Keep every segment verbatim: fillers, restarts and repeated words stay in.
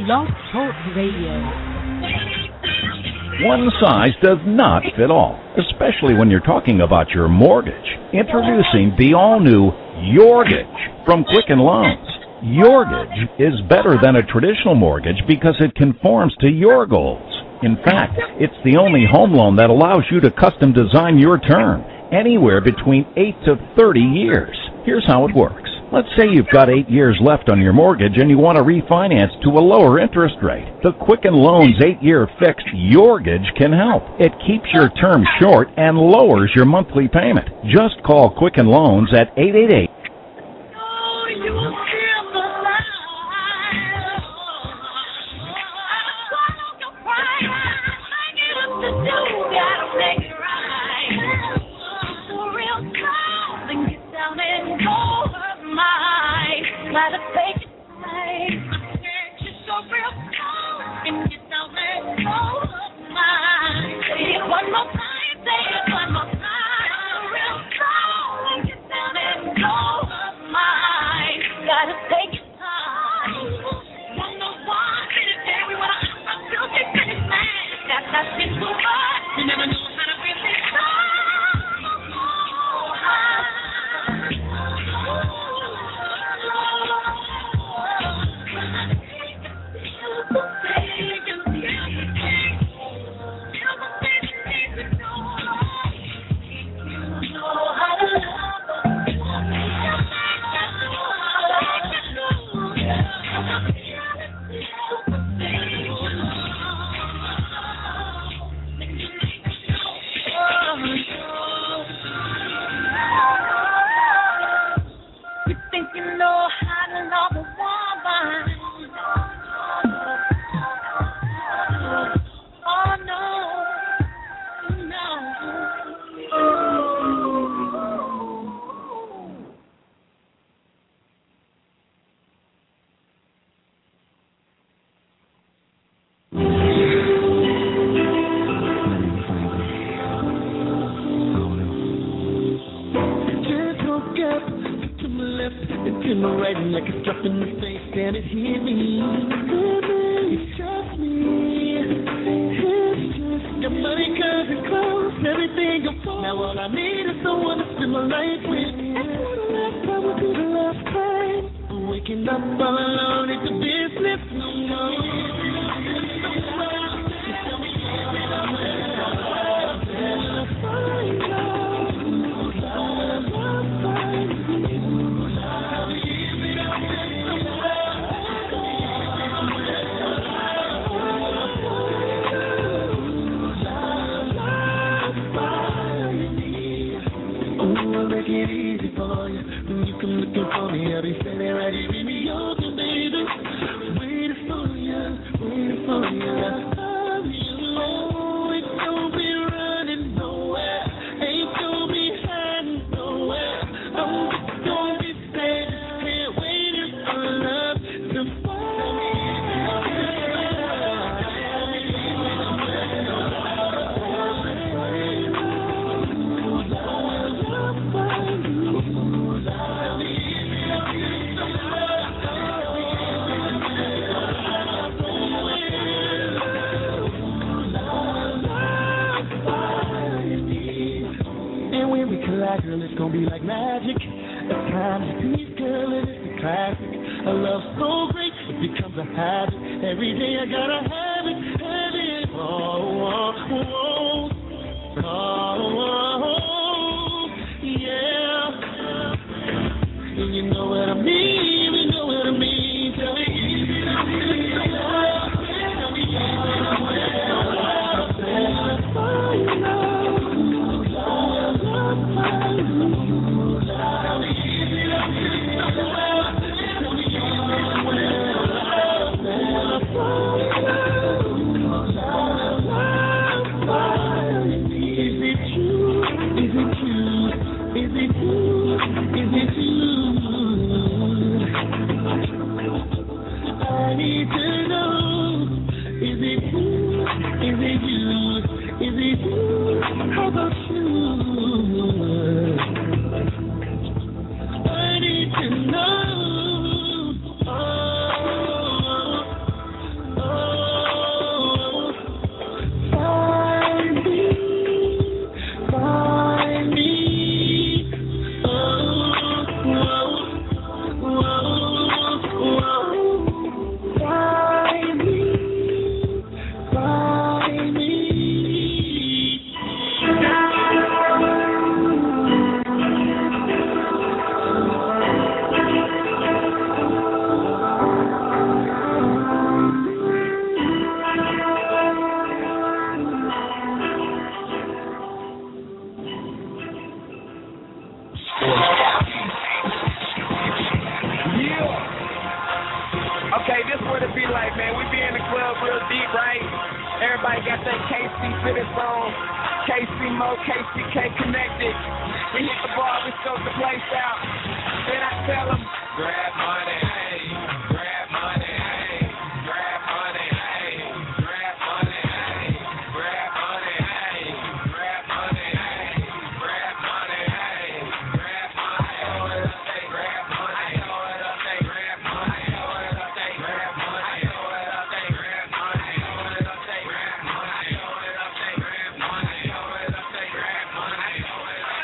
Blog Talk Radio. One size does not fit all, especially when you're talking about your mortgage. Introducing the all-new Yorgage from Quicken Loans. Yorgage is better than a traditional mortgage because it conforms to your goals. In fact, it's the only home loan that allows you to custom design your term, anywhere between eight to thirty years. Here's how it works. Let's say you've got eight years left on your mortgage and you want to refinance to a lower interest rate. The Quicken Loans eight-year fixed Yorgage can help. It keeps your term short and lowers your monthly payment. Just call Quicken Loans at eight eight eight. One more time, say it one more time. Real strong, get down and blow up mine. Gotta take your time. One more one, hit it there. We wanna I'm still get finished, man. That that's been too much. You never know how to really start. Okay, this what it be like, man. We be in the club real deep, right? Everybody got that K C fitness on. K C Mo, K C K connected. We hit the bar, we scope the place out. Then I tell them, grab money, hey, grab money, hey, grab money, hey, grab money, hey, grab money, hey, grab money, hey, grab money, hey, grab money, throw it up, they grab money, throw it up, they grab money, throw it up, they grab money, throw it up, they grab money, throw it up, they grab money, throw it up, they grab money, throw it up, they grab money, throw it up.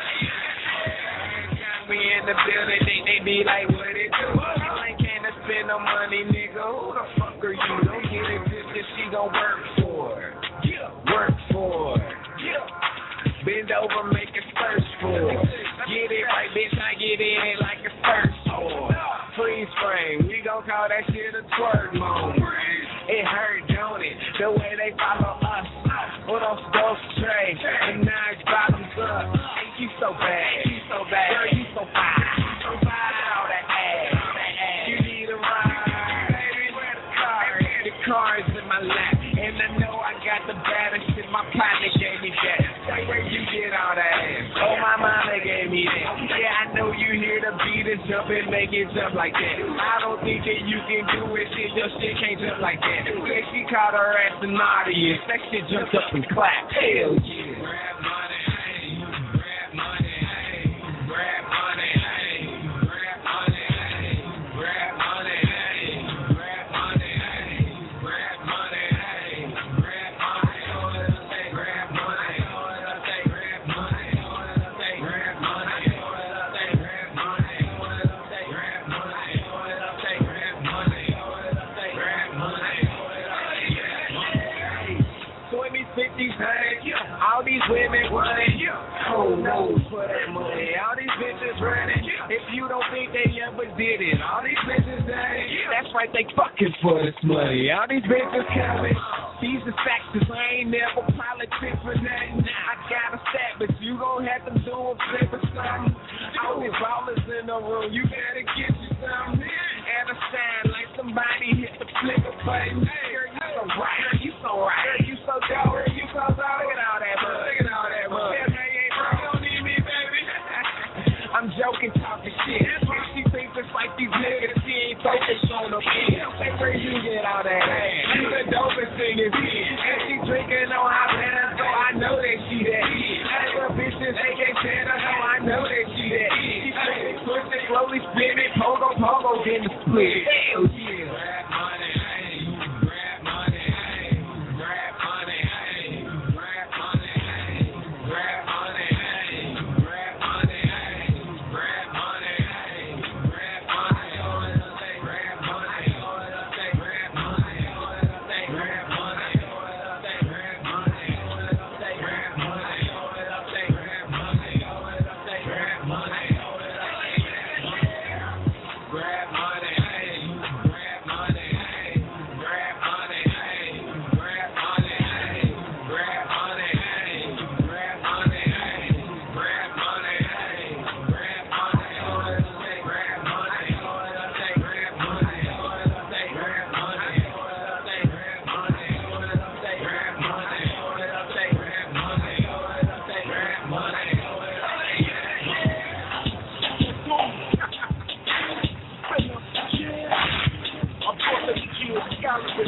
We in the building, they, they be like, what it do? You ain't can't spend no money, nigga. Who the fuck are you? Don't get it twisted, she gon' work for it. Yeah, work for it. Yeah. Bend over, make it first for it. Get it right, bitch, I get in like a first for it. Freeze frame, we gon' call that shit a twerk moment. It hurt, don't it? The way they follow us. Put on stove tray, and now it's bottoms up. Hey, you so bad, you so bad, girl, you so fine. So fine, all that ass. You need a ride, baby, where the car? The car's in my lap, and I know I got the baddest shit. My partner gave me that. Say where you get all that ass. Oh, my mama gave me that. Yeah, I know you hear the beat and jump and make it jump like that. I don't think that you can do it, shit, your shit can't jump like that. Yeah, she caught her ass an audience. That shit jumped up and clapped. Hell yeah. Grab money, hey, grab money, hey, grab money, hey, grab money, hey, grab money, hey, grab money, hey, grab money, hey, grab money, throw it up, say grab money, throw it up, say grab money, throw it up, say grab money, throw it up, say grab money, throw it up, say grab money, throw it up, say grab money, throw it up, say grab money, throw it up, say grab money. twenty, fifty, all these women running, oh no, for that money. All these bitches running, if you don't think they ever did it, all these bitches saying, that's right, they fucking for this money. All these bitches coming, these are factors, I ain't never politic for nothing. I got a stat, but you gon' have to do a flip or something. All these ballers in the room, you better get you something. And a sign like somebody hit the flipper button. Girl, you so right, girl, you so right, girl, you so dope, girl, you so dope. Look at all that money, look at all that money. Tell me you ain't broke, you don't need me, baby. I'm joking, talking shit. If she thinks it's like these niggas, she ain't focused on the bill. Say where you get all that ass. You the dopest thing is here. And she drinking on hot bands, so I know that she that is. Other bitches, they can't stand her, so I know that she that is. She twisted, twisted, slowly spinning, pogo, pogo, getting split. Hell yeah. Grab money, hey, grab money, hey, grab money, hey, grab money, hey, grab money, hey, grab money, hey, grab money, hey, grab money, throw it up, say grab money, throw it up, say grab money, throw it up, say grab money, throw it up, say grab money, throw it up, say grab money, throw it up, say grab money, throw it up, say grab money, throw it up, say grab money, hey, grab money, hey, grab money, hey, grab money, hey, grab money, hey, grab money, hey, grab money, hey, grab money, throw it up, say grab money, throw it up, say grab money, throw it up, say grab money, throw it up, say grab money, throw it up, say grab money, throw it up, say grab money, throw it up, say grab money, throw it up, say I'm talking to you, scholarship.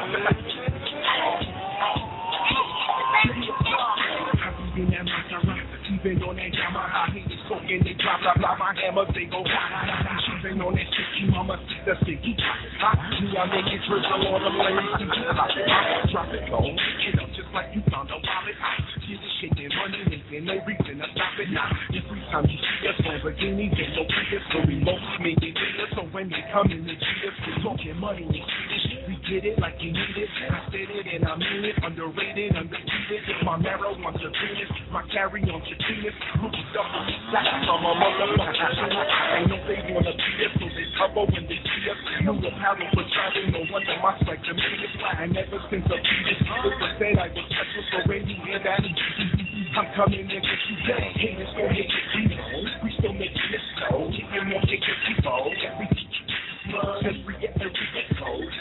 Been on that Yamaha, hate it soaking, they drop, drop, drop my hammer, they go hot. She been on that sticky mama, the sticky hot. Me, I make it drizzle on the blade, drop it low, get up just like you found a wallet. Get it shaking, money, making no reason to stop it now. Every time you see us on bikinis, they no previous, so we mostly make it bigger. So when they come in, they cheat us, we talking money and shit. We get it like you need it. I said it and I mean it, underrated, undefeated. My marrow on the penis, my carry on your penis. Look up on the sack from a motherfucker. Ain't no they wanna beat us, so they turbo when they see us. New apparel for travel, no wonder my swag the meanest. And ever since a penis, it was said I was special, so when you hear that, I'm coming in with you dead. Haters gon' hit your feet. We still making it so. Keeping more kick your people. Every every every code.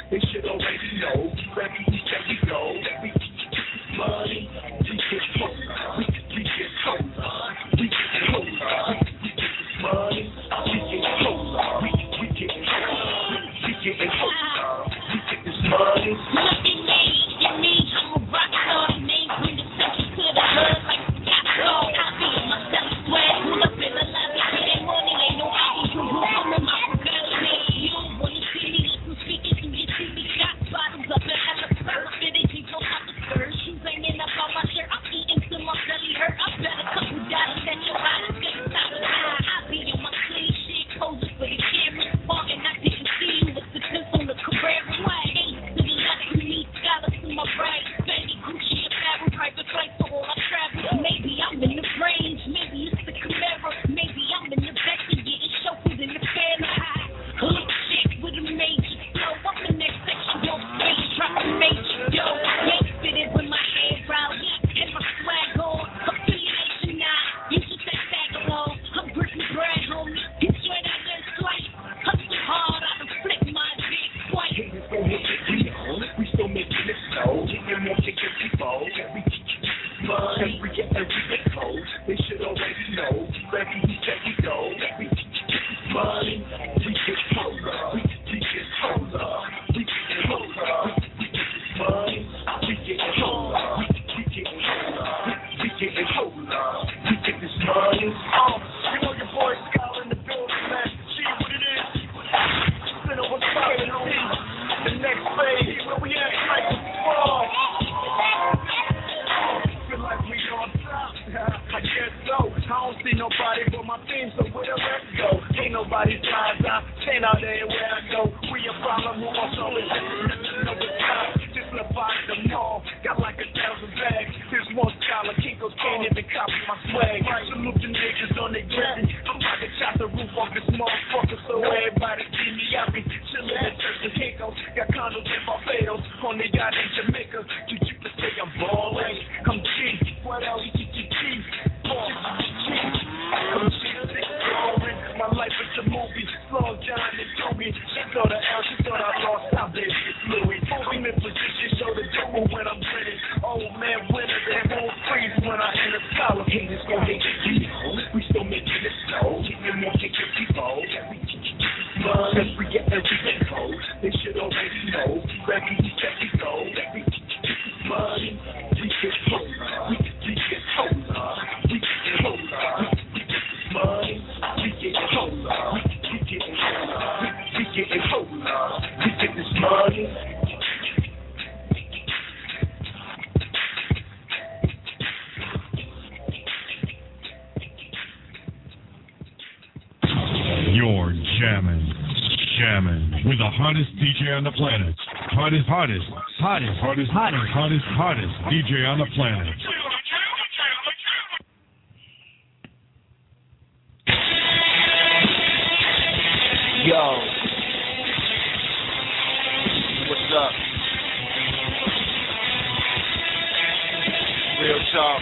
Baby, we check it go. We money, we get closer. We, we get closer. We get closer. We get this money, we get closer. We, we get closer. We get closer. We get this money. Look at me, at me, I'm a rock star. Name bring attention to the hood like a got dog. I be in my self swag, pull up in the lobby, getting money, ain't no hobby. You come in my rebellion. You don't wanna see me, listen, speaking to your T V. Got bottles up in Alabama, fitted jeans on top of skirts. Shoes hanging up on my shirt, I'm eating till my belly hurt. I bet a couple dollars that your body get top of the eye. I be in my clean shit, posing for the camera. Walking, I didn't see you with the pimp on the Carrera. Why ain't to the left of me, scholars to my right. Benny, Gucci, apparel, private flights, so all I travel. Maybe I'm in the range, maybe it's the Camaro. Maybe I'm in the back to getting chauffeured in the fan high. Hood chick with a major flow. I'm the next sexual face, drop a major dough. Ain't fitted with my hair out, and my swag on. Affiliation now, you should say tag along. I'm Brittany Brad, homie. You straight out there slice. Hustle hard, I done flip my dick twice. Haters gon' hate it, we on. We still making it snow. Getting more to get people. Every money, every get every get close. They should already know. Baby, we check it go. Every money, we get closer. We, we get closer. We get closer. We, we get this money. We get closer. We, we get closer. We, we get closer. We get this money. Oh, you know your boy Scott in the building, man. See what it is. Spin over the fire and see the next phase where we at like a fall. Feel like we on top. I guess so. I don't see nobody but my team, so where the rest go? Ain't nobody flies out. Stand out there where I go. We a problem who wants always know the time. Just left by the mall. Got like a thousand bags. There's one scholar. Kinkos can't even copy my swag. Salute the niggas on their grind. I'm about to chop the roof off this motherfucker so everybody see me. I be chillin' at church in Kinkos. Got condos in Barbados. On the yacht in Jamaica. You you can say I'm ballin'. I'm G. What else? G G G. I'm chillin', rollin'. My life is a movie. Slow John and Toby. She thought I out. She thought I lost. I bet it's Louis. I'm in position. Show the double when I'm winning. Old man winner. They won't freeze when I enter collar. Haters gon' hate it. You know. We still making it snow. Getting more kick your people. Every every get every get cold. They should already know. Baby, we check it go. Every money. We get closer. We, we get closer. We get closer. We, we get this money. We get closer. We, we get closer. We, we get closer. We get this money. You're jamming, jamming with the hottest D J on the planet. Hottest, hottest, hottest, hottest, hottest, hottest, hottest D J on the planet. Yo, what's up? Real talk.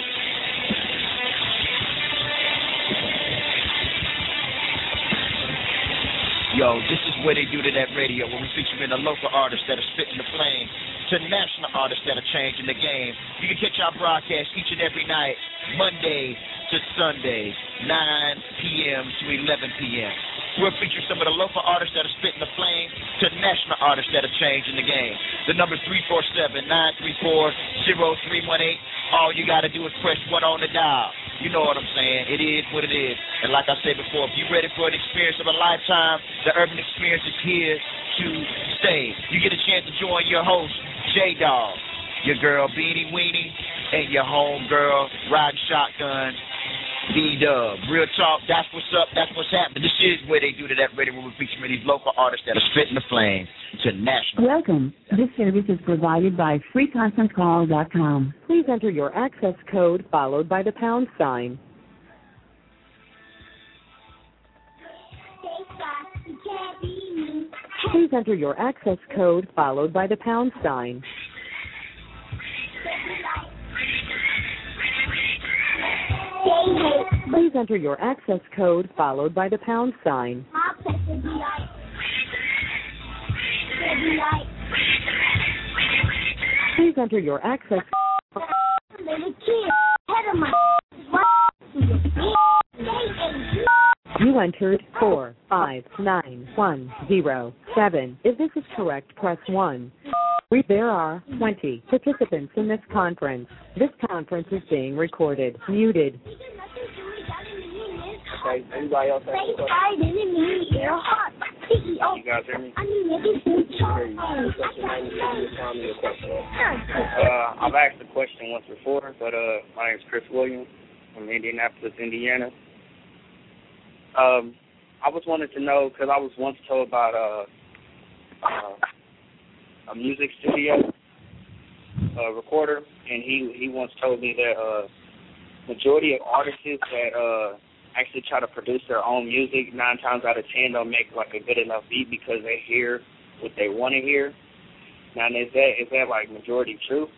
Yo, this is where they do to that radio, where we feature in the local artists that are spitting the flame to national artists that are changing the game. You can catch our broadcast each and every night, Monday to Sunday, nine p.m. to eleven p.m. We'll feature some of the local artists that are spitting the flame to national artists that are changing the game. The number three four seven, nine three four, zero three one eight. All you got to do is press one on the dial. You know what I'm saying. It is what it is. And like I said before, if you're ready for an experience of a lifetime, the Urban Experience is here to stay. You get a chance to join your host, J-Dog, your girl, Beanie Weenie, and your home girl, riding shotgun, B-Dub. Real talk, that's what's up, that's what's happening. This is where they do to that radio, where we feature these local artists that are spitting the flame to national. Welcome. This service is provided by free conference call dot com. Please enter your access code followed by the pound sign. Please enter your access code followed by the pound sign. Please enter your access code followed by the pound sign. enter your access. Little kid, head of my You entered four five nine one zero seven. If this is correct, press one. We, there are twenty participants in this conference. This conference is being recorded. Muted. Okay, anybody else have a question? You guys hear me? Uh, I've asked the question once before, but uh, my name is Chris Williams from Indianapolis, Indiana. Um, I was wanted to know, because I was once told about uh, uh, a music studio uh, recorder, and he, he once told me that uh, majority of artists that uh, actually try to produce their own music, nine times out of ten don't make like a good enough beat because they hear what they want to hear. Now, is that is that like majority true?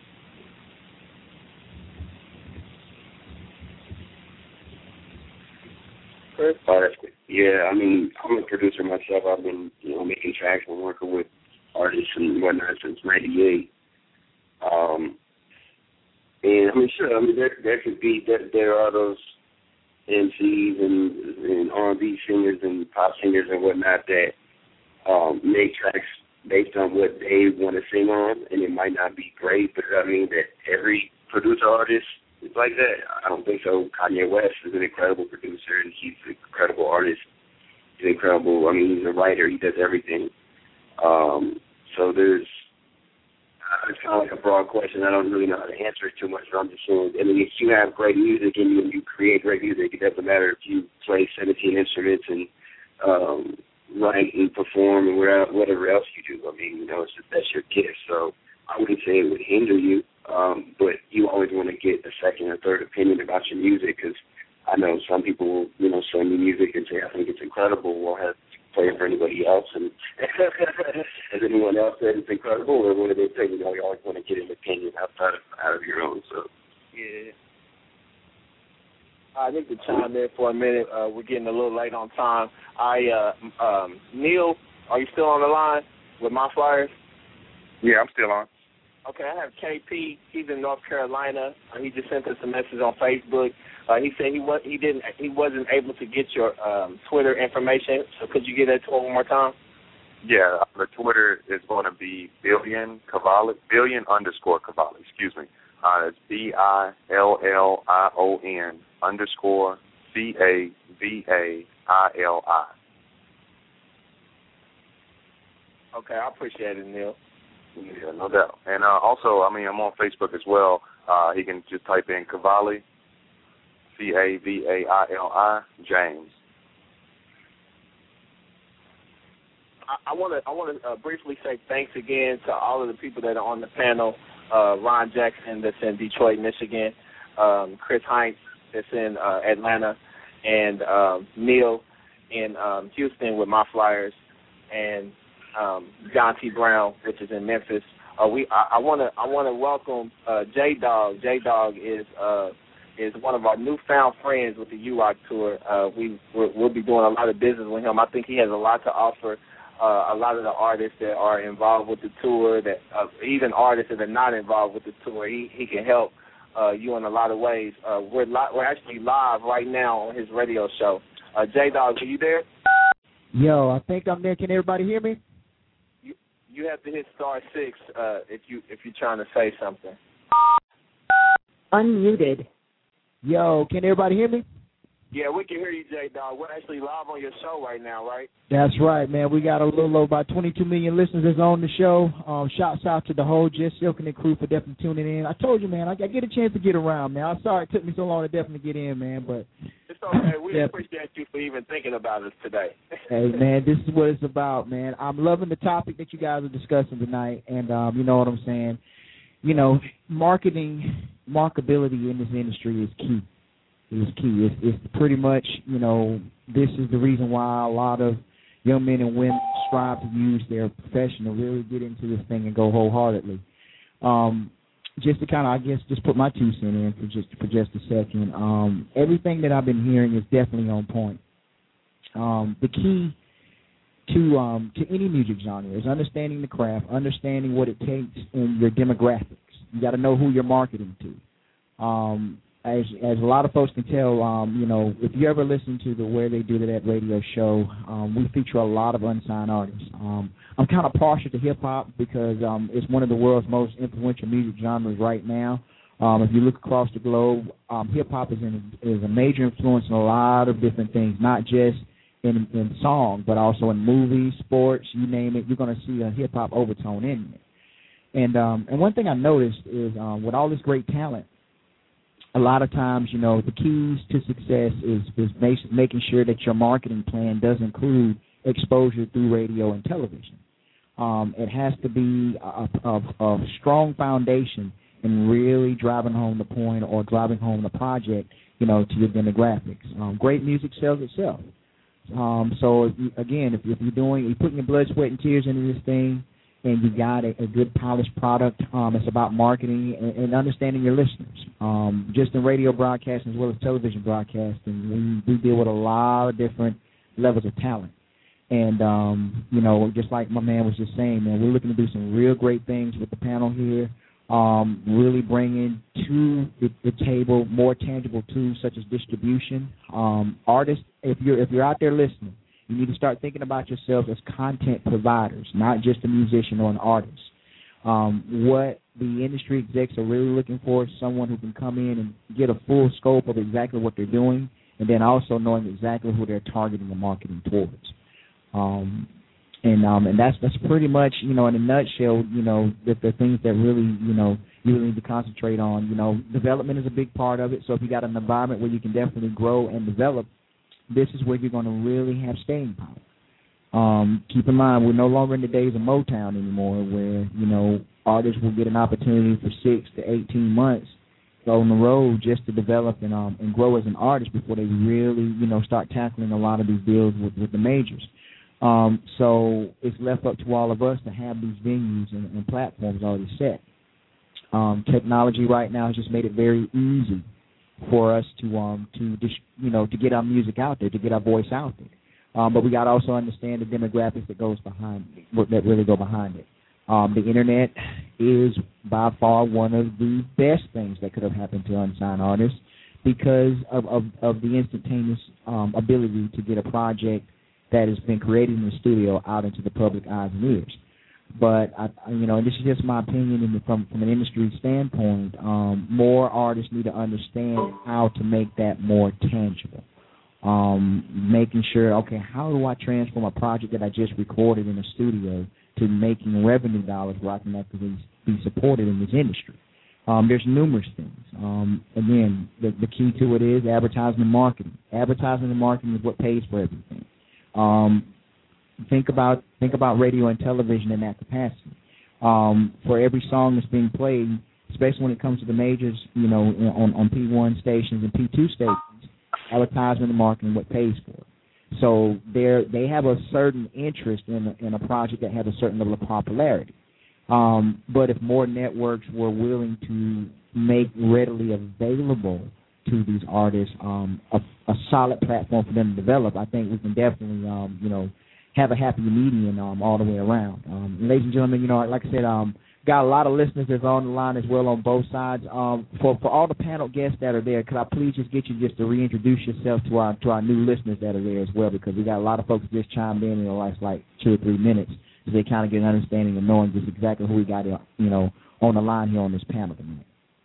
Uh, yeah, I mean, I'm a producer myself. I've been, you know, making tracks and working with artists and whatnot since ninety-eight. Um, and I mean, sure, I mean, there there could be there, there are those M Cs and, and R and B singers and pop singers and whatnot that um, make tracks based on what they want to sing on, and it might not be great, but I mean that every producer artist is like that. I don't think so. Kanye West is an incredible producer, and he's an incredible artist. He's incredible. I mean, he's a writer. He does everything. Um, so there's, uh, it's kind of like a broad question. I don't really know how to answer it too much, but I'm just saying, I mean, if you have great music and you, you create great music, it doesn't matter if you play seventeen instruments and um, write and perform and whatever else you do. I mean, you know, it's just, that's your gift. So I wouldn't say it would hinder you, um, but you always want to get a second or third opinion about your music, because I know some people will, you know, send me music and say, I think it's incredible. We'll have to play it for anybody else. And has anyone else said it's incredible? Or what do they say? You know, you always want to get an opinion outside of, out of your own. So, Yeah. I need to chime in for a minute. Uh, we're getting a little late on time. I uh, um, Neil, are you still on the line with my Flyers? Yeah, I'm still on. Okay, I have K P. He's in North Carolina. Uh, he just sent us a message on Facebook. Uh, he said he was he didn't he wasn't able to get your um, Twitter information. So could you give that to him one more time? Yeah, the Twitter is going to be billion Cavalli, billion underscore Cavalli. Excuse me. Uh, it's B I L L I O N underscore C A V A I L I. Okay, I appreciate it, Neil. Yeah, no doubt. And uh, also, I mean, I'm on Facebook as well. Uh, he can just type in Cavalli, C A V A I L I, James. I want to I want to uh, briefly say thanks again to all of the people that are on the panel. Uh, Ron Jackson, that's in Detroit, Michigan. Um, Chris Heinz, that's in uh, Atlanta, and um, Neil in um, Houston with my Flyers, and um, John T. Brown, which is in Memphis. Uh, we I want to I want to welcome uh, J Dog. J Dog is uh, is one of our newfound friends with the U R O C tour. Uh, we we'll, we'll be doing a lot of business with him. I think he has a lot to offer. Uh, a lot of the artists that are involved with the tour, that uh, even artists that are not involved with the tour, he, he can help uh, you in a lot of ways. Uh, we're li- we're actually live right now on his radio show. Uh, J Dog, are you there? Yo, I think I'm there. Can everybody hear me? You you have to hit star six uh, if you if you're trying to say something. Unmuted. Yo, can everybody hear me? Yeah, we can hear you, J Dog. We're actually live on your show right now, right? That's right, man. We got a little over about twenty-two million listeners that's on the show. Um, shouts out to the whole Just Silkin' and crew for definitely tuning in. I told you, man, I, I get a chance to get around, man. I'm sorry it took me so long to definitely get in, man, but it's okay. We yeah. appreciate you for even thinking about us today. Hey, man, this is what it's about, man. I'm loving the topic that you guys are discussing tonight, and um, you know what I'm saying. You know, marketing, marketability in this industry is key. Is key. It's, it's pretty much, you know, this is the reason why a lot of young men and women strive to use their profession to really get into this thing and go wholeheartedly. Um, just to kind of, I guess, just put my two cents in for just for just a second. Um, everything that I've been hearing is definitely on point. Um, the key to um, to any music genre is understanding the craft, understanding what it takes in your demographics. You got to know who you're marketing to. Um, as as a lot of folks can tell, um, you know, if you ever listen to the Where They Do That radio show, um, we feature a lot of unsigned artists. Um, I'm kind of partial to hip hop because um, it's one of the world's most influential music genres right now. Um, if you look across the globe, um, hip hop is in, is a major influence in a lot of different things, not just in in song, but also in movies, sports, you name it. You're going to see a hip hop overtone in it. And um, and one thing I noticed is um, with all this great talent, a lot of times, you know, the keys to success is, is basic, making sure that your marketing plan does include exposure through radio and television. Um, it has to be a, a, a strong foundation in really driving home the point or driving home the project, you know, to your demographics. Um, great music sells itself. Um, so, if you, again, if, if you're doing, you're putting your blood, sweat, and tears into this thing, and you got a, a good polished product, um, it's about marketing and, and understanding your listeners. Um, just in radio broadcasting as well as television broadcasting, we, we deal with a lot of different levels of talent. And, um, you know, just like my man was just saying, man, we're looking to do some real great things with the panel here, um, really bringing to the, the table more tangible tools such as distribution. Um, artists, if you're if you're out there listening, you need to start thinking about yourselves as content providers, not just a musician or an artist. Um, what the industry execs are really looking for is someone who can come in and get a full scope of exactly what they're doing, and then also knowing exactly who they're targeting the marketing towards. Um, and um, and that's that's pretty much, you know, in a nutshell, you know, the, the things that really, you know, you really need to concentrate on. You know, development is a big part of it. So if you got an environment where you can definitely grow and develop, this is where you're going to really have staying power. Um, keep in mind, we're no longer in the days of Motown anymore where, you know, artists will get an opportunity for six to eighteen months on the road just to develop and um, and grow as an artist before they really, you know, start tackling a lot of these deals with, with the majors. Um, so it's left up to all of us to have these venues and, and platforms already set. Um, technology right now has just made it very easy for us to um to just you know to get our music out there, to get our voice out there. Um, but we got to also understand the demographics that goes behind it, that really go behind it. Um, the internet is by far one of the best things that could have happened to unsigned artists because of of, of the instantaneous um, ability to get a project that has been created in the studio out into the public eyes and ears. But, I, you know, and this is just my opinion in the, from, from an industry standpoint, um, more artists need to understand how to make that more tangible. Um, making sure, okay, how do I transform a project that I just recorded in the studio to making revenue dollars where I can actually be supported in this industry? Um, there's numerous things. Um, again, the, the key to it is advertising and marketing. Advertising and marketing is what pays for everything. Um, think about think about radio and television in that capacity. Um, for every song that's being played, especially when it comes to the majors, you know, on, on P one stations and P two stations, advertisement and marketing what pays for it. So they they have a certain interest in a, in a project that has a certain level of popularity. Um, but if more networks were willing to make readily available to these artists um, a, a solid platform for them to develop, I think we can definitely, um, you know, have a happy median um, all the way around. Um, ladies and gentlemen, you know, like I said, um, got a lot of listeners that's on the line as well on both sides. Um, for for all the panel guests that are there, could I please just get you just to reintroduce yourself to our to our new listeners that are there as well, because we got a lot of folks just chimed in in the last like two or three minutes, so they kind of get an understanding of knowing just exactly who we got, you know, on the line here on this panel tonight.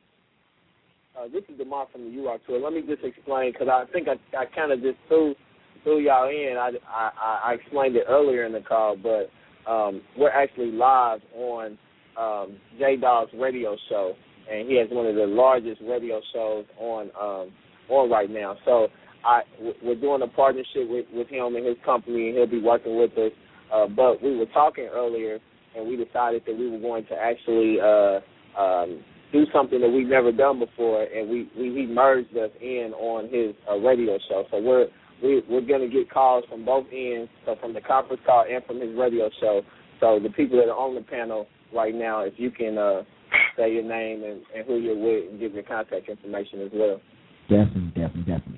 Uh, this is DeMar from the U R Tour. Let me just explain, because I think I, I kind of just threw, threw y'all in. I, I, I explained it earlier in the call, but um, we're actually live on um, J-Dog's radio show, and he has one of the largest radio shows on um, on right now. So I, we're doing a partnership with, with him and his company, and he'll be working with us. Uh, but we were talking earlier, and we decided that we were going to actually uh, um, do something that we've never done before, and we, we he merged us in on his uh, radio show. So we're we, we're going to get calls from both ends, so from the conference call and from his radio show. So the people that are on the panel right now, if you can uh, say your name and, and who you're with and give your contact information as well. Definitely, definitely, definitely.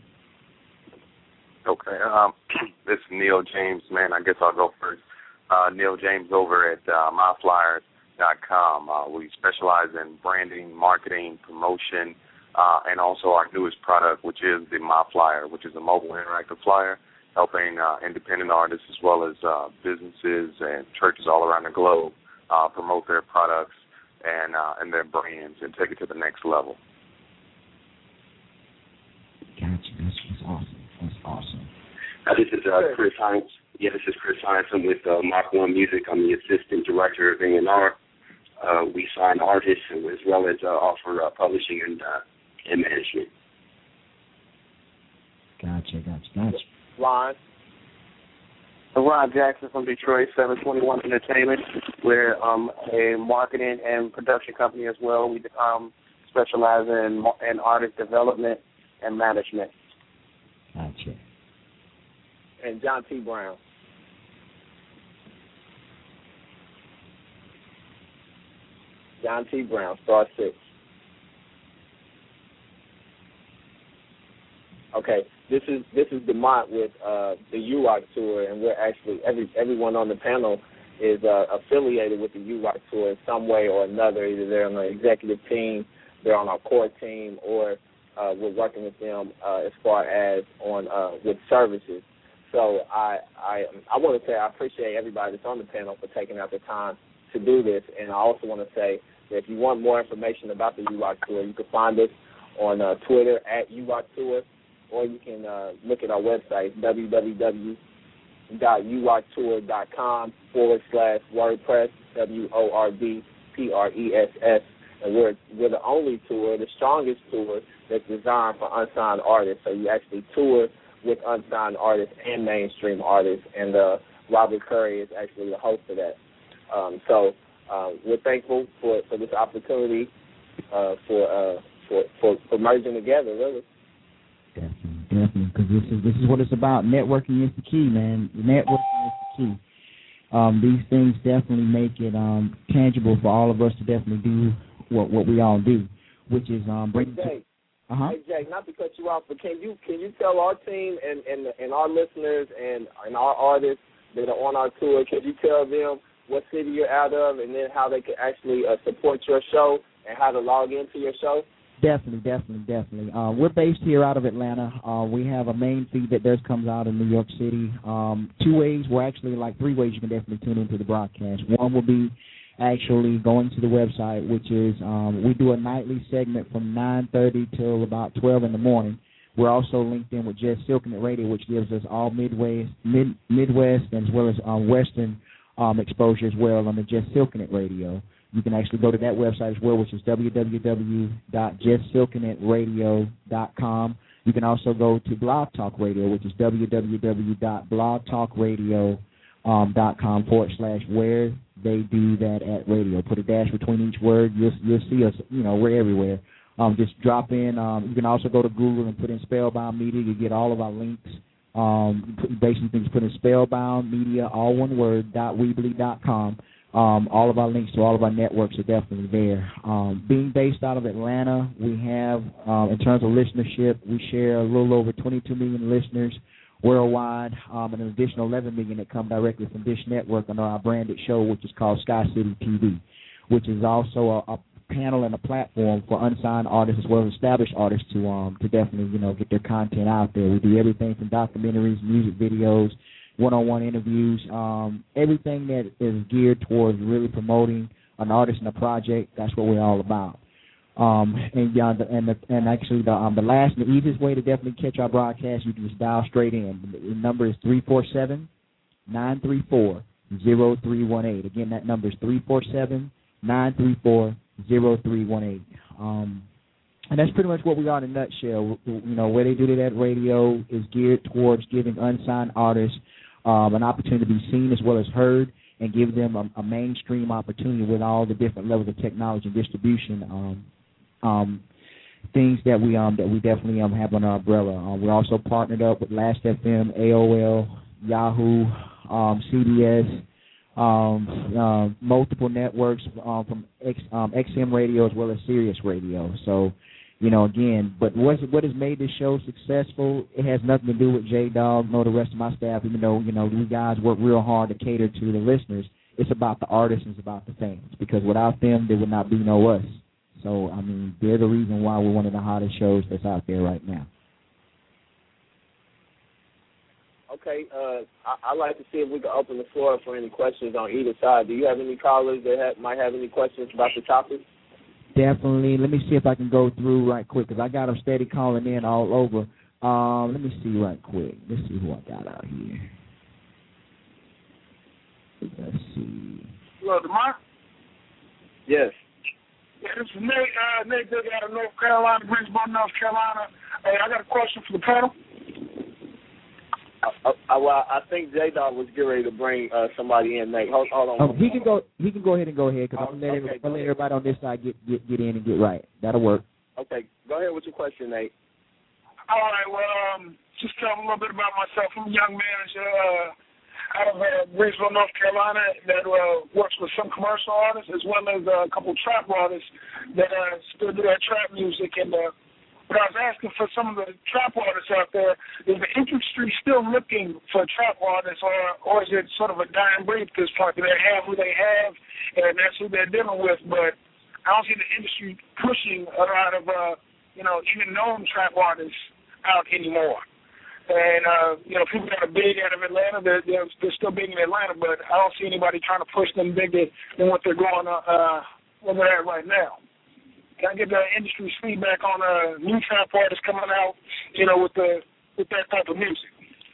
Okay. Um, this is Neil James, man. I guess I'll go first. Uh, Neil James over at uh, My Flyers. dot com. Uh, we specialize in branding, marketing, promotion, uh, and also our newest product, which is the My Flyer, which is a mobile interactive flyer, helping uh, independent artists as well as uh, businesses and churches all around the globe uh, promote their products and uh, and their brands and take it to the next level. Gotcha. That's, that's awesome. That's awesome. Uh, this is uh, Chris Hines. Yeah, this is Chris Hines. I'm with uh, Mach one Music. I'm the assistant director of A and R. Uh, we sign artists and as well as uh, offer uh, publishing and uh, and management. Gotcha, gotcha, gotcha. Ron. Ron Jackson from Detroit, seven twenty-one Entertainment. We're um, a marketing and production company as well. We um, specialize in, in artist development and management. Gotcha. And John T. Brown. John T. Brown, star six. Okay, this is this is DeMont with uh, the U R O C tour, and we're actually every everyone on the panel is uh, affiliated with the U R O C tour in some way or another. Either they're on the executive team, they're on our core team, or uh, we're working with them uh, as far as on uh, with services. So I I I want to say I appreciate everybody that's on the panel for taking out the time to do this, and I also want to say that if you want more information about the U R O C tour, you can find us on uh, Twitter at U R O C tour. Or you can uh, look at our website, www dot u r tour dot com forward slash WordPress, W O R D P R E S S. And we're, we're the only tour, the strongest tour that's designed for unsigned artists. So you actually tour with unsigned artists and mainstream artists. And uh, Robert Curry is actually the host of that. Um, so uh, we're thankful for, for this opportunity uh, for, uh, for, for, for merging together, really. Definitely, definitely, because this is this is what it's about. Networking is the key, man. Networking is the key. Um, these things definitely make it um, tangible for all of us to definitely do what what we all do, which is um, bring. Hey, Jay, uh huh. Hey, Jay, not to cut you off, but can you can you tell our team and and, and our listeners and, and our artists that are on our tour, can you tell them what city you're out of, and then how they can actually uh, support your show and how to log into your show? Definitely, definitely, definitely. Uh, we're based here out of Atlanta. Uh, we have a main feed that does comes out in New York City. Um, two ways, well, actually, like three ways you can definitely tune into the broadcast. One will be actually going to the website, which is um, we do a nightly segment from nine thirty till about twelve in the morning. We're also linked in with Just Silking It Radio, which gives us all Midwest, mid, Midwest as well as um, Western um, exposure as well on the Just Silking It Radio. You can actually go to that website as well, which is w w w dot just silking it radio dot com. You can also go to Blog Talk Radio, which is w w w dot blog talk radio dot com forward slash where they do that at radio. Put a dash between each word. You'll, you'll see us, you know, we're everywhere. Um, just drop in. Um, you can also go to Google and put in Spellbound Media. You get all of our links. Um, basically, things put in Spellbound Media, all one word, dot weebly dot com. Um, all of our links to all of our networks are definitely there. Um, being based out of Atlanta, we have, um, in terms of listenership, we share a little over twenty-two million listeners worldwide, um, and an additional eleven million that come directly from Dish Network under our branded show, which is called Sky City T V, which is also a, a panel and a platform for unsigned artists as well as established artists to um, to definitely, you know, get their content out there. We do everything from documentaries, music videos, one-on-one interviews, um, everything that is geared towards really promoting an artist and a project. That's what we're all about. Um, and uh, the, and, the, and actually the um, the last and the easiest way to definitely catch our broadcast, you can just dial straight in. The number is three four seven, nine three four, zero three one eight. Again, that number is three four seven, nine three four, zero three one eight. Um, and that's pretty much what we are in a nutshell. You know, where they do that at radio is geared towards giving unsigned artists Um, an opportunity to be seen as well as heard, and give them a, a mainstream opportunity with all the different levels of technology and distribution um, um, things that we um, that we definitely um, have on our umbrella. Uh, we're also partnered up with Last F M, A O L, Yahoo, um, C B S, um, uh, multiple networks uh, from X, um, X M Radio as well as Sirius Radio. So, you know, again, but what's, what has made this show successful, it has nothing to do with J-Dog nor the rest of my staff, even though, you know, you guys work real hard to cater to the listeners. it's about the artists and it's about the fans, because without them, there would not be no us. So, I mean, they're the reason why we're one of the hottest shows that's out there right now. Okay, uh, I, I'd like to see if we can open the floor for any questions on either side. Do you have any callers that have, might have any questions about the topic? Definitely. Let me see if I can go through right quick, because I got them steady calling in all over. Um, let me see right quick. Let's see who I got out here. Let's see. Hello, DeMar? Yes. Yeah, this is Nate, uh, Nate Big out of North Carolina, Greensboro, North Carolina. Hey, I got a question for the panel. I, I, well, I think J-Dog was getting ready to bring uh, somebody in, Nate. Hold, hold on. Oh, he can go. He can go ahead and go ahead, because Oh, I'm gonna let, okay, everybody, let everybody on this side get, get get in and get right. That'll work. Okay, go ahead with your question, Nate. All right, well, um, just tell me a little bit about myself. I'm a young manager uh, out of uh, Greensboro, North Carolina, that uh, works with some commercial artists as well as uh, a couple trap artists that uh, still do that trap music. And uh, but I was asking for some of the trap artists out there, is the industry still looking for trap artists, or or is it sort of a dying breed at this point? Do they have who they have, and that's who they're dealing with? But I don't see the industry pushing a lot of, uh, you know, even known trap artists out anymore. And, uh, you know, people that are big out of Atlanta, they're, they're, they're still big in Atlanta, but I don't see anybody trying to push them bigger than what they're going uh, uh, where they're at right now. Can I get the industry's feedback on uh, new trap artists coming out, you know, with the with that type of music?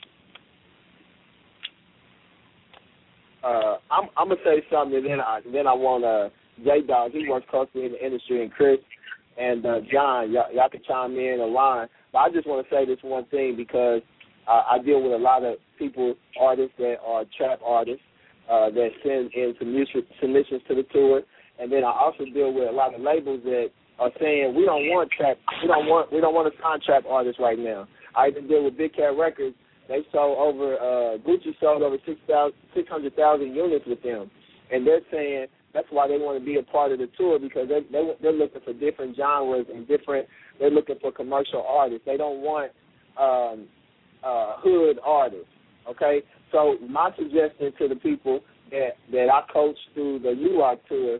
Uh, I'm, I'm gonna say something, and then I then I want uh, J-Dog. He works closely in the industry, and Chris and uh, John, y'all, y'all can chime in or line. But I just want to say this one thing, because uh, I deal with a lot of people, artists that are trap artists uh, that send in some music submissions to the tour, and then I also deal with a lot of labels that are saying we don't want trap, we don't want we don't want to sign trap artists right now. I even deal with Big Cat Records. They sold over uh, Gucci sold over six thousand six hundred thousand units with them, and they're saying that's why they want to be a part of the tour, because they, they they're looking for different genres and different. They're looking for commercial artists. They don't want um, uh, hood artists. Okay, so my suggestion to the people that that I coach through the U R tour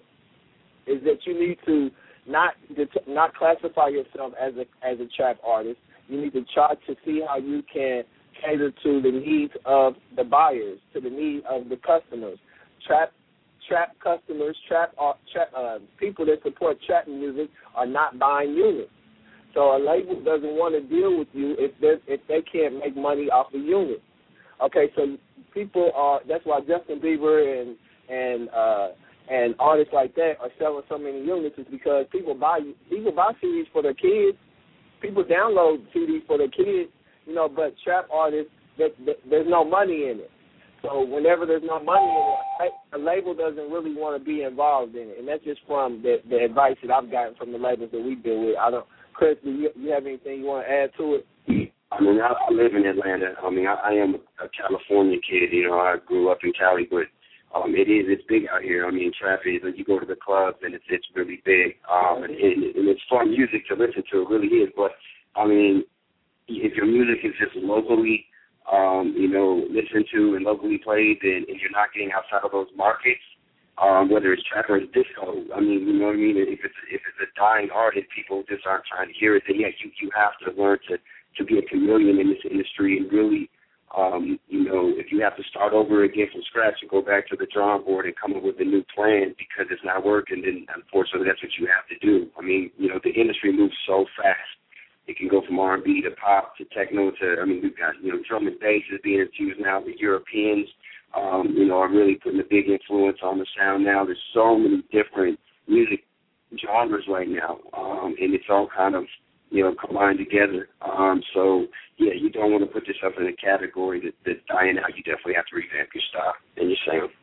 is that you need to not not classify yourself as a as a trap artist. You need to try to see how you can cater to the needs of the buyers, to the needs of the customers. Trap trap customers, trap, uh, trap uh, people that support trap music are not buying units. So a label doesn't want to deal with you if they if they can't make money off the unit. Okay, so people are. That's why Justin Bieber and and uh, and artists like that are selling so many units, is because people buy people buy C Ds for their kids. People download C Ds for their kids, you know. But trap artists, that, that, there's no money in it. So whenever there's no money in it, a label doesn't really want to be involved in it, and that's just from the, the advice that I've gotten from the labels that we deal with. I don't. Chris, do you, you have anything you want to add to it? I mean, I, I live in Atlanta. I mean, I, I am a California kid. You know, I grew up in Cali, but um, it is it's big out here. I mean, traffic. Like, you go to the clubs and it's it's really big, um, and, and, and it's fun music to listen to. It really is. But I mean, if your music is just locally, um, you know, listened to and locally played, and, and you're not getting outside of those markets. Um, whether it's trap or it's disco, I mean, you know what I mean? If it's if it's a dying art and people just aren't trying to hear it, then yeah, you, you have to learn to, to be a chameleon in this industry and really, um, you know, if you have to start over again from scratch and go back to the drawing board and come up with a new plan because it's not working, then unfortunately that's what you have to do. I mean, you know, the industry moves so fast. It can go from R and B to pop to techno to, I mean, we've got, you know, drum and bass is being infused now. The Europeans, Um, you know, are really putting a big influence on the sound now. There's so many different music genres right now, um, and it's all kind of, you know, combined together. Um, so, yeah, you don't want to put yourself in a category that, that's dying out. You definitely have to revamp your style and your sound.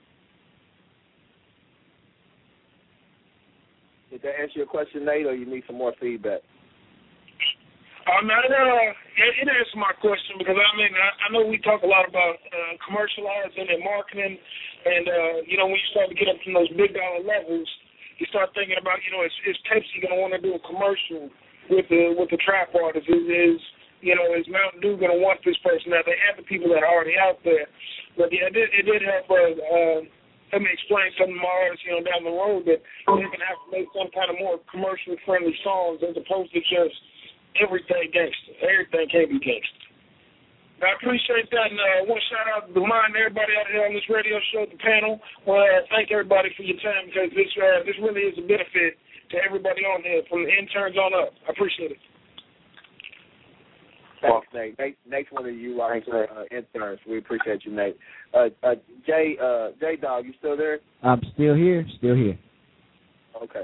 Did that answer your question, Nate, or you need some more feedback? Um, uh, it, it answers my question, because, I mean, I, I know we talk a lot about uh, commercializing and marketing, and, uh, you know, when you start to get up from those big dollar levels, you start thinking about, you know, is, is Pepsi going to want to do a commercial with the with the trap artist? Is, is you know, is Mountain Dew going to want this person? Now, they have the people that are already out there. But, yeah, it did, it did help uh, uh, let me explain something to my artists, you know, down the road that they're going to have to make some kind of more commercial-friendly songs as opposed to just everything gangster. Everything can't be gangster. I appreciate that, and uh, I want to shout out to Demond and everybody out here on this radio show, the panel. Well, uh, thank everybody for your time because this uh, this really is a benefit to everybody on here, from the interns on up. I appreciate it. Thanks, Nate. Nate. Nate's one of you uh, uh, interns. We appreciate you, Nate. Uh, uh, Jay, uh, Jay Dog, you still there? I'm still here, still here. Okay.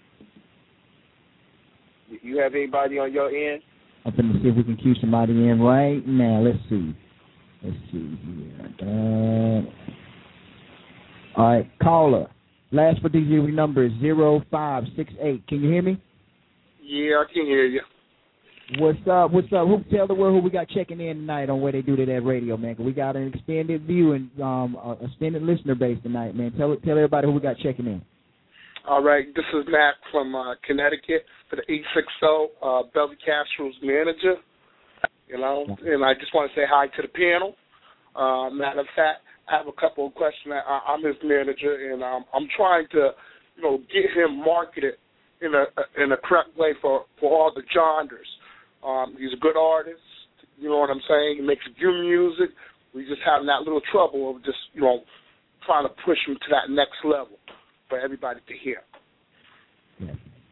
You have anybody on your end? I'm going to see if we can cue somebody in right now. Let's see. Let's see here. Uh, all right, caller. Last for D Z number is zero five six eight. Can you hear me? Yeah, I can hear you. What's up? What's up? Who tell the world who we got checking in tonight on where they do to that radio, man? 'Cause we got an extended view and um, a extended listener base tonight, man. Tell tell everybody who we got checking in. All right, this is Matt from uh, Connecticut for the eight six zero uh, Belvy Castro's manager. You know, and I just want to say hi to the panel. Uh, matter of fact, I have a couple of questions. I, I'm his manager, and um, I'm trying to, you know, get him marketed in a in a correct way for, for all the genres. Um, he's a good artist, you know what I'm saying? He makes good music. We just having that little trouble of just, you know, trying to push him to that next level for everybody to hear. Yeah.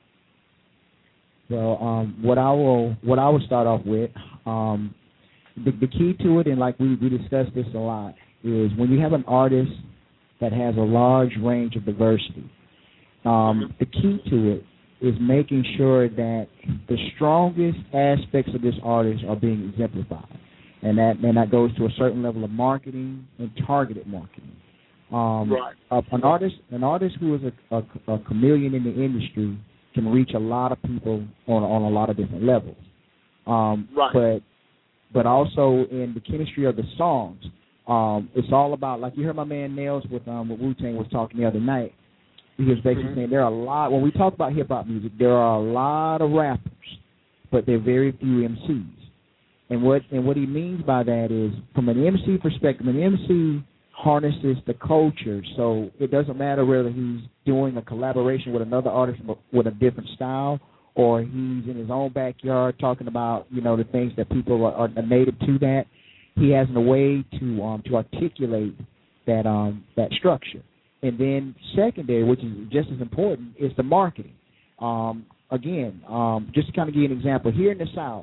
Well, um, what I will what I will start off with, um, the, the key to it, and like we, we discussed this a lot, is when you have an artist that has a large range of diversity, um, the key to it is making sure that the strongest aspects of this artist are being exemplified. And that and that goes to a certain level of marketing and targeted marketing. Um, right. a, an artist an artist who is a, a, a chameleon in the industry can reach a lot of people on on a lot of different levels. Um, right. But but also in the chemistry of the songs, um, it's all about, like you heard my man Nails with um what Wu-Tang was talking the other night. He was basically mm-hmm. saying there are a lot, when we talk about hip-hop music, there are a lot of rappers, but there are very few M Cs. And what and what he means by that is, from an M C perspective, an M C harnesses the culture, so it doesn't matter whether he's doing a collaboration with another artist with a different style, or he's in his own backyard talking about, you know, the things that people are, are native to that. He has a way to um, to articulate that um, that structure. And then secondary, which is just as important, is the marketing. Um, again, um, just to kind of give you an example, here in the South,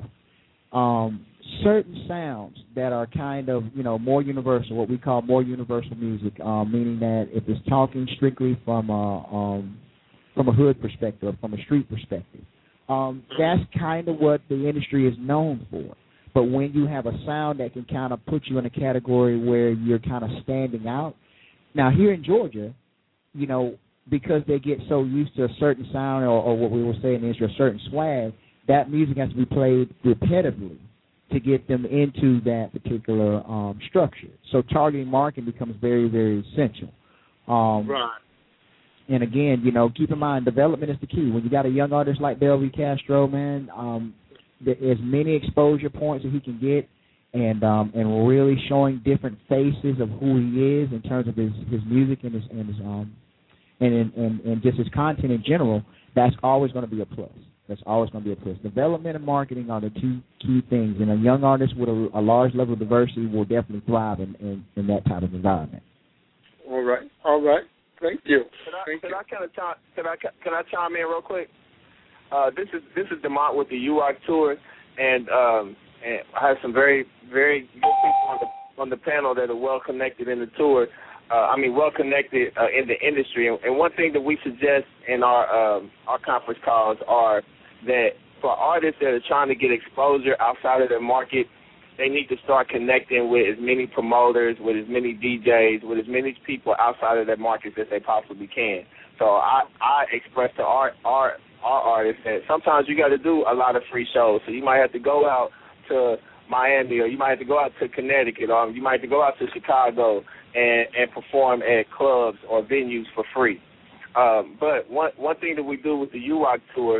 um, certain sounds that are kind of, you know, more universal, what we call more universal music, um, meaning that if it's talking strictly from a, um, from a hood perspective, or from a street perspective, um, that's kind of what the industry is known for. But when you have a sound that can kind of put you in a category where you're kind of standing out. Now, here in Georgia, you know, because they get so used to a certain sound, or, or what we will say in Israel, a certain swag, that music has to be played repetitively to get them into that particular um, structure. So targeting marketing becomes very, very essential. Um, right. And again, you know, keep in mind, development is the key. When you got a young artist like Belvy Castro, man, um, there, as many exposure points that he can get, and um, and really showing different faces of who he is in terms of his, his music and his and his um and, and and just his content in general, that's always going to be a plus. That's always going to be a plus. Development and marketing are the two key things, and a young artist with a, a large level of diversity will definitely thrive in, in, in that type of environment. All right, all right. Thank you. Can I, Thank can you. I kind of chime, can I can I chime in real quick? Uh, this is this is Demont with the U R tour, and um, and I have some very very good people on the on the panel that are well connected in the tour. Uh, I mean, well connected uh, in the industry. And, and one thing that we suggest in our um, our conference calls are that for artists that are trying to get exposure outside of their market, they need to start connecting with as many promoters, with as many D Js, with as many people outside of their markets as they possibly can. So I, I express to our, our our artists that sometimes you got to do a lot of free shows. So you might have to go out to Miami, or you might have to go out to Connecticut, or you might have to go out to Chicago and, and perform at clubs or venues for free. Um, but one one thing that we do with the U R O C tour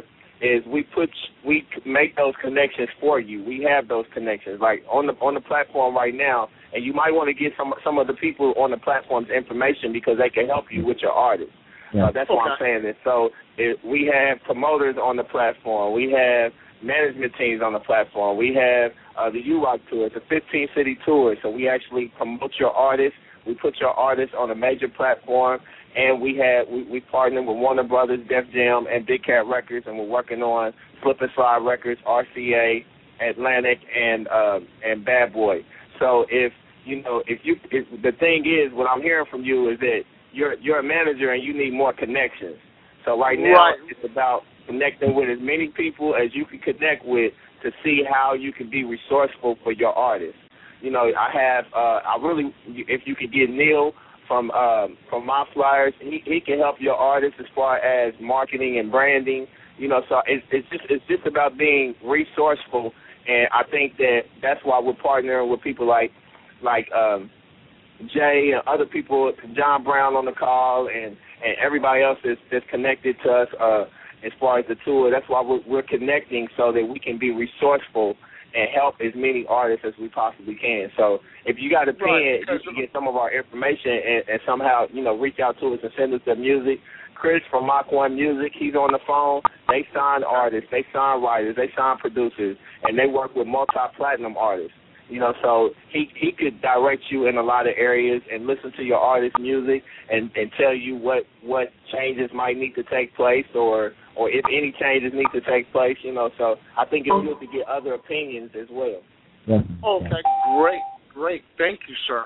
is we put we make those connections for you. We have those connections, like on the on the platform right now, and you might want to get some some of the people on the platform's information because they can help you with your artist. Yeah. Uh, that's why I'm saying this. So it, we have promoters on the platform. We have management teams on the platform. We have uh, the U-Rock tour. It's a fifteen-city tour, so we actually promote your artist. We put your artist on a major platform, and we have we, we partner with Warner Brothers, Def Jam, and Big Cat Records, and we're working on Slip and Slide Records, R C A, Atlantic, and uh, and Bad Boy. So if you know if you if, the thing is, what I'm hearing from you is that you're you're a manager and you need more connections. So right now right. it's about connecting with as many people as you can connect with to see how you can be resourceful for your artist. You know, I have, uh, I really, if you could get Neil from um, from My Flyers, he, he can help your artist as far as marketing and branding. You know, so it's, it's just it's just about being resourceful, and I think that that's why we're partnering with people like like um, Jay and other people, John Brown on the call, and, and everybody else that's, that's connected to us. Uh, As far as the tour, that's why we're, we're connecting so that we can be resourceful and help as many artists as we possibly can. So if you got a pen, right, you can get some of our information and, and somehow, you know, reach out to us and send us the music. Chris from Mach one Music, he's on the phone. They sign artists, they sign writers, they sign producers, and they work with multi-platinum artists. You know, so he he could direct you in a lot of areas and listen to your artist's music and, and tell you what, what changes might need to take place or or if any changes need to take place, you know. So I think it's good to get other opinions as well. Yeah. Okay, great, great. Thank you, sir.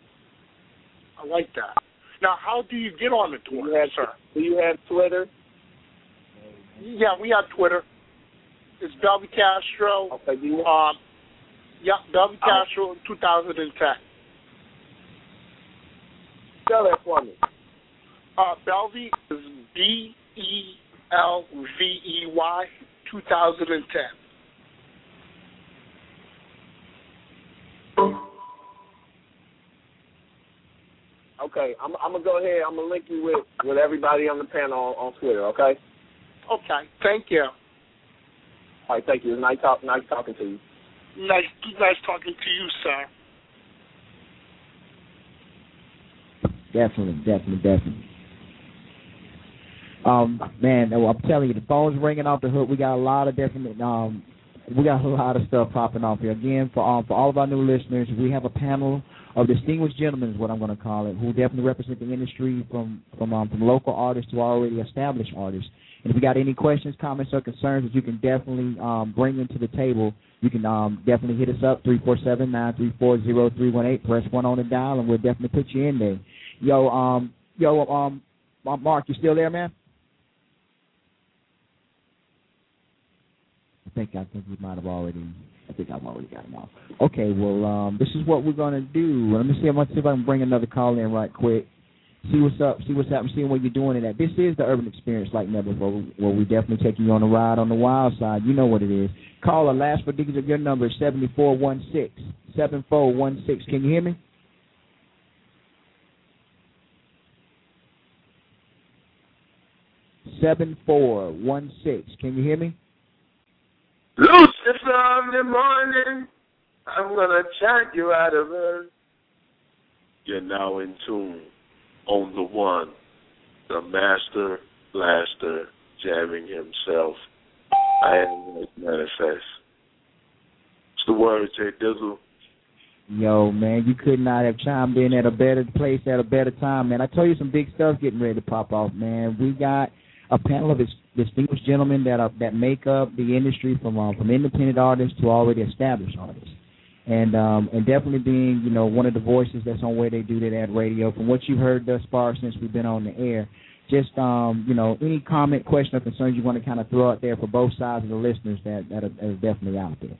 I like that. Now, how do you get on the tour, do you have, sir? Do you have Twitter? Yeah, we have Twitter. It's Belvy Castro. Okay, do you um, yeah, Belvy Castro, two thousand ten. Spell that for me. Uh, Belvy is B E L V E Y, two thousand ten. Okay, I'm, I'm going to go ahead. I'm going to link you with, with everybody on the panel on, on Twitter, okay? Okay, thank you. All right, thank you. It was nice, talk, nice talking to you. Nice, nice talking to you, sir. Definitely, definitely, definitely. Um, man, I'm telling you, the phone's ringing off the hook. We got a lot of different, um, we got a lot of stuff popping off here. Again, for um, for all of our new listeners, we have a panel of distinguished gentlemen, is what I'm going to call it, who definitely represent the industry from from um, from local artists to already established artists. And if you got any questions, comments, or concerns that you can definitely um, bring into the table, you can um, definitely hit us up, three four seven, nine three four, zero three one eight. Press one on the dial, and we'll definitely put you in there. Yo, um, yo, um, Mark, you still there, man? I think I think we might have already. I think I've already got him off. Okay, well, um, this is what we're gonna do. Let me see. I'm gonna see if I can bring another call in right quick. See what's up. See what's happening. See what you're doing in that. This is the Urban Experience like never before, where we definitely taking you on a ride on the wild side. You know what it is. Call the last four digits of your number is seven four one six. seven four one six. Can you hear me? seven four one six. Can you hear me? Lucifer in the morning, I'm gonna chant you out of earth. You're now in tune on the one, the master blaster jamming himself. I am manifest. It's the word, Jay Dizzle. Yo, man, you could not have chimed in at a better place at a better time, man. I told you some big stuff getting ready to pop off, man. We got a panel of distinguished gentlemen that are that make up the industry from uh, from independent artists to already established artists, and um, and definitely being, you know, one of the voices that's on Where They Do That at Radio. From what you've heard thus far since we've been on the air, just um, you know, any comment, question, or concerns you want to kind of throw out there for both sides of the listeners that that are, that are definitely out there.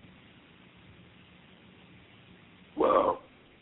Well,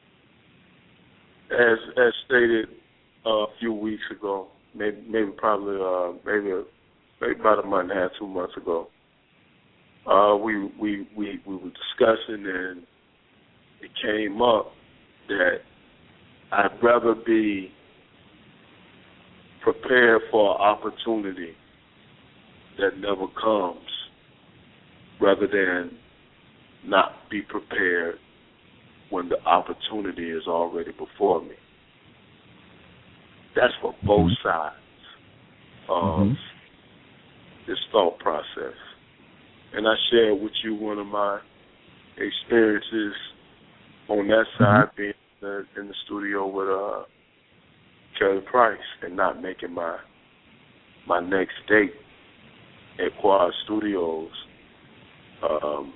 as as stated uh, a few weeks ago, maybe maybe probably uh, maybe maybe about a month and a half, two months ago, uh, we we we we were discussing, and it came up that I'd rather be prepared for an opportunity that never comes rather than not be prepared when the opportunity is already before me. That's for both sides of mm-hmm. this thought process. And I shared with you one of my experiences on that side, mm-hmm. being in the, in the studio with uh, Kelly Price and not making my my next date at Quad Studios. Um,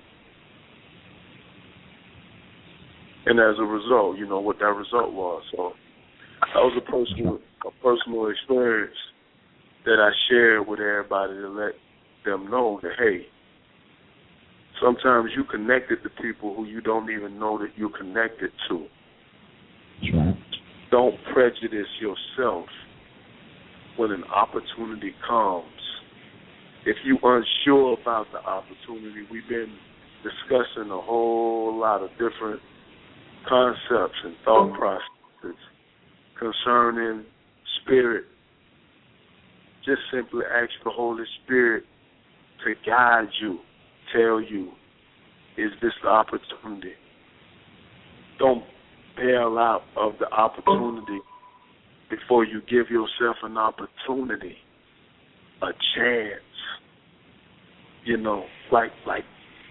and as a result, you know what that result was. So that was a personal, a personal experience that I shared with everybody to let them know that, hey, sometimes you connected to people who you don't even know that you're connected to. That's right. Don't prejudice yourself when an opportunity comes. If you're unsure about the opportunity, we've been discussing a whole lot of different concepts and thought processes concerning spirit. Just simply ask the Holy Spirit to guide you, tell you, is this the opportunity? Don't bail out of the opportunity before you give yourself an opportunity, a chance. You know, like like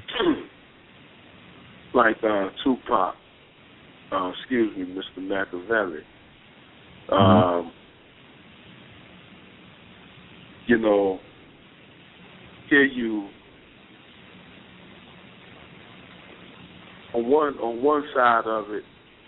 like uh, Tupac, uh, excuse me, Mister Machiavelli. Um, mm-hmm. You know, here you on one on one side of it.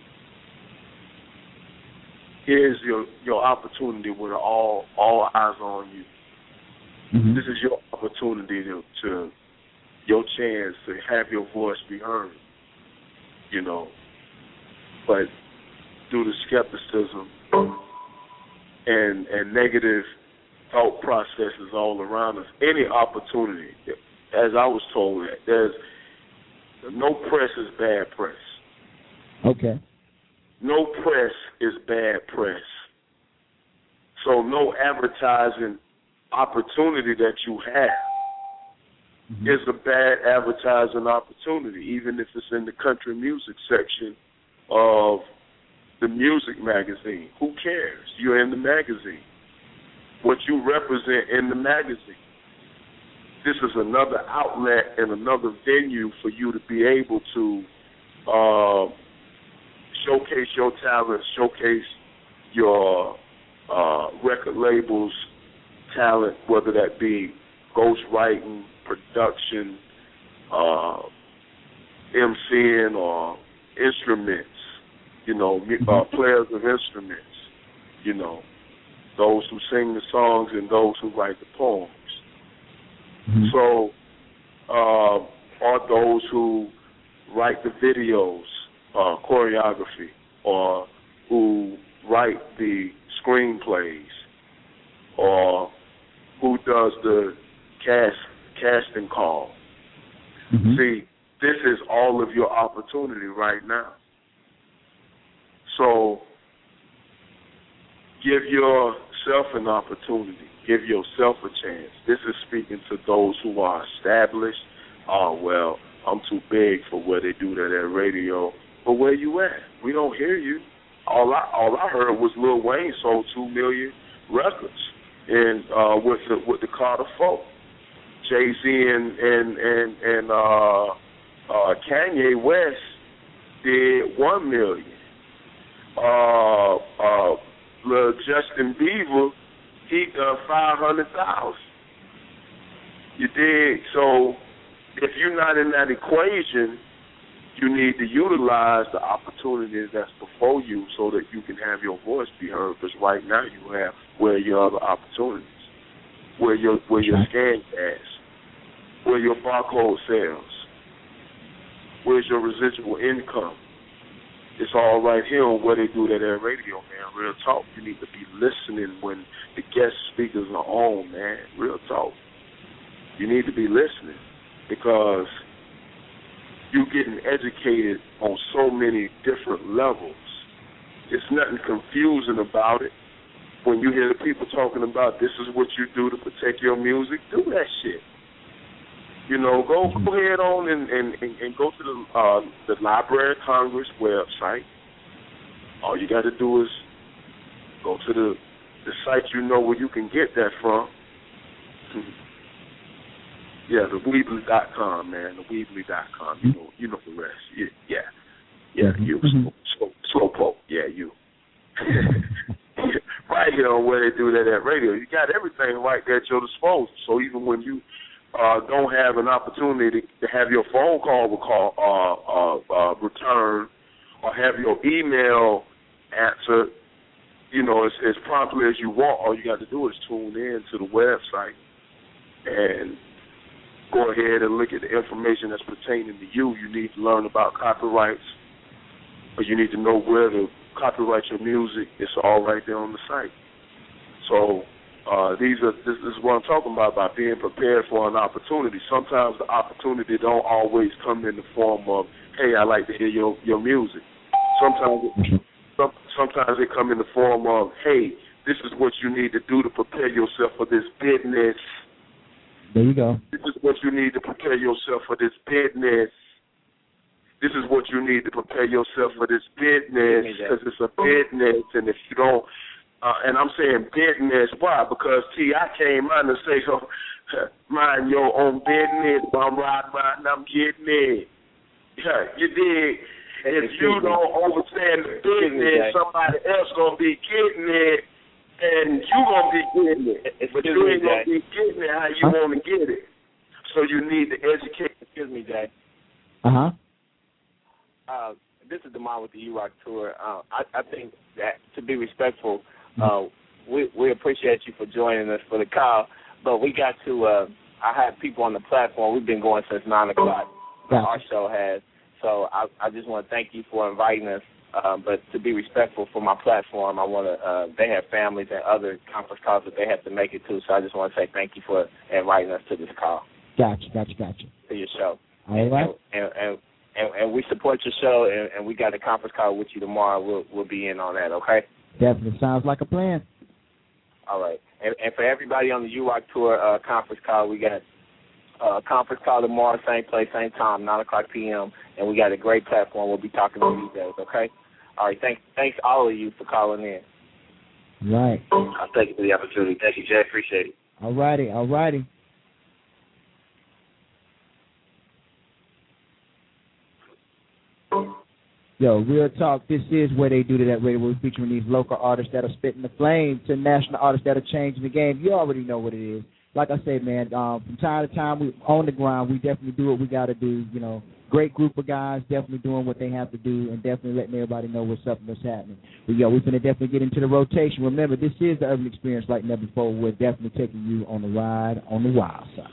Here's your, your opportunity with all all eyes on you. Mm-hmm. This is your opportunity to, to your chance to have your voice be heard. You know, but due to skepticism and and negative thought processes all around us, any opportunity, as I was told, there's no press is bad press. Okay. No press is bad press. So no advertising opportunity that you have mm-hmm. is a bad advertising opportunity, even if it's in the country music section of the music magazine. Who cares? You're in the magazine. What you represent in the magazine. This is another outlet and another venue for you to be able to uh, showcase your talent, showcase your uh, record label's talent, whether that be ghostwriting, production, uh, MCing, or instruments, you know, uh, players of instruments, you know, those who sing the songs and those who write the poems. Mm-hmm. So, uh, are those who write the videos, uh, choreography, or who write the screenplays, or who does the cast casting call. Mm-hmm. See, this is all of your opportunity right now. So, give yourself an opportunity. Give yourself a chance. This is speaking to those who are established. Oh, well, I'm too big for where they do that at radio. But where you at? We don't hear you. All I all I heard was Lil Wayne sold two million records, and uh, with the with the Carter Folk. Jay-Z and and and, and uh, uh, Kanye West did one million. Uh, uh, Lil Justin Bieber, he done five hundred thousand. You dig? So if you're not in that equation, you need to utilize the opportunities that's before you so that you can have your voice be heard. Because right now you have where are your other opportunities, where your where your scan cash, where your barcode sales, where's your residual income. It's all right here on where they do that at radio, man. Real talk. You need to be listening when the guest speakers are on, man. Real talk. You need to be listening because you're getting educated on so many different levels. It's nothing confusing about it. when you hear the people talking about this is what you do to protect your music, do that shit. You know, go go ahead on and, and, and, and go to the uh, the Library of Congress website. All you got to do is go to the the site you know where you can get that from. Yeah, the Weebly dot com, man. The Weebly dot com. You know, you know the rest. Yeah, yeah, yeah. You mm-hmm. slow, slow poke. Yeah, you. Right here on where they do that at radio, you got everything right there at your disposal. So even when you uh, don't have an opportunity to, to have your phone call recall, uh, uh, uh, return or have your email answered, you know, as, as promptly as you want, all you got to do is tune in to the website and go ahead and look at the information that's pertaining to you. You need to learn about copyrights, or you need to know where to copyright your music. It's all right there on the site. So uh, these are this, this is what I'm talking about, by being prepared for an opportunity. Sometimes the opportunity don't always come in the form of, hey, I like to hear your, your music. Sometimes it, some, sometimes it come in the form of, hey, this is what you need to do to prepare yourself for this business. There you go. This is what you need to prepare yourself for this business. This is what you need to prepare yourself for this business, because it's a business, and if you don't, uh, and I'm saying business, why? Because, T, I came on to say, oh, mind your own business, I'm riding around, I'm getting it. Yeah, you dig? If you don't understand the business, somebody else going to be getting it, and you going to be getting it. But you ain't going to be getting it how you want to get it. So you need to educate. Excuse me, Jay. Uh-huh. Uh, this is Demar with the U-Rock Tour. Uh, I, I think that, to be respectful, uh, we, we appreciate you for joining us for the call, but we got to, uh, I have people on the platform. We've been going since nine o'clock. Yeah. Our show has. So I, I just want to thank you for inviting us, uh, but to be respectful for my platform, I want to, uh, they have families and other conference calls that they have to make it to, so I just want to say thank you for inviting us to this call. Gotcha, gotcha, gotcha. To your show. All right. And, and, and And, and we support your show, and, and we got a conference call with you tomorrow. We'll we'll be in on that, okay? Definitely sounds like a plan. All right. And, and for everybody on the U-Rock Tour uh, conference call, we got a uh, conference call tomorrow, same place, same time, nine o'clock p.m., and we got a great platform. We'll be talking to you guys, okay? All right. Thanks, thanks all of you for calling in. Right. I thank you for the opportunity. Thank you, Jay. Appreciate it. All righty, all righty. Yo, real talk, this is where they do to that radio. We're featuring these local artists that are spitting the flame to national artists that are changing the game. You already know what it is. Like I said, man, um, from time to time, we on the ground, we definitely do what we got to do. You know, great group of guys, definitely doing what they have to do, and definitely letting everybody know what's up and what's happening. But, yo, we're going to definitely get into the rotation. Remember, this is the Urban Experience like never before. We're definitely taking you on the ride on the wild side.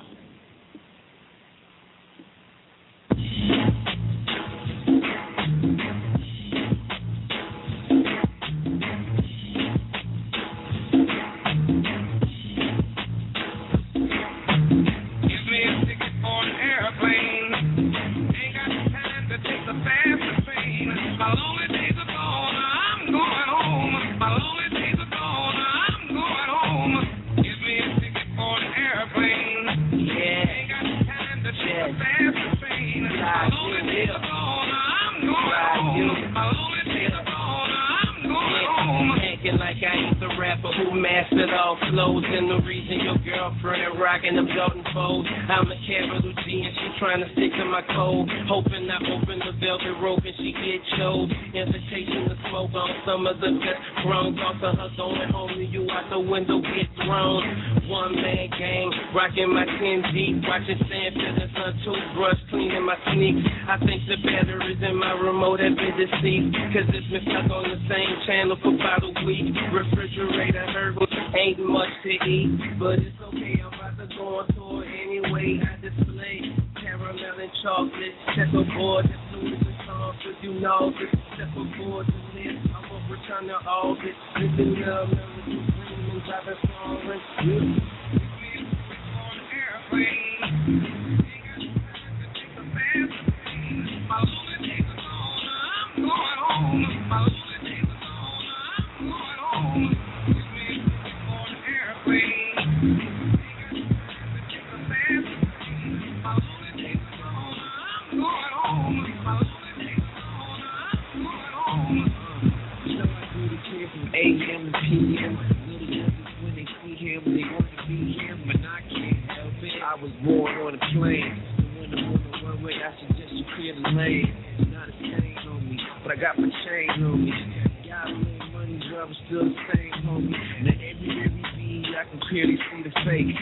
Flows and the reason your girlfriend rocking them Jordan foes. I'm a capital G and she trying to stick to my code. Hoping I open the velvet rope and she get choked. Invitation to smoke on some of the best crumbs off of her going home to you out the window get thrown. One man gang, rocking my ten deep, watching sand feathers on toothbrush, cleaning my sneaks. I think the batteries in my remote have been deceived, cause it's been stuck on the same channel for about a week. Refrigerator herbal ain't much to eat, but it's okay, I'm about to go on tour anyway. I display caramel and chocolate, checkerboard, as soon as the song, cause you know this is checkerboard to live. I won't return to all this, living love, memories, dreaming, driving foreign. On airplane, my lonely days are gone, I'm going home. My lonely days are gone, I'm going home. was born on a plane. When the woman one way, I suggest you clear the lane. Not a stain on me, but I got my chain on me. Y'all made money, but I'm still the same, homie. And at every, every beat, I can clearly see the fake.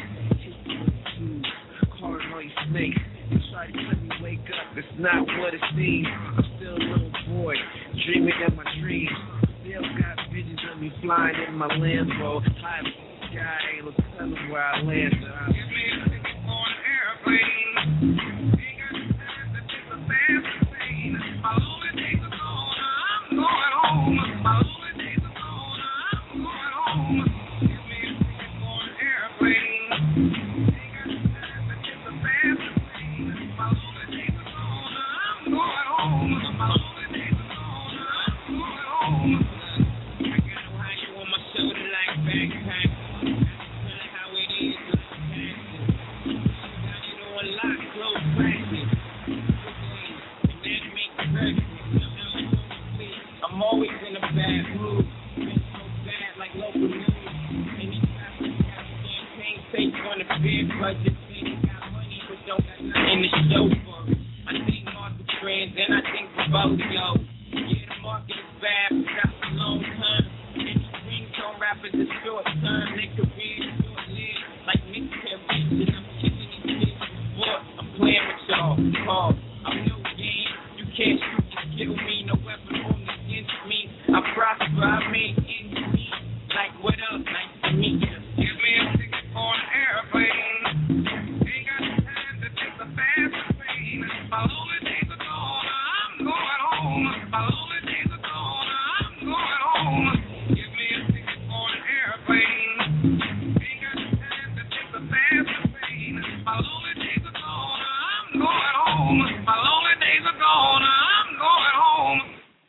Calling all you snakes. You try to let me wake up, it's not what it seems. I'm still a little boy, dreaming of my dreams. Still got visions of me flying in my Lambo. High in the sky, ain't no telling where I land. So I'm Give me a ticket for an airplane. Ain't got time to take a fast plane. My lonely days are gone, I'm going home. My lonely days are gone, I'm going home. Give me a ticket for an airplane. Ain't got time to take a fast plane. My lonely days are gone, I'm going home. My lonely days are gone, I'm going home. I got no how you on my shoulder like backpack. Feeling how it is to the passion. Got it on lock, close practice. And that makes perfect. I'm always in a bad mood. Been so bad like local news. Anytime we got champagne face on the beer budget. Say they got money but don't got nothing to show for it. I think market trends and I think we're about to go. Yeah, the market is bad, but that's a long term. And these ringtone rappers is short term. They could be short lived like mixtape bitches. I'm kicking these bitches before I'm playing with y'all. Call, I'm no game. You can't shoot to kill me. No weapon formed against me. I prosper, I make ends meet. Like, what up? Nice to meet you. Give me a ticket for an airplane. Ain't got time to take the fast plane. My lonely days are gone, I'm going home. My lonely days are gone, I'm going home. Give me a ticket for an airplane. Ain't got time to take the fast plane. My lonely days are gone, I'm going home. My lonely days are gone, I'm going home.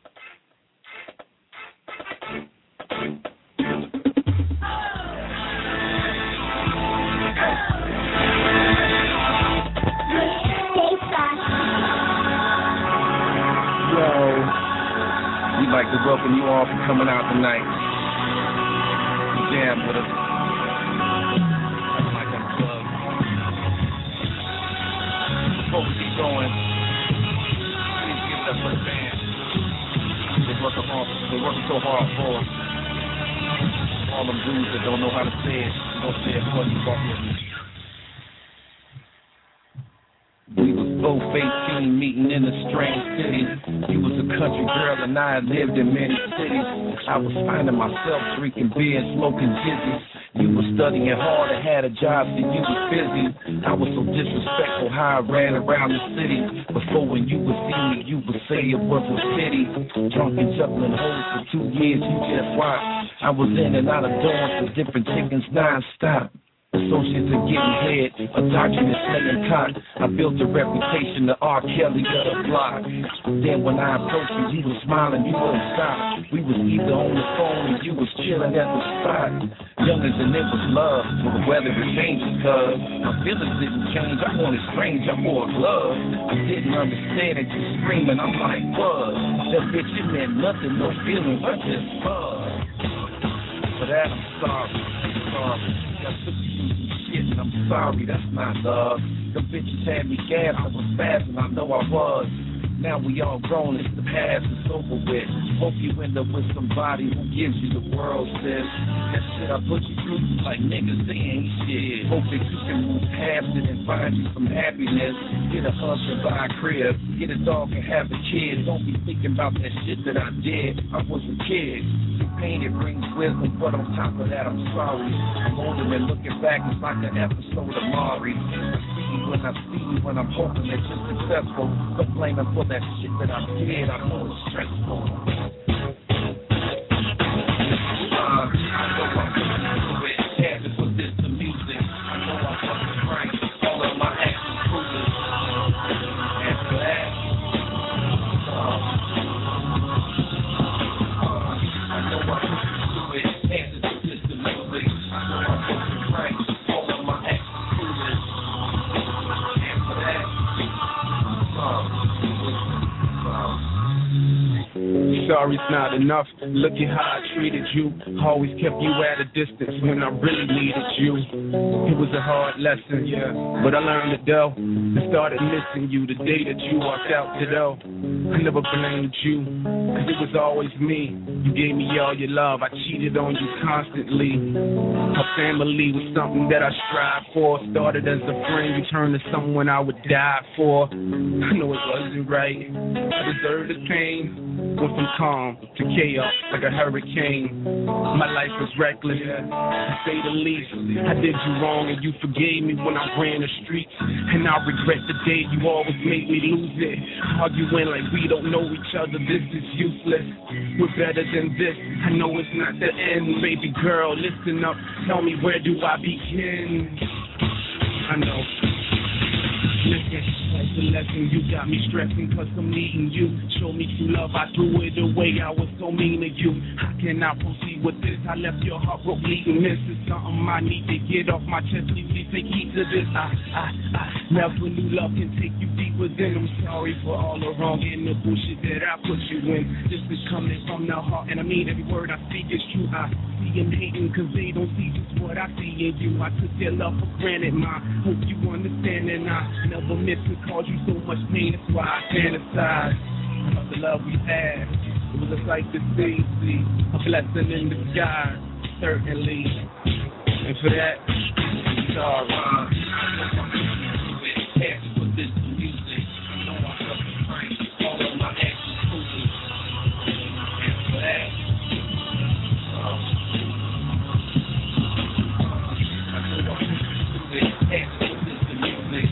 Yo, we'd like to welcome you all for coming out tonight. Jam with us. Like on the club. Before we keep going, please give it up for the band. They're working hard. They're working so hard for us. All them dudes that don't know how to say it, don't say it for you, fuck with me. We was both eighteen, meeting in a strange city. You was a country girl and I had lived in many cities. I was finding myself drinking beer and smoking jizzy. You was studying hard and had a job, so you was busy. I was so disrespectful how I ran around the city. Before when you would see me, you would say it was a pity. Drunk and juggling hoes for two years, you just watched. I was in and out of dorms with different chickens non-stop. Associates are getting head, a doctrine is slinging cock. I built a reputation to R. Kelly of the block. Then when I approached you, you was smiling, you wouldn't stop. We was either on the phone or you was chilling at the spot. Youngers and it was love, but the weather was changing cuz my feelings didn't change, I wanted strange, I wore gloves. I didn't understand it, you screaming, I'm like, what? That bitch, it meant nothing, no feelings, I just buzzed. For that, I'm sorry, I'm sorry. I took you through some shit and I'm sorry, that's not love. The bitches had me gas, I was fast and I know I was. Now we all grown, it's the past, it's over with. Hope you end up with somebody who gives you the world, sis. That shit I put you through, like niggas, they ain't shit. Hope that you can move past it and find you some happiness. Get a husband, buy a crib, get a dog and have a kid. Don't be thinking about that shit that I did, I was a kid. Pain, it brings wisdom, but on top of that, I'm sorry. I'm older and looking back, it's like an episode of Maury. I see you when I see you when I'm hoping that you're successful. But blaming for that shit that I did, I know it's stressful. Uh, I know I'm fucking with chances with this the music. I know I'm fucking right. All of my action cruisers. After that, uh, So, sorry's not enough. Look at how I treated you. Always kept you at a distance when I really needed you. It was a hard lesson, yeah, but I learned it though. I started missing you the day that you walked out the door. I never blamed you, cause it was always me. You gave me all your love, I cheated on you constantly. A family was something that I strived for. Started as a friend, you turned to someone I would die for. I know it wasn't right, I deserved the pain. Went from calm to chaos like a hurricane. My life was reckless, to say the least. I did you wrong and you forgave me when I ran the streets. And I regret the day you always made me lose it. Arguing like we don't know each other, this is useless. We're better than this, I know it's not the end. Baby girl, listen up, tell me where do I begin? I know. Listen, that's the lesson. You got me stressing cause I'm needing you. Show me true love, I threw it away. I was so mean to you. I cannot proceed with this. I left your heart broke bleeding. This is something I need to get off my chest. Please, please take heed to this. I, I, I never knew love can take you deeper than. I'm sorry for all the wrong and the bullshit that I put you in. This is coming from the heart, and I mean every word I speak is true. I see them hating cause they don't see just what I see in you. I took their love for granted, ma. Hope you understand, and I never meant to cause you so much pain. That's why I fantasize about the love we had. It was a sight to see, see, a blessing in disguise, certainly. And for that, I'm sorry. Put this to music. I know I love you, Frank. All of my exes, and for that, um, I know I love you, Frank. Put this to music.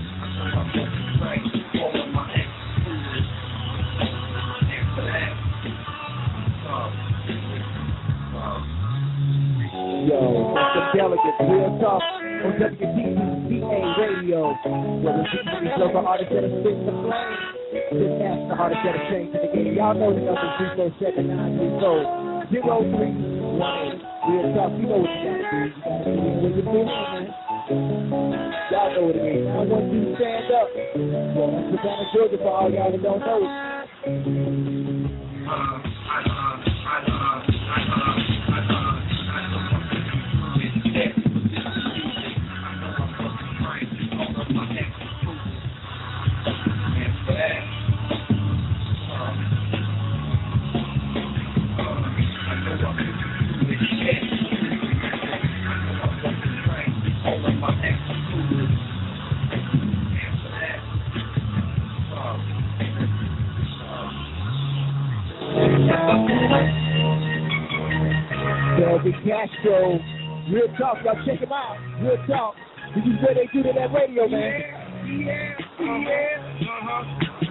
Yo, the Delegates, real talk on W T P A Radio. Where we feature these local artists that are spitting the flame. This national artist that are changing the game. Y'all know the number three four seven nine three four zero three one eight. Real talk, you know what you gotta do. You gotta do it with your business, man. Y'all know what it is. I want you to stand up. So that's Savannah, Georgia for all y'all that don't know it. Delvin Castro, real talk, y'all check him out. Real talk. This is where they do to that radio, man. Yeah, yeah, uh-huh.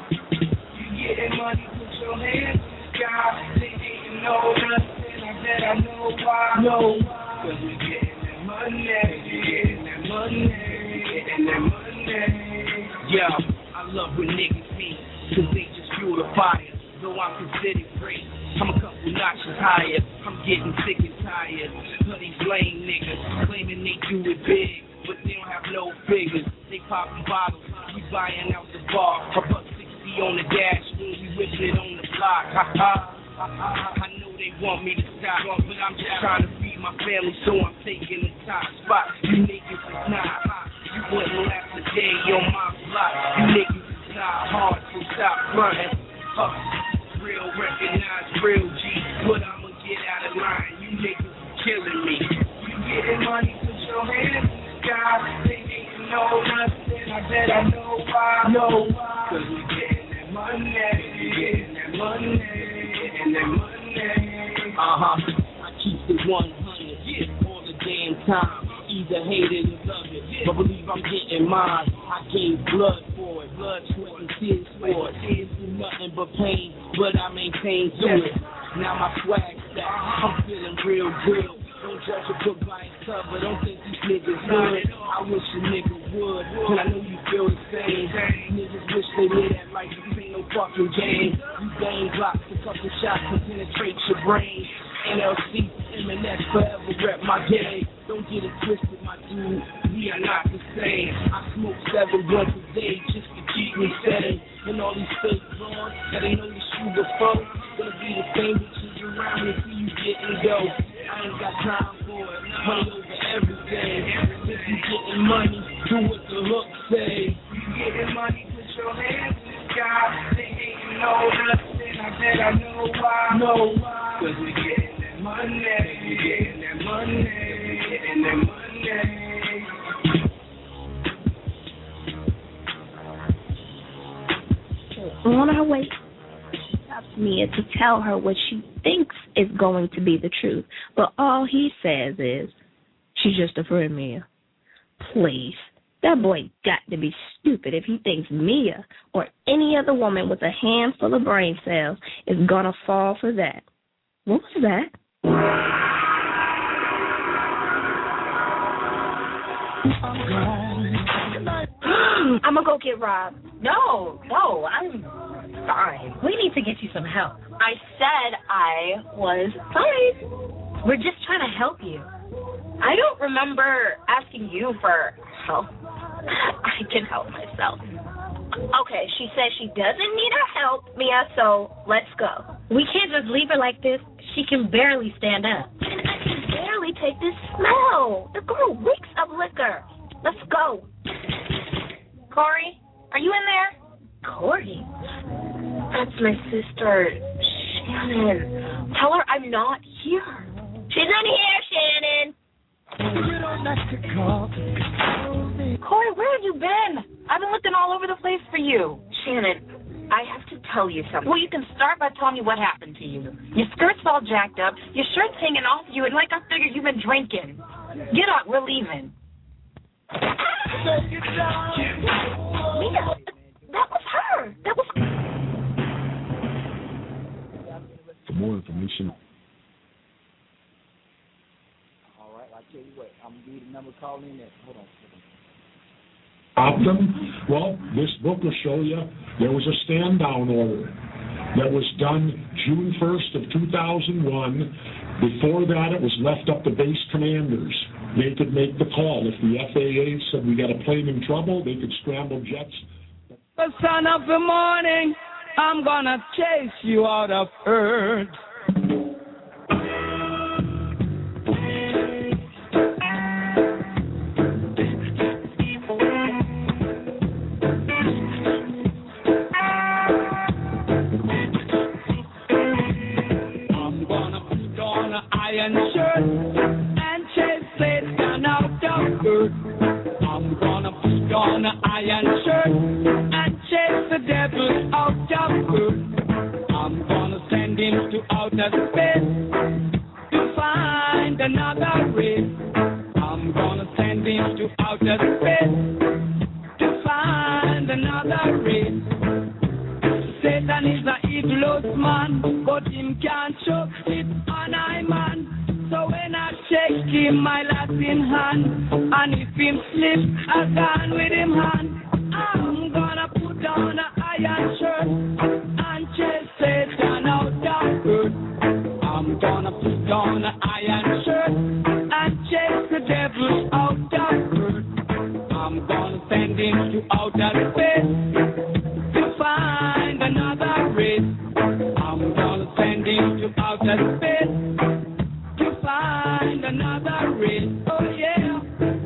You getting money, put your hands in the sky. They ain't know nothing, I bet I know why. No, cause we getting that money, getting that money, getting that money. Yeah, I love when niggas meet, cause they just fuel the fire. Though I'm considered great, I'm a couple notches higher. I'm getting sick and tired of these lame niggas claiming they do it big, but they don't have no figures. They popping bottles, we buying out the bar. A buck sixty on the dash when we whipping it on the block. Ha ha. I know they want me to stop, but I'm just trying to feed my family, so I'm taking the top spot. You niggas is not hot, you wouldn't last a day on my block. You niggas is not hard, so stop running. Uh, real recognize real G, but I'ma get out of line. You niggas killing me. You getting money, put your hands in the sky. They ain't know nothing, I bet I know why. No, cause we getting that money, getting that money, getting that money. Uh-huh, I keep it one hundred, yeah, all the damn time. Either hate it or love it, but believe I'm getting mine. I gave blood for it, blood, sweat, and tears for it. Tears do nothing but pain, but I maintain to it. Now my swag's back, I'm feeling real good. Don't judge a book by its cover, don't think these niggas good. I wish a nigga would, and I know you feel the same. Niggas wish they live that life, this ain't no fucking game. You gang blocks, a couple shots to penetrate your brain. N L C, M N S, forever rep my game. Don't get it twisted, my dude, we are not the same. I smoke seven blunts a day just to keep me sane. And all these fake blondes that ain't know the shoe before, Gonna be the same bitches around me till you getting dope. I ain't got time for it. Money over everything. If you getting money, do what the hook say. You getting money, put your hands in the sky. They ain't no nothing. I bet I know why. Know why? Cause we getting that money. We getting that money. We getting that money. On her way up to Mia to tell her what she thinks is going to be the truth. But all he says is, she's just a friend, Mia. Please. That boy got to be stupid if he thinks Mia or any other woman with a handful of brain cells is going to fall for that. What was that? I'm gone. I'm going to go get Rob. No, no, I'm fine. We need to get you some help. I said I was fine. We're just trying to help you. I don't remember asking you for help. I can help myself. Okay, she says she doesn't need our help, Mia, so let's go. We can't just leave her like this. She can barely stand up. And I can barely take this smell. The girl reeks of liquor. Let's go. Corey, are you in there? Corey? That's my sister, Shannon. Tell her I'm not here. She's in here, Shannon. You don't have to call. Corey, where have you been? I've been looking all over the place for you. Shannon, I have to tell you something. Well, you can start by telling me what happened to you. Your skirt's all jacked up, your shirt's hanging off you, and like I figured you've been drinking. Get up, we're leaving. Mia, that was her. That was. For more information. All right, I'll tell you what. I'm going to give you the number to call in at. Hold on. Them? Well, this book will show you there was a stand-down order that was done June first of two thousand one. Before that, it was left up to base commanders. They could make the call. If the F A A said we got a plane in trouble, they could scramble jets. The son of the morning, I'm gonna chase you out of earth. Iron shirt and chase Satan out of earth. I'm gonna put on an iron shirt and chase the devil out of earth. I'm gonna send him to outer space to find another race. I'm gonna send him to outer space to find another race. Satan is an evilous man, but him can't choke it on I man. So when I shake him, my Latin hand, and if him slip, I gone with him hand. I'm gonna put on an iron shirt and chase Satan out of earth. I'm gonna put on an iron shirt and chase the devil out of earth. I'm gonna send him to outer space to find another race. I'm gonna send him to outer space to find another race. Oh yeah.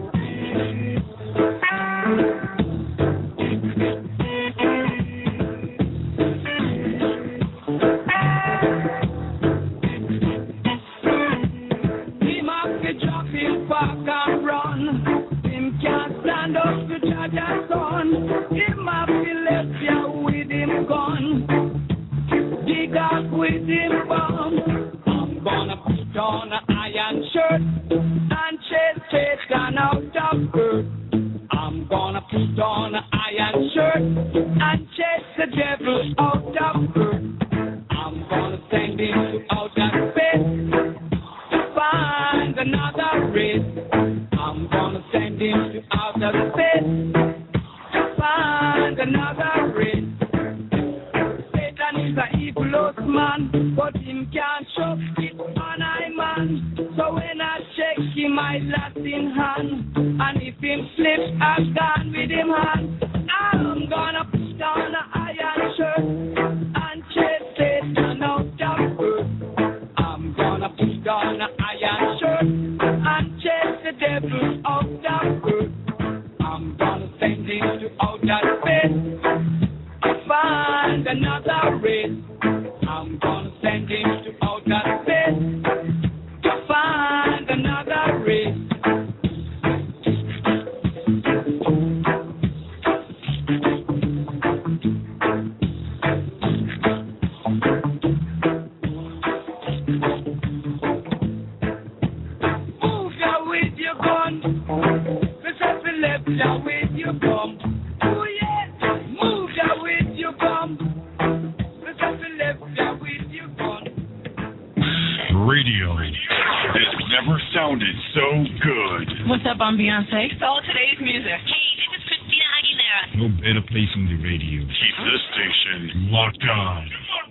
Him have to drop him back and run. Him can't stand up to judge a son. Him have to left ya with him gone. Dig up with him bomb. I'm gonna put on an iron shirt and chase Satan out of earth. I'm gonna put on an iron shirt and chase the devil out of earth. I'm gonna send him to outer space to find another race. I'm gonna send him to outer space to find another race. Satan is a evil man, but him can't show it on I man. So when I shake him, I Latin hand, and if him slip, I've gone with him hand. I'm gonna put on an iron shirt and chase Satan out. send it to outer space to find another race. I'm gonna send him to outer space to find another race. Move ya with your gun, Mister Philip, ya with your gun. Oh yeah, move ya with your gun. Radio has never sounded so good. What's up, I'm Beyonce. It's all today's music. Hey, this is Christina Aguilera. No better place on the radio. Keep this station locked on.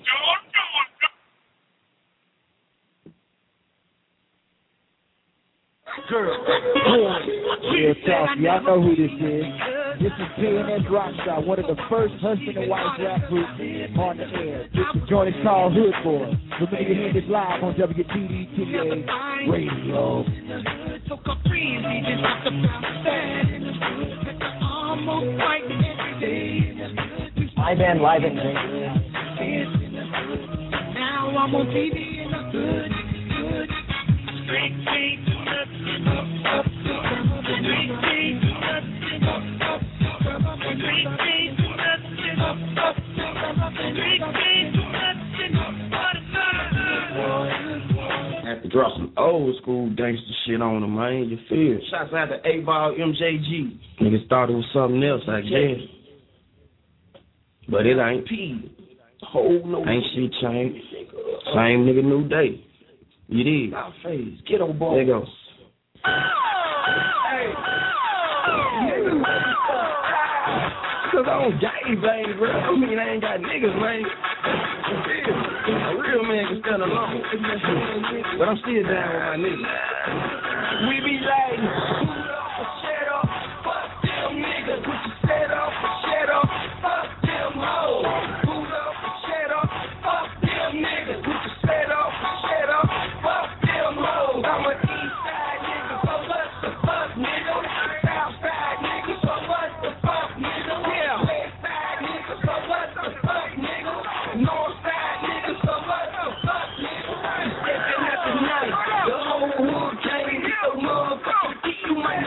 Girl. Yeah, tough. Y'all know who this is. This is P N S Rockstar, one of the first husband and wife rap groups on the air. This joint is called Hood Boy. Remember to hear this live on W T D T A Radio. My band live in Now I'm on T V in the hood, hood. Straight straight to nothing, up, up, up. Straight straight to nothing, up, up, up. Straight straight to nothing, up, up, up. Straight straight to nothing, up, up, up. Have to drop some old school gangster shit on them, man. You feel? Shots out to A-Ball, M J G. Niggas thought it was something else, I guess. But it ain't. Whole no ain't shit changed. Same nigga, new day. You did. Our face. Get on board. There goes. Cause I don't gang bang, bro. I mean, I ain't got niggas, man. A real man can stand alone. But I'm still down with my niggas. We be like, boot up or shut up. Fuck them niggas. Put your set up or shut up. Fuck them hoes. Boot up or shut up. Fuck them niggas. Put your set up or shut up. Fuck them hoes. I'm an east side nigga, so what the fuck, nigga? South side nigga, so what the fuck, nigga? Yeah, west side nigga, so what the fuck, nigga? North side nigga, so what the fuck, nigga? Stepping out the night, the whole hood came, the motherfucker, you might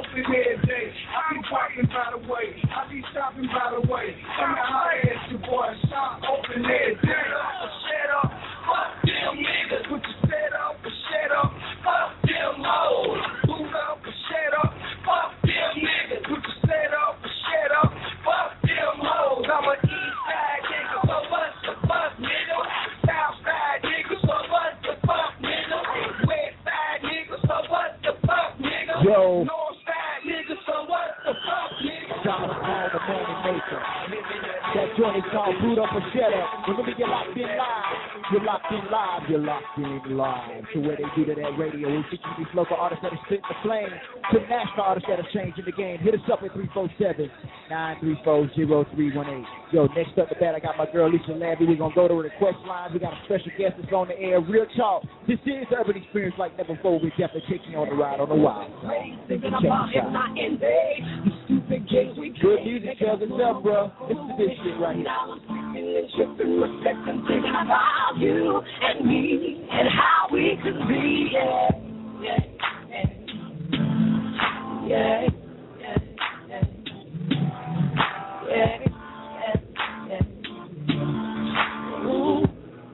open every day. I be walking by the way. I be stopping by the way. Come out holler at your boy. Shop open every day. Shut up. Fuck them niggas. Put your set up or shut up. Fuck them hoes. Boot up or shut up. Fuck them niggas. Put your set up or shut up. Fuck them hoes. I'm a east side nigga. So what the fuck, nigga? South side nigga. So what the fuck, nigga? West side nigga. So what the fuck, nigga? Yo. North side nigga. So what the fuck, nigga? Shout out to all the money maker. That joint is called Boot Up or Shut Up. Remember, you're locked in live. You're locked in live. You're locked in live. To where they do to that radio. We feature these local artists that are spitting the flame. To national artists that are changing the game. Hit us up at three four seven, nine three four, zero three one eight. Yo, next up to that, I got my girl Lisa Labby. We're going to go to the request lines. We got a special guest that's on the air. Real talk. This is Urban Experience like never before. We're definitely taking you on the ride on the wild. Thinking about it, not in vain. You stupid games we Good music tells itself, bro. This is this shit right here. Now I'm screaming and tripping, reflecting, thinking about you and me and how we could be. Yeah, yeah, yeah, yeah, yeah, yeah, yeah, yeah. Ooh.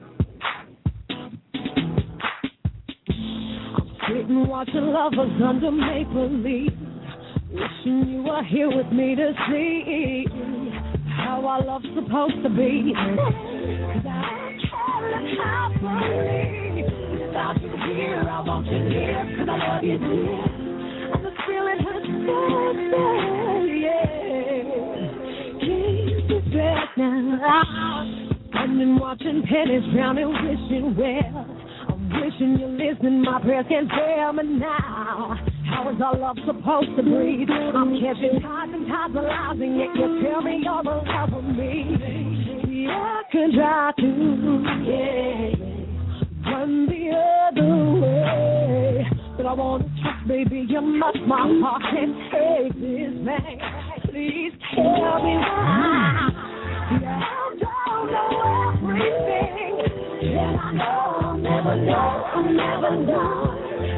I'm sitting watching lovers under maple leaves. Wishing you were here with me to see how our love's supposed to be. Cause I can't happily without you here. I want you here cause I love you dear. And the feeling hurts so bad, yeah. Keep it back now. I've been watching pennies drowning, wishing well. I'm wishing you're listening, my prayers can fail me now. How is our love supposed to breathe? I'm catching tides and tides of lies, and yet you tell me you're the love of me. Yeah, I could try to, yeah, run the other way, but I want to trust, baby, you must. My heart can't take this, man. Please tell me why. Yeah, I don't know everything, and I know I'll never know, I'll never know.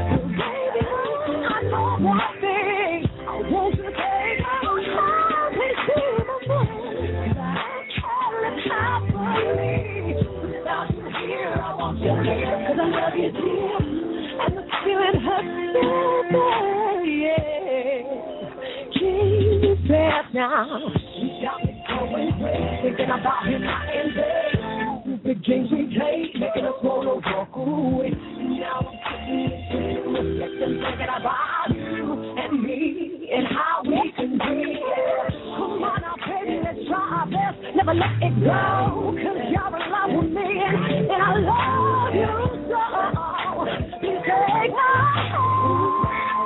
One thing I want to take my time and see my mind. I can't live happily without you here. I want you here because I love you dear. And the feeling hurts so bad, yeah. Keep it back now. You got me going crazy, thinking about you night and day. Stupid games we play, making us wanna walk away. Now I'm sitting and reflecting, thinking about you and me and how we can be. Come on now, baby, let's try our best. Never let it go, cause you're in love with me and, and I love you so. You take my hand.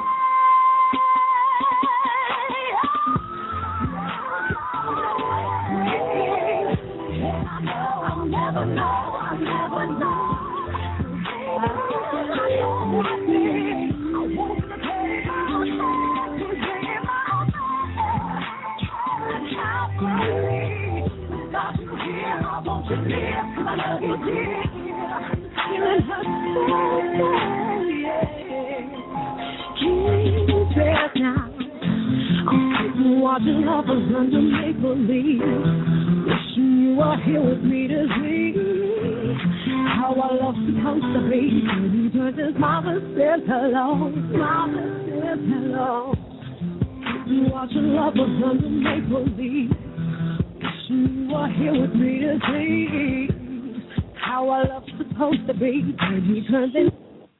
I'll never know, I'll never know. I don't want me. I want to play my song, to sing my song. Without you here, I want you here, cause I love you dear. Feeling hurt so bad, yeah. Keep it now. I'm sitting watching lovers under maple leaves. Wishing you were here with me to see how our love's supposed to be. He turns his mama says hello, mama says hello. Sitting watching lovers under maple leaves. Wishing you were here with me to see how our love's supposed to be. And he turns his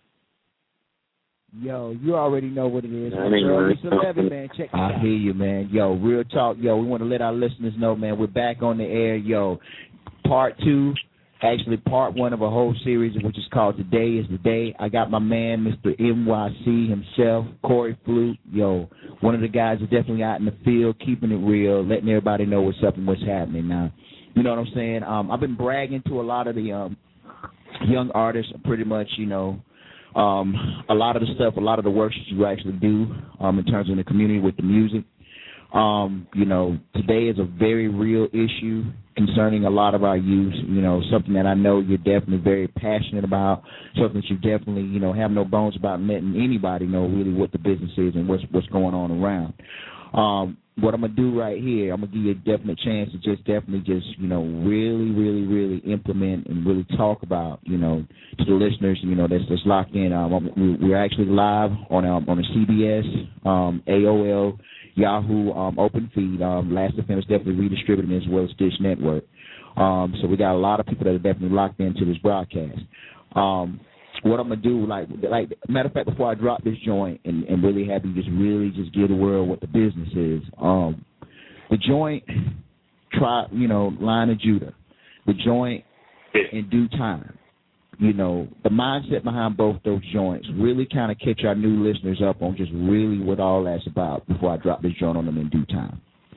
Yo, you already know what it is. I mean, Girl, Lisa Levy, man. Check it out. I hear you, man. Yo, real talk. Yo, we want to let our listeners know, man, we're back on the air. Yo, part two, actually part one of a whole series, which is called Today is the Day. I got my man, Mister N Y C himself, Corey Flute. Yo, one of the guys is definitely out in the field, keeping it real, letting everybody know what's up and what's happening now. You know what I'm saying? Um, I've been bragging to a lot of the um, young artists, pretty much, you know, Um, a lot of the stuff, a lot of the work that you actually do um, in terms of the community with the music. Um, you know, today is a very real issue concerning a lot of our youth, you know, something that I know you're definitely very passionate about, something that you definitely, you know, have no bones about letting anybody know really what the business is and what's what's going on around. Um, what I'm going to do right here, I'm going to give you a definite chance to just definitely just, you know, really, really, really implement and really talk about, you know, to the listeners, you know, that's, that's locked in. Um, we're actually live on um, on the C B S, um, A O L, Yahoo um, open feed. Um, Last F M is definitely redistributing as well as Dish Network. Um, so we got a lot of people that are definitely locked into this broadcast. Um, what I'm gonna do, like, like matter of fact, before I drop this joint and, and really have you just really just give the world what the business is. Um, the joint, try, you know, Line of Judah. The joint, In Due Time. You know, the mindset behind both those joints really kind of catch our new listeners up on just really what all that's about before I drop this joint on them in due time.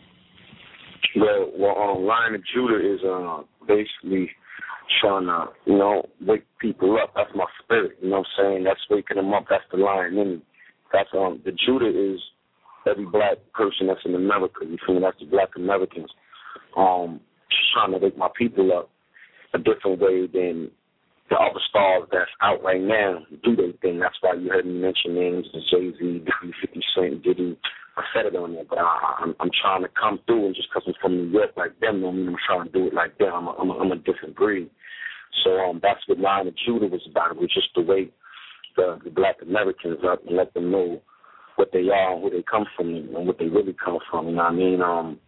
Well, well um, Line of Judah is uh, basically trying to, you know, wake people up. That's my spirit, you know what I'm saying? That's waking them up. That's the lion in me. That's, um, the Judah is every black person that's in America. You feel me? That's the black Americans. Um, just trying to wake my people up a different way than the other stars that's out right now do their thing. That's why you heard me mention names as Jay-Z, fifty Cent, Diddy. I said it on there, but I, I'm, I'm trying to come through, and just because I'm from New York like them don't mean I'm trying to do it like them. I'm a, I'm a, I'm a different breed. So um, that's what Line of Judah was about. It was just to wake the, the black Americans up and let them know what they are and where they come from and what they really come from. You know what I mean? Um,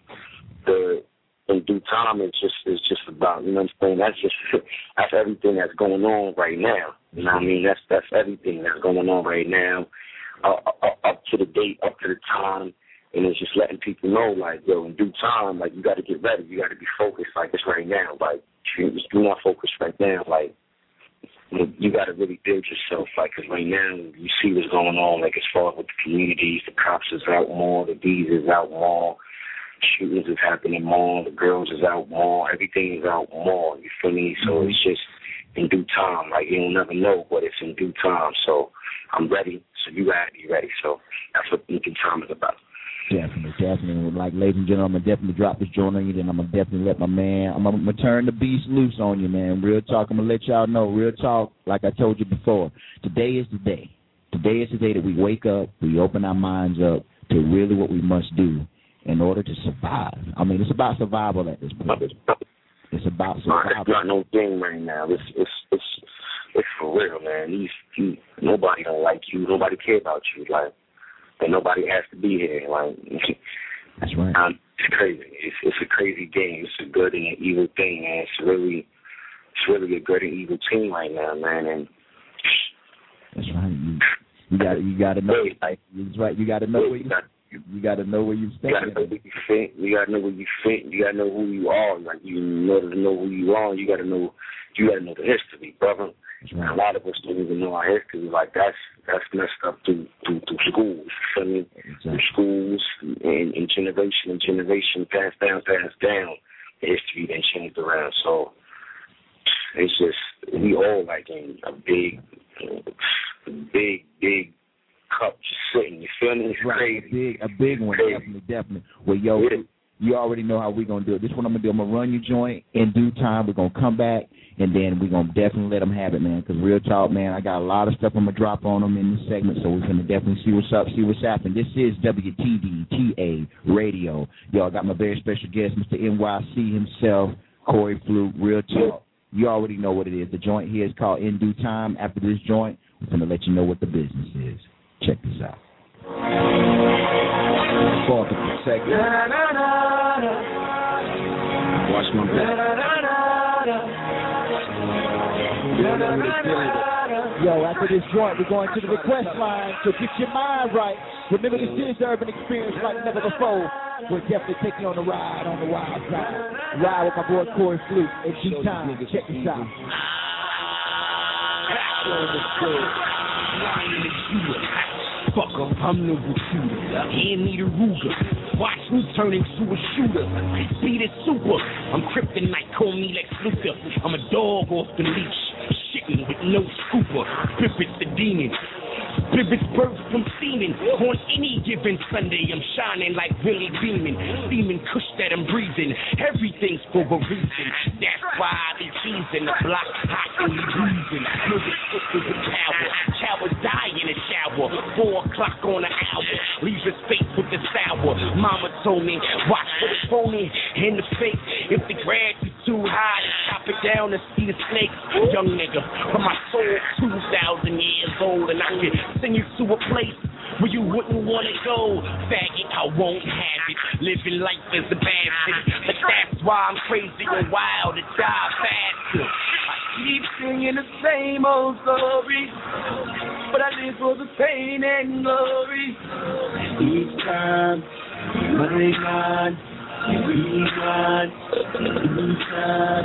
the In Due Time is just is just about, you know what I'm saying? That's just that's everything that's going on right now. You know what I mean? That's that's everything that's going on right now, uh, up, up to the date, up to the time, and it's just letting people know, like, yo, in due time, like, you got to get ready, you got to be focused, like it's right now, like you just do not focus right now, like you, you got to really build yourself, like, because right now you see what's going on, like as far as with the communities, the cops is out more, the D's is out more. Shootings is happening more, the girls is out more, everything is out more, you feel me? So mm-hmm. It's just in due time. Like, you don't never know, but it's in due time. So I'm ready, so you gotta be ready. So that's what in due time is about. Definitely, definitely. Like, ladies and gentlemen, I'm going to definitely drop this joint on you, then I'm going to definitely let my man, I'm going to turn the beast loose on you, man. Real talk, I'm going to let y'all know, real talk, like I told you before, today is the day. Today is the day that we wake up, we open our minds up to really what we must do in order to survive. I mean, it's about survival at this point. It's about survival. It's not no game right now. It's it's it's it's for real, man. These, you, nobody don't like you. Nobody care about you. Like, and nobody has to be here. Like, that's right. Um, it's crazy. It's it's a crazy game. It's a good and an evil thing, man. It's really it's really a good and evil team right now, man. And that's right. You, you got you got to know. Like, that's right. You got to know where you. You, you got to know where you stand. You got to know where you fit. You got to know where you fit. You got to know who you are. Like, you in order to know who you are, you got to know. You got to know the history, brother. Right. A lot of us don't even know our history. Like, that's that's messed up through through, through schools. You feel me? Exactly. Through schools and, and generation and generation, passed down, passed down. The history then changed around. So it's just, we all like in a big, a big, big cup just sitting. You feel me? It's right. crazy. A big, a big one, crazy. definitely, definitely. Well, yo, yeah. You already know how we're going to do it. This one I'm going to do, I'm going to run your joint in due time. We're going to come back, and then we're going to definitely let them have it, man, because real talk, man, I got a lot of stuff I'm going to drop on them in this segment, so we're going to definitely see what's up, see what's happening. This is W T D T A Radio. Yo, I got my very special guest, Mister N Y C himself, Corey Fluke, real talk. You already know what it is. The joint here is called In Due Time. After this joint, we're going to let you know what the business is. Check this out. Watch my back. Yo, after this joint, we're going to the request line, so get your mind right. Remember, this is urban experience like never before. We'll definitely take you on the ride, on the wild side. Ride with my boy Corey Fluke in due time. Check this out. Fuck em, I'm the recruiter. Hand me the Ruger. Watch me turn into a shooter. Beat it super. I'm kryptonite, call me Lex Luthor. I'm a dog off the leash, shitting with no scooper. Pip it's the demon. Spirits birth from semen. On any given Sunday, I'm shining like Willie Beeman. Steaming kush that I'm breathing. Everything's for a reason. That's why I be teasing the block hot and we breathing. Niggas sisters with power. Showers die in the shower. Four o'clock on the hour. Leave his face with the sour. Mama told me, watch for the phony in the face. If the grass is too high, chop it down and see the snakes. Young nigga, from my soul, two thousand years old, and I can send you to a place where you wouldn't want to go. Faggot, I won't have it. Living life is a bastard, but that's why I'm crazy and wild to die faster. I keep singing the same old story, but I live for the pain and glory. Each time, my mind, each time, each time,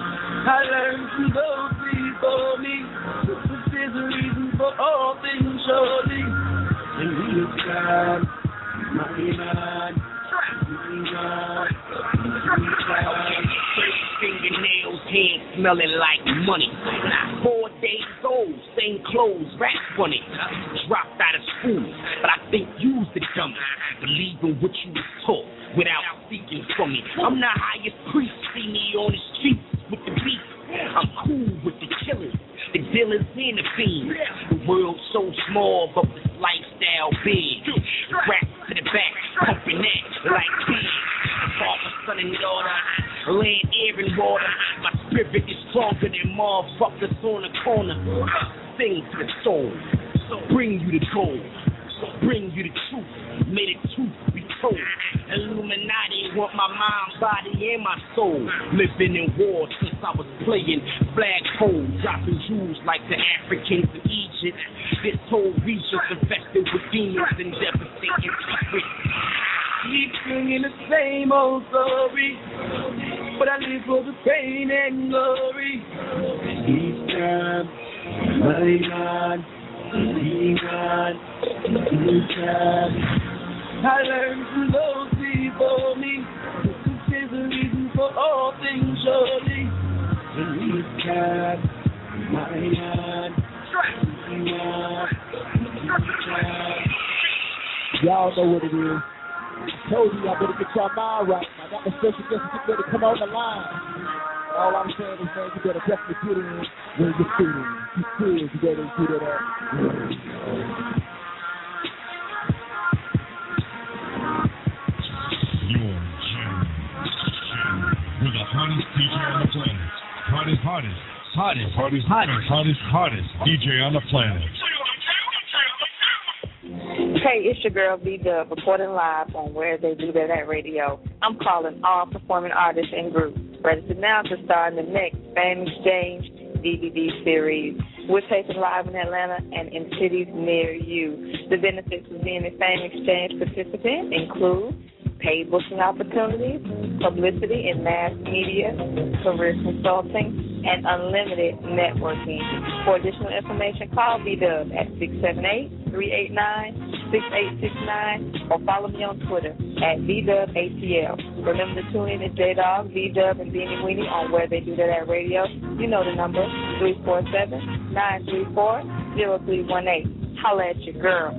I learn from those before me. There's a reason for all things, surely. And each time, my mind, each time, each time. Fingernails, hands smelling like money. Four days old, same clothes, rap funny. Dropped out of school, but I think you's the dumbest. Believing what you was taught without seeking from me. I'm the highest priest, see me on the streets with the beat. I'm cool with the killers, the dealers and the fiends. The world's so small, but this lifestyle big. Rap to the back, pumping that like big. Father, son, and daughter, land, air, and water. My spirit is stronger than motherfuckers on the corner. Sing to the soul, bring you the gold, bring you the truth. May the truth be told. Illuminati want my mind, body, and my soul. Living in war since I was playing black hole, dropping jewels like the Africans in Egypt. This whole region's infested with demons and devastating secrets. Keep singing the same old story, but I live for the pain and glory. Each time, my God, each time, each time, I learn from those before me. There's a reason for all things, surely. And each time, my God, each time, each time. Y'all know what it is. I told you I better get your mind right. I got the special guests to get ready to come on the line. All I'm saying is, man, you better definitely get in when you're feeling. You feel you better do that. You're jamming, jamming with the hottest D J on the planet. Hottest, hottest, hottest, hottest, hottest, hottest, hottest D J on the planet. Hey, it's your girl B-Dub reporting live on Where They Do That at Radio. I'm calling all performing artists and groups. Register now to star in the next Fame Exchange D V D series. We're taping live in Atlanta and in cities near you. The benefits of being a Fame Exchange participant include paid booking opportunities, publicity in mass media, career consulting, and unlimited networking. For additional information, call B-Dub at six seven eight, three eight nine, six eight six nine or follow me on Twitter at B Dub A T L. Remember to tune in to J-Dog, B-Dub, and Beanie Weenie on Where They Do That at Radio. You know the number, three four seven, nine three four, zero three one eight. Holla at your girl.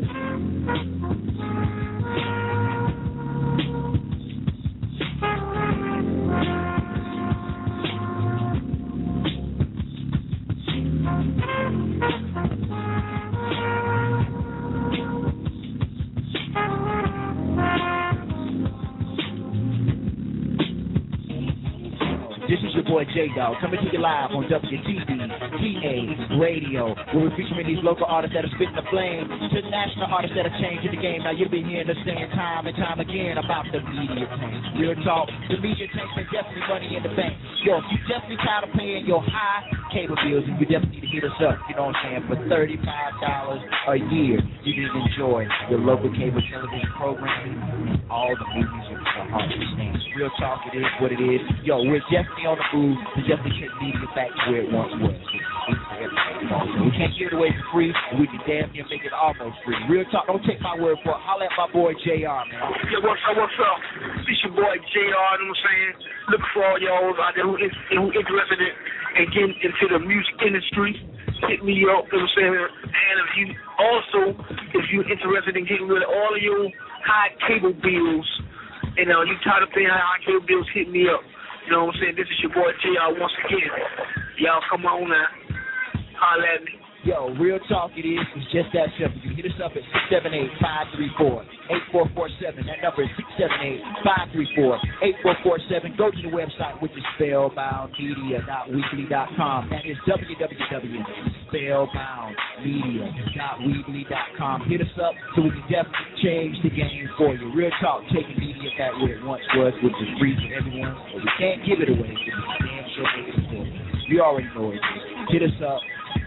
This is your boy J-Dog coming to you live on W T B P A Radio, where we're featuring these local artists that are spitting the flame to national artists that are changing the game. Now you've been hearing us saying time and time again about the media tank. Real talk, the media tank is definitely money in the bank. Yo, if you definitely tired of paying your high cable bills, and you definitely need to hit us up, you know what I'm saying, for thirty-five dollars a year, you can enjoy your local cable television programming and all the movies and the artists. Real talk, it is what it is. Yo, we're definitely on the move to definitely take media back to where it once was. We can't give it away for free, and we can damn near make it almost free. Real talk, don't take my word for it. Holla at my boy J R, man. Yeah, what's up, what's up? It's your boy J R, you know what I'm saying? Look for all y'all out there who is who interested in, in getting into the music industry. hit me up. You know what I'm saying? And if you also, if you're interested in getting rid of all of your high cable bills, and uh, you tired of paying high cable bills, hit me up. You know what I'm saying? This is your boy J R once again. Y'all come on now. Holla at me. Yo, real talk it is. It's just that simple. You hit us up at six seven eight, five three four, eight four four seven. That number is six seven eight, five three four, eight four four seven. Go to the website, which is spellbound media dot weekly dot com. That is w w w dot spellbound media dot weekly dot com. Hit us up so we can definitely change the game for you. Real talk, taking media back where it once was, which is free for everyone. But we can't give it away. It's a damn sure making it for you. You already know it. Hit us up.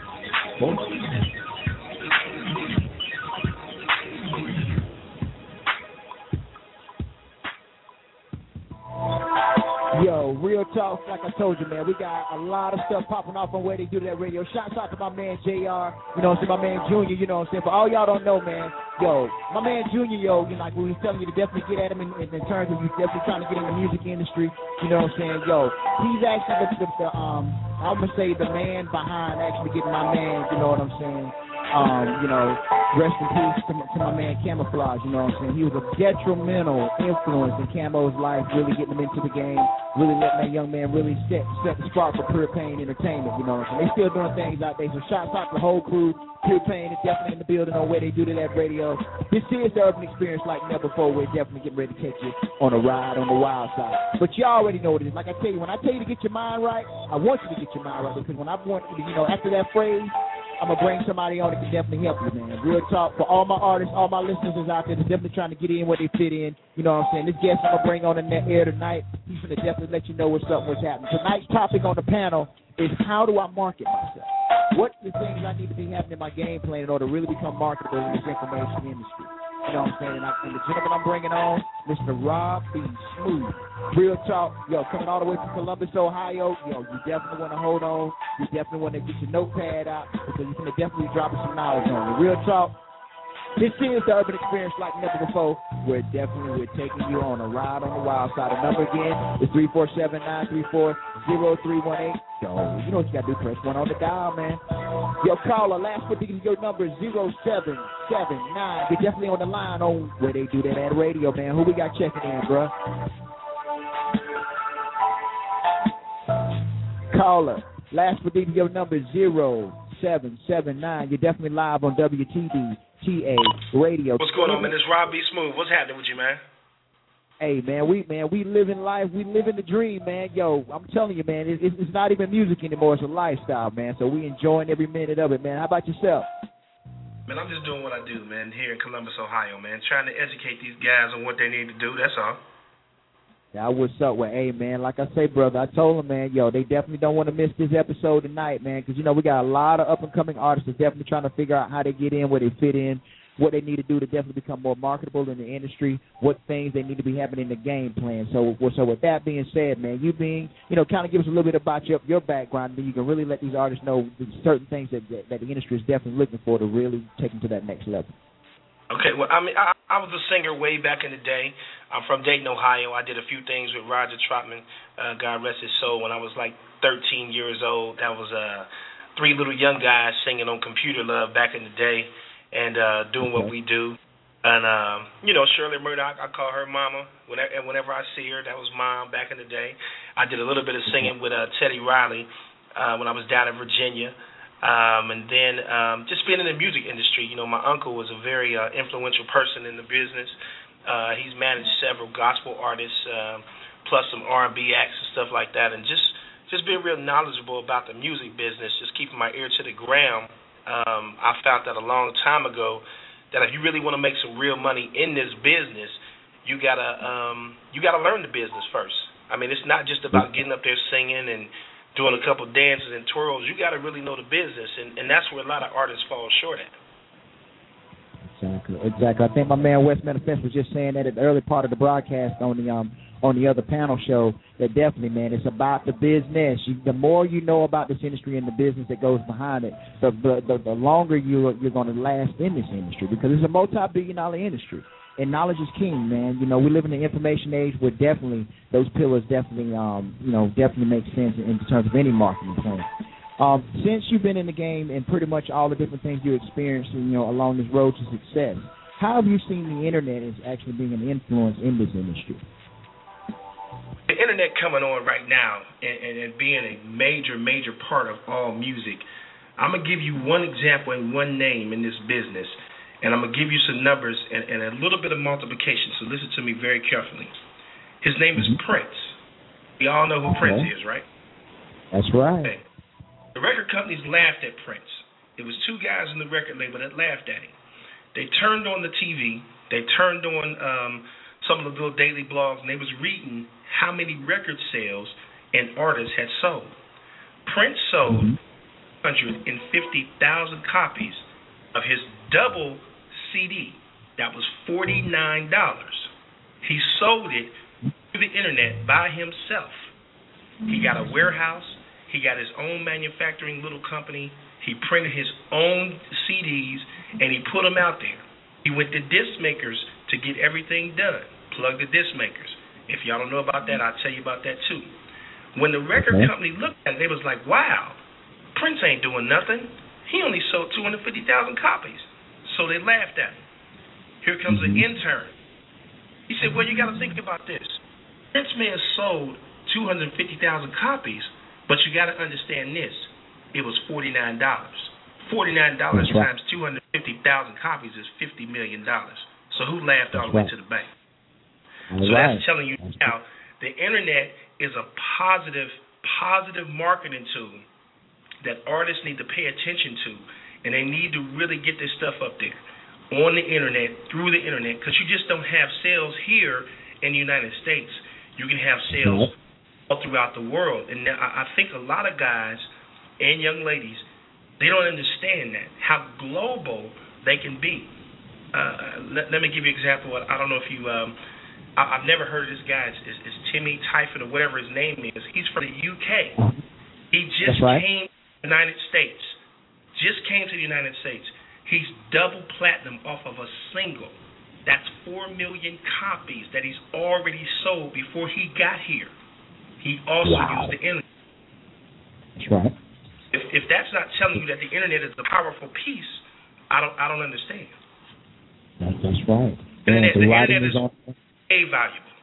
Yo, real talk, like I told you, man, we got a lot of stuff popping off on Where They Do That Radio. Shouts out to my man J R, you know what I'm saying, my man Junior, you know what I'm saying. For all y'all don't know, man, yo, my man Junior, yo, you know, like we was telling you to definitely get at him in, in, in terms of you definitely trying to get in the music industry, you know what I'm saying. Yo, he's actually the, the, the um, I'm going to say the man behind actually getting my man, you know what I'm saying. Um, you know, rest in peace to, to my man Camouflage, you know what I'm saying. He was a detrimental influence in Camo's life, really getting him into the game, really letting that young man really set, set the spark for Pure Pain Entertainment, you know what I'm saying. They still doing things out there, so shouts out to the whole crew. Pure Pain is definitely in the building on Where They Do That Radio. This is the urban experience like never before. We're definitely getting ready to take you on a ride on the wild side. But you already know what it is. Like I tell you, when I tell you to get your mind right, I want you to get your mind right, because when I want you to, you know, after that phrase, I'm going to bring somebody on that can definitely help you, man. Real talk, for all my artists, all my listeners is out there that's definitely trying to get in where they fit in. You know what I'm saying? This guest I'm going to bring on the net air tonight, he's going to definitely let you know what's up, what's happening. Tonight's topic on the panel is how do I market myself? What are the things I need to be having in my game plan in order to really become marketable in this information industry? You know what I'm saying? And, I, and the gentleman I'm bringing on, Mister Rob B. Smooth. Real talk, yo, coming all the way from Columbus, Ohio. Yo, you definitely want to hold on. You definitely want to get your notepad out because you're going to definitely drop some knowledge on you. Real talk, this is the urban experience like never before. We're definitely we're taking you on a ride on the wild side. The number again is three four seven, nine three four, zero three one eight. Yo, you know what you got to do. Press one on the dial, man. Yo, caller, last one, your number is zero seven seven nine. You're definitely on the line on Where They Do That at radio, man. Who we got checking in, bro? Caller, last one, your number is zero seven seven nine. You're definitely live on W T D T A radio. What's going on, man? It's Rob B. Smooth. What's happening with you, man? Hey, man, we man, we living life. We living the dream, man. Yo, I'm telling you, man, it, it's not even music anymore. It's a lifestyle, man. So we enjoying every minute of it, man. How about yourself? Man, I'm just doing what I do, man, here in Columbus, Ohio, man. Trying to educate these guys on what they need to do. That's all. Yeah, what's up with, hey, man, like I say, brother, I told them, man, yo, they definitely don't want to miss this episode tonight, man, because, you know, we got a lot of up-and-coming artists that's definitely trying to figure out how they get in, where they fit in, what they need to do to definitely become more marketable in the industry, what things they need to be having in the game plan. So, so with that being said, man, you being, you know, kind of give us a little bit about your your background, and you can really let these artists know certain things that, that, that the industry is definitely looking for to really take them to that next level. Okay, well, I mean, I, I was a singer way back in the day. I'm from Dayton, Ohio. I did a few things with Roger Troutman, uh, God rest his soul, when I was like thirteen years old. That was uh, three little young guys singing on Computer Love back in the day and uh, doing what we do. And, um, you know, Shirley Murdoch, I call her Mama. Whenever, and whenever I see her, that was Mom back in the day. I did a little bit of singing with uh, Teddy Riley uh, when I was down in Virginia. Um, and then um, just being in the music industry, you know, my uncle was a very uh, influential person in the business. Uh, he's managed several gospel artists, um, plus some R and B acts and stuff like that, and just, just being real knowledgeable about the music business, just keeping my ear to the ground. Um, I found that a long time ago that if you really want to make some real money in this business, you gotta um, you gotta learn the business first. I mean, it's not just about getting up there singing and doing a couple dances and twirls. You got to really know the business, and, and that's where a lot of artists fall short at. Exactly, exactly. I think my man West Manifest was just saying that at the early part of the broadcast on the um on the other panel show, that definitely, man, it's about the business. You, the more you know about this industry and the business that goes behind it, the the, the longer you you're going to last in this industry, because it's a multi-billion dollar industry. And knowledge is king, man. You know, we live in the information age where definitely those pillars definitely, um, you know, definitely make sense in, in terms of any marketing plan. Um, since you've been in the game and pretty much all the different things you experienced, you know, along this road to success, how have you seen the internet as actually being an influence in this industry? The internet coming on right now and, and, and being a major, major part of all music. I'm going to give you one example and one name in this business, and I'm going to give you some numbers and, and a little bit of multiplication, so listen to me very carefully. His name is mm-hmm. Prince. We all know who okay. Prince is, right? That's right. Okay. The record companies laughed at Prince. It was two guys in the record label that laughed at him. They turned on the T V. They turned on um, some of the little daily blogs, and they was reading how many record sales and artists had sold. Prince sold mm-hmm. one hundred fifty thousand copies of his double C D. That was forty-nine dollars. He sold it through the internet by himself. He got a warehouse. He got his own manufacturing little company. He printed his own C Ds, and he put them out there. He went to disc makers to get everything done, plug the disc makers. If y'all don't know about that, I'll tell you about that too. When the record okay. company looked at it, they was like, wow, Prince ain't doing nothing. He only sold two hundred fifty thousand copies. So they laughed at him. Here comes mm-hmm. an intern. He said, well, you got to think about this. Prince may have sold two hundred fifty thousand copies, but you got to understand this. It was forty-nine dollars. forty-nine dollars right. times two hundred fifty thousand copies is fifty million dollars. So who laughed all the way to the bank? That's so right. that's telling you that's now the internet is a positive, positive marketing tool that artists need to pay attention to, and they need to really get this stuff up there on the internet, through the internet, because you just don't have sales here in the United States. You can have sales all throughout the world. And I think a lot of guys and young ladies, they don't understand that, how global they can be. Uh, let, let me give you an example. I don't know if you, um, I, I've never heard of this guy. It's, it's, it's Timmy Typhon or whatever his name is. He's from the U K. He just right. came to the United States. Just came to the United States. He's double platinum off of a single. That's four million copies that he's already sold before he got here. He also wow. used the internet. That's right. If, if that's not telling you that the internet is a powerful piece, I don't I don't understand. That, that's right. Internet, the, the internet is on... a valuable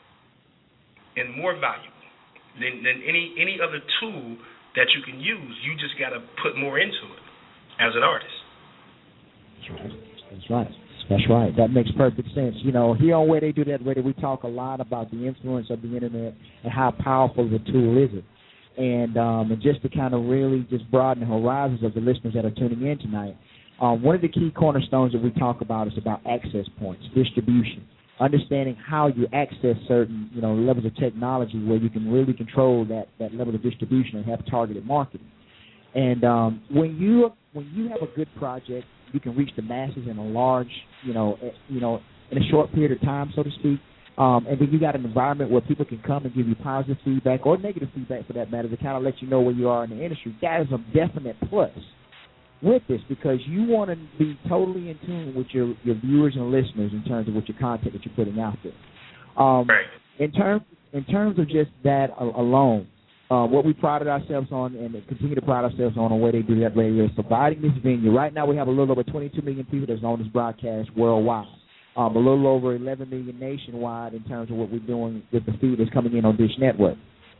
and more valuable than, than any any other tool that you can use. You just got to put more into it as an artist. That's right. That's right. That's right. That makes perfect sense. You know, here on Where They Do That Radio, we talk a lot about the influence of the internet and how powerful the tool is it. And, um, and just to kind of really just broaden the horizons of the listeners that are tuning in tonight, um, one of the key cornerstones that we talk about is about access points, distribution, understanding how you access certain, you know, levels of technology where you can really control that, that level of distribution and have targeted marketing. And um, when you when you have a good project, you can reach the masses in a large, you know, you know, in a short period of time, so to speak. Um, and then you got an environment where people can come and give you positive feedback or negative feedback, for that matter, to kind of let you know where you are in the industry. That is a definite plus with this, because you want to be totally in tune with your, your viewers and listeners in terms of what your content that you're putting out there. Um, right. In terms in terms of just that alone. Uh, what we prided ourselves on and continue to pride ourselves on on Where They Do That Radio is providing this venue. Right now we have a little over twenty-two million people that's on this broadcast worldwide, um, a little over eleven million nationwide in terms of what we're doing with the feed that's coming in on Dish Network.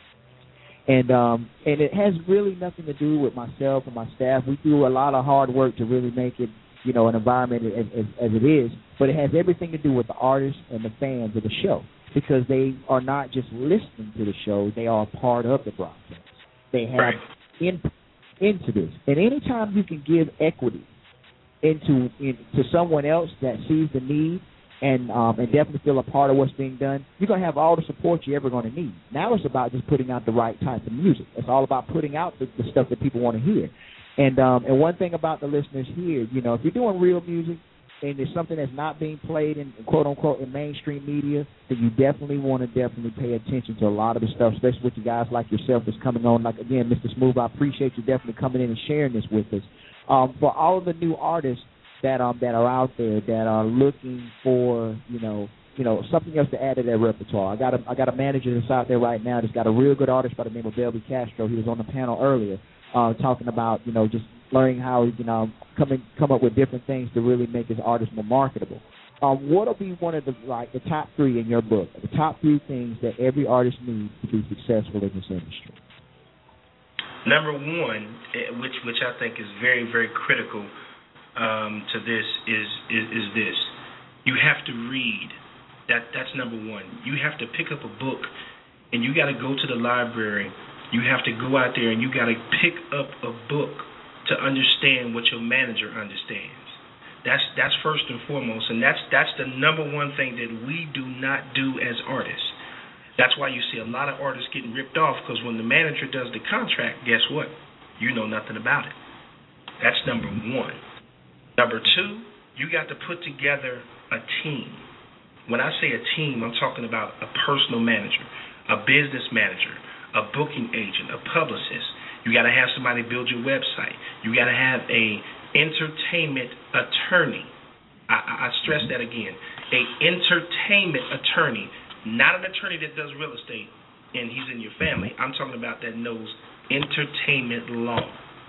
And um, and it has really nothing to do with myself and my staff. We do a lot of hard work to really make it, you know, an environment as, as, as it is, but it has everything to do with the artists and the fans of the show, because they are not just listening to the show, they are a part of the broadcast. They have right. input into this. And anytime you can give equity into in, to someone else that sees the need and um, and definitely feel a part of what's being done, you're going to have all the support you're ever going to need. Now it's about just putting out the right type of music. It's all about putting out the, the stuff that people want to hear. And um, and one thing about the listeners here, you know, if you're doing real music, and there's something that's not being played in, quote unquote, in mainstream media, then you definitely want to definitely pay attention to a lot of the stuff, especially with you guys like yourself that's coming on. Like, again, Mister Smooth, I appreciate you definitely coming in and sharing this with us. Um, for all of the new artists that um that are out there that are looking for, you know, you know, something else to add to their repertoire. I got a I got a manager that's out there right now that's got a real good artist by the name of Belby Castro. He was on the panel earlier. uh, talking about, you know, just learning how he can um, come in, come up with different things to really make his artist more marketable. Um, what will be one of the like the top three in your book? The top three things that every artist needs to be successful in this industry. Number one, which which I think is very very critical um, to this, is, is is this: you have to read. That that's number one. You have to pick up a book, and you got to go to the library. You have to go out there and you got to pick up a book to understand what your manager understands. That's that's first and foremost, and that's that's the number one thing that we do not do as artists. That's why you see a lot of artists getting ripped off, because when the manager does the contract, guess what? You know nothing about it. That's number one. Number two, you got to put together a team. When I say a team, I'm talking about a personal manager, a business manager, a booking agent, a publicist. You got to have somebody build your website. You got to have a entertainment attorney. I, I stress that again. A entertainment attorney, not an attorney that does real estate and he's in your family. I'm talking about that knows entertainment law.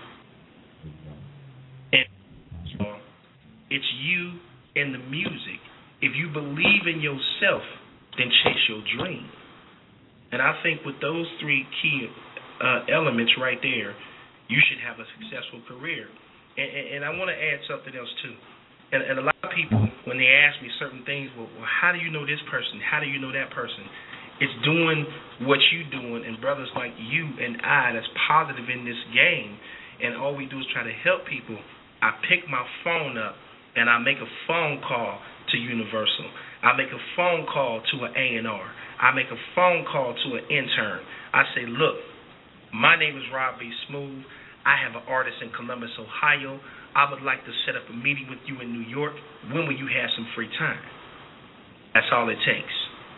And it's you and the music. If you believe in yourself, then chase your dream. And I think with those three key uh, elements right there, you should have a successful career. And, and, and I want to add something else too. And, and a lot of people, when they ask me certain things, well, well, how do you know this person? How do you know that person? It's doing what you're doing, and brothers like you and I that's positive in this game, and all we do is try to help people. I pick my phone up, and I make a phone call to Universal. I make a phone call to an A and R. I make a phone call to an intern. I say, look, my name is Rob B. Smooth. I have an artist in Columbus, Ohio. I would like to set up a meeting with you in New York. When will you have some free time? That's all it takes.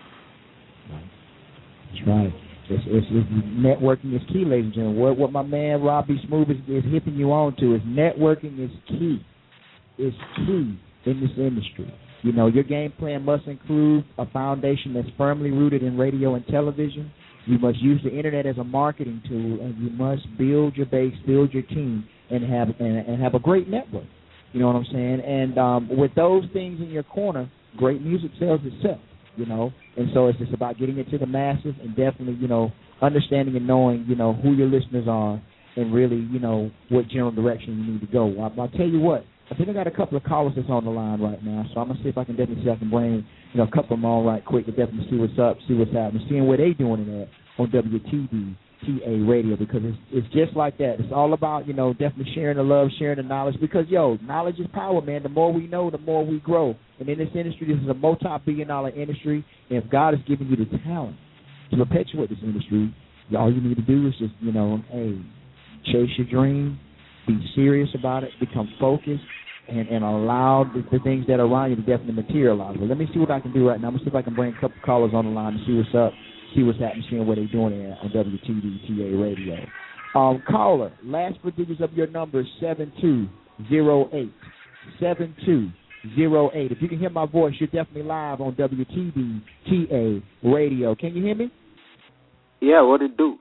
That's right. It's, it's, it's networking is key, ladies and gentlemen. What, what my man Rob B. Smooth is, is hipping you on to is networking is key. It's key in this industry. You know, your game plan must include a foundation that's firmly rooted in radio and television. You must use the internet as a marketing tool, and you must build your base, build your team, and have and, and have a great network. You know what I'm saying? And um, with those things in your corner, great music sells itself. You know, and so it's just about getting it to the masses and definitely, you know, understanding and knowing, you know, who your listeners are and really, you know, what general direction you need to go. I'll, I'll tell you what. I think I got a couple of callers that's on the line right now, so I'm going to see if I can definitely see if I can bring, you know, a couple of them on right quick to definitely see what's up, see what's happening, seeing where they doing it at on W T D T A Radio, because it's it's just like that. It's all about, you know, definitely sharing the love, sharing the knowledge, because, yo, knowledge is power, man. The more we know, the more we grow. And in this industry, this is a multi-billion dollar industry, and if God has given you the talent to perpetuate this industry, all you need to do is just, you know, hey, chase your dream, be serious about it, become focused, and, and allow the, the things that are around you to definitely materialize. But let me see what I can do right now. I'm going to see if I can bring a couple callers on the line and see what's up, see what's happening, seeing what they're doing there on W T D T A Radio. Um, caller, last four digits of your number is seven two zero eight. seven two zero eight. If you can hear my voice, you're definitely live on W T D T A Radio. Can you hear me? Yeah, what it do?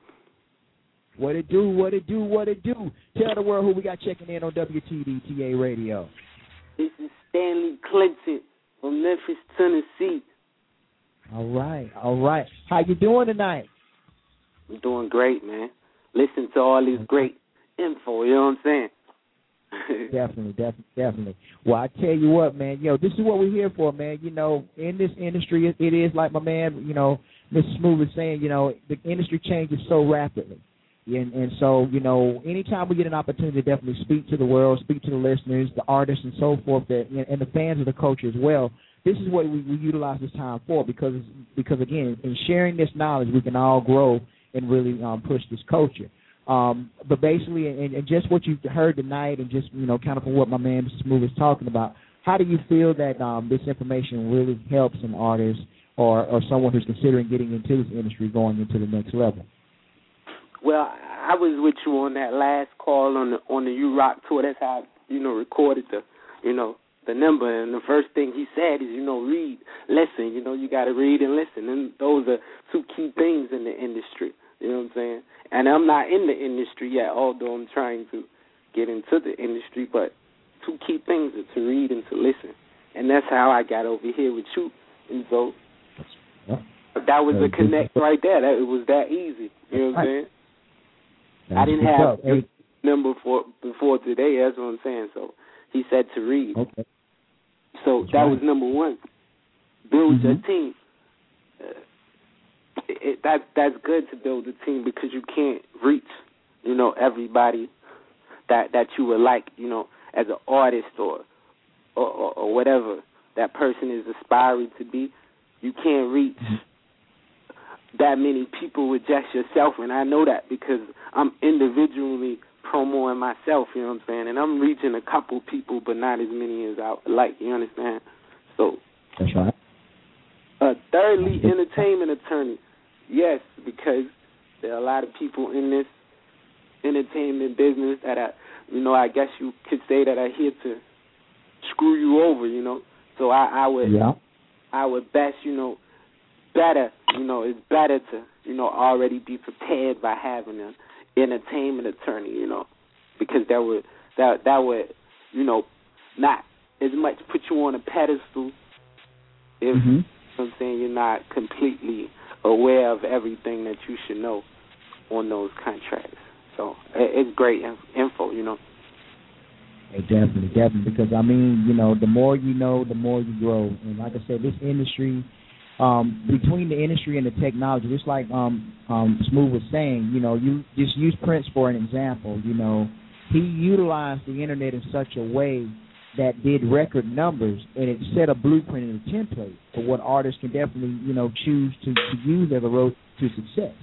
What it do, what it do, what it do. Tell the world who we got checking in on W T D T A Radio. This is Stanley Clinton from Memphis, Tennessee. All right, all right. How you doing tonight? I'm doing great, man. Listen to all this great info, you know what I'm saying? Definitely, definitely, definitely. Well, I tell you what, man, yo, this is what we're here for, man. You know, in this industry, it, it is like my man, you know, Mister Smooth is saying, you know, the industry changes so rapidly. And, and so, you know, anytime we get an opportunity to definitely speak to the world, speak to the listeners, the artists and so forth, that, and the fans of the culture as well, this is what we, we utilize this time for, because, because again, in sharing this knowledge, we can all grow and really um, push this culture. Um, but basically, and, and just what you heard tonight and just, you know, kind of from what my man Mister Smooth is talking about, how do you feel that um, this information really helps an artist or, or someone who's considering getting into this industry going into the next level? Well, I was with you on that last call on the on the U Rock tour. That's how I, you know, recorded the, you know, the number. And the first thing he said is, you know, read, listen. You know, you got to read and listen. And those are two key things in the industry. You know what I'm saying? And I'm not in the industry yet, although I'm trying to get into the industry. But two key things are to read and to listen. And that's how I got over here with you. And so yeah. that was a connect right there. That it was that easy. You know what I'm saying? That's I didn't have a number for before today. That's what I'm saying. So he said to read. Okay. So that's that right. was number one. Build mm-hmm. your team. Uh, it, it, that that's good to build a team because you can't reach, you know, everybody that that you would like, you know, as an artist or or, or, or whatever that person is aspiring to be. You can't reach that many people with just yourself, and I know that because I'm individually promoting myself, you know what I'm saying, and I'm reaching a couple people, but not as many as I would like, you understand? So, that's right. Uh, thirdly, entertainment attorney. Yes, because there are a lot of people in this entertainment business that I, you know, I guess you could say that are here to screw you over, you know. So I, I would, yeah. I would best, you know, better, you know, it's better to, you know, already be prepared by having an entertainment attorney, you know, because that would, that that would, you know, not as much put you on a pedestal if, mm-hmm. you know what I'm saying, you're not completely aware of everything that you should know on those contracts. So it's great info, you know. Hey, definitely, definitely, because, I mean, you know, the more you know, the more you grow. And like I said, this industry, um, between the industry and the technology, just like um, um, Smooth was saying, you know, you just use Prince for an example. You know, he utilized the Internet in such a way that did record numbers, and it set a blueprint and a template for what artists can definitely, you know, choose to, to use as a road to success.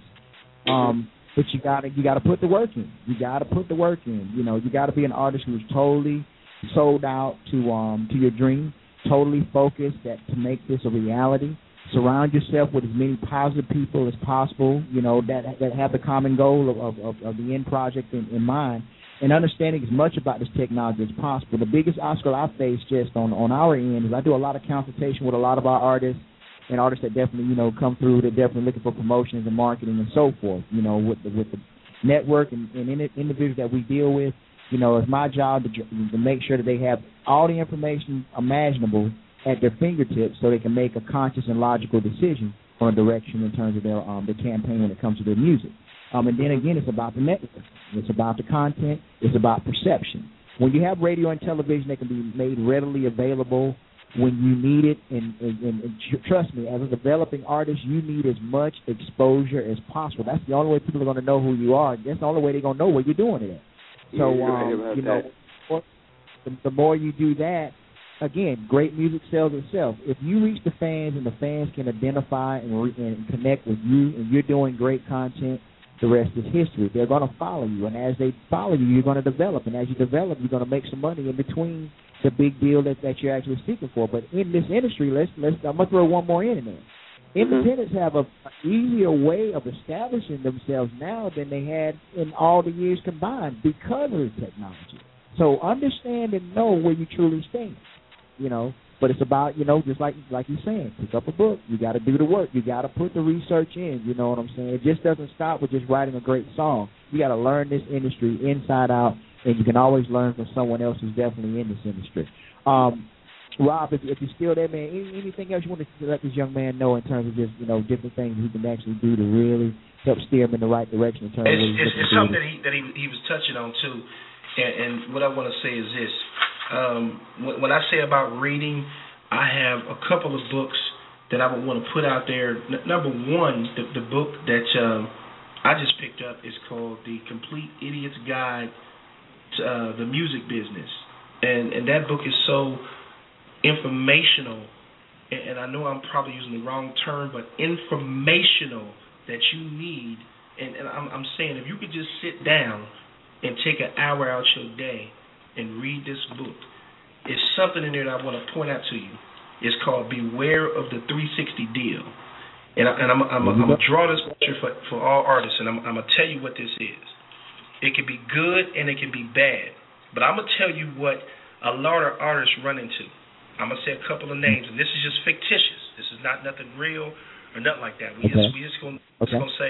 Um, but you gotta you gotta put the work in. You gotta put the work in. You know, you gotta be an artist who's totally sold out to um to your dream, totally focused that to make this a reality. Surround yourself with as many positive people as possible. You know, that that have the common goal of of, of the end project in, in mind. And understanding as much about this technology as possible. The biggest obstacle I face just on, on our end is I do a lot of consultation with a lot of our artists and artists that definitely, you know, come through. They're definitely looking for promotions and marketing and so forth, you know, with the, with the network and, and individuals that we deal with. You know, it's my job to, to make sure that they have all the information imaginable at their fingertips so they can make a conscious and logical decision on a direction in terms of their, um, their campaign when it comes to their music. Um, and then again, it's about the network. It's about the content. It's about perception. When you have radio and television that can be made readily available when you need it, and, and, and, and trust me, as a developing artist, you need as much exposure as possible. That's the only way people are going to know who you are. That's the only way they're going to know where you're doing it at. So, yeah, um, you know, the, the more you do that, again, great music sells itself. If you reach the fans and the fans can identify and, re- and connect with you and you're doing great content, the rest is history. They're going to follow you, and as they follow you, you're going to develop, and as you develop, you're going to make some money in between the big deal that, that you're actually seeking for. But in this industry, let's let's I'm going to throw one more in in there. Mm-hmm. Independents have a, an easier way of establishing themselves now than they had in all the years combined because of the technology. So understand and know where you truly stand, you know. But it's about, you know, just like like you're saying, pick up a book. You got to do the work. You got to put the research in. You know what I'm saying? It just doesn't stop with just writing a great song. You got to learn this industry inside out, and you can always learn from someone else who's definitely in this industry. Um, Rob, if, if you're still there, man, any, anything else you want to let this young man know in terms of just, you know, different things he can actually do to really help steer him in the right direction in terms it's, of what he's it's, it's something that he that he, he was touching on too, and, and what I want to say is this. Um, when, when I say about reading, I have a couple of books that I would want to put out there. N- number one, the, the book that um, I just picked up is called The Complete Idiot's Guide to uh, the Music Business. And, and that book is so informational, and, and I know I'm probably using the wrong term, but informational that you need. And, and I'm, I'm saying if you could just sit down and take an hour out your day and read this book, it's something in there that I want to point out to you. It's called Beware of the three sixty Deal. And, I, and I'm, I'm, I'm going to draw this picture for, for all artists, and I'm, I'm going to tell you what this is. It can be good and it can be bad. But I'm going to tell you what a lot of artists run into. I'm going to say a couple of names, and this is just fictitious. This is not nothing real or nothing like that. We okay. just we just going okay. to say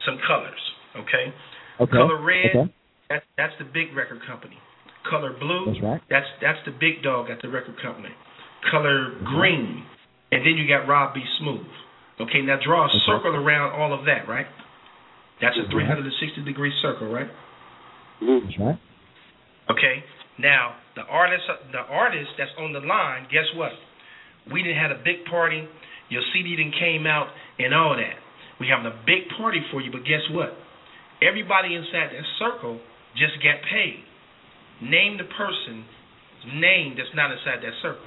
some colors. Okay. Okay. Color red. Okay. That's that's the big record company. Color blue. That's right. That's that's the big dog at the record company. Color green, and then you got Rob B. Smooth. Okay. Now draw a okay. circle around all of that, right? That's a three hundred sixty degree circle, right? That's right. Okay. Now the artist, the artist that's on the line, guess what? We didn't have a big party. Your C D didn't came out and all that. We having a big party for you, but guess what? Everybody inside that circle just got paid. Name the person's name that's not inside that circle.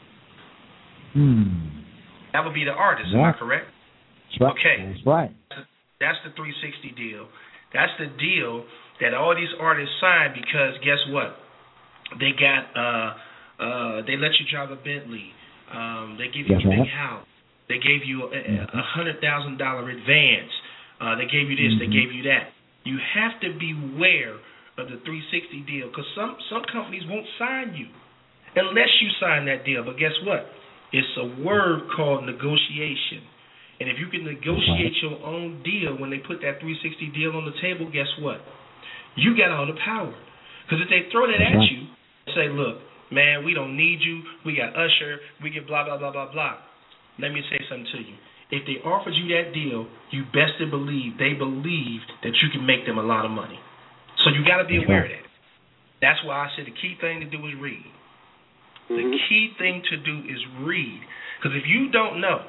Hmm. That would be the artist. Yeah. Am I correct? That's right. Okay. That's right. That's the three sixty deal. That's the deal that all these artists sign because guess what? They got uh uh they let you drive a Bentley. Um, they give you That's a big right. house. They gave you a, a hundred thousand dollar advance. Uh, they gave you this. Mm-hmm. They gave you that. You have to beware of the three sixty deal because some some companies won't sign you unless you sign that deal. But guess what? It's a word called negotiation. And if you can negotiate your own deal when they put that three sixty deal on the table, guess what? You got all the power. Because if they throw that at you and say, look, man, we don't need you. We got Usher. We get blah, blah, blah, blah, blah. Let me say something to you. If they offered you that deal, you best to believe they believe that you can make them a lot of money. So you got to be aware of that. That's why I said the key thing to do is read. Mm-hmm. The key thing to do is read. Because if you don't know,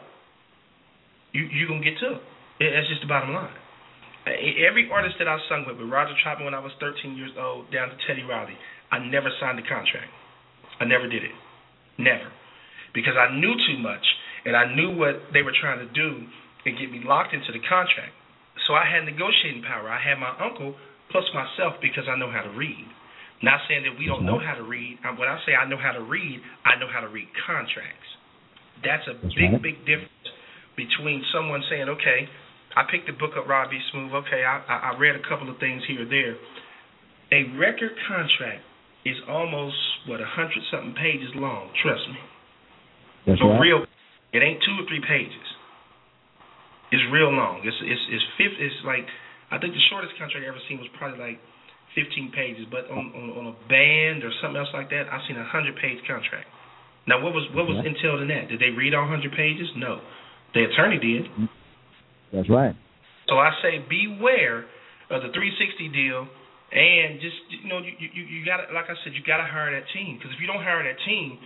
you, you're going to get to it. That's just the bottom line. Every artist that I sung with, with Roger Troutman when I was thirteen years old, down to Teddy Riley, I never signed a contract. I never did it. Never. Because I knew too much, and I knew what they were trying to do and get me locked into the contract. So I had negotiating power. I had my uncle plus myself because I know how to read. Not saying that we don't know how to read. When I say I know how to read, I know how to read contracts. That's a That's big, right. big difference between someone saying, okay, I picked the book up, Rob B. Smooth. Okay, I, I read a couple of things here or there. A record contract is almost, what, a hundred-something pages long. Trust me. That's For right. real, it ain't two or three pages. It's real long. It's it's it's fifth. It's like I think the shortest contract I ever seen was probably like fifteen pages. But on on, on a band or something else like that, I've seen a hundred-page contract. Now, what was what was Yeah. entailed in that? Did they read all hundred pages? No, the attorney did. That's right. So I say beware of the three sixty deal, and just you know you you, you got to, like I said, you got to hire that team, because if you don't hire that team,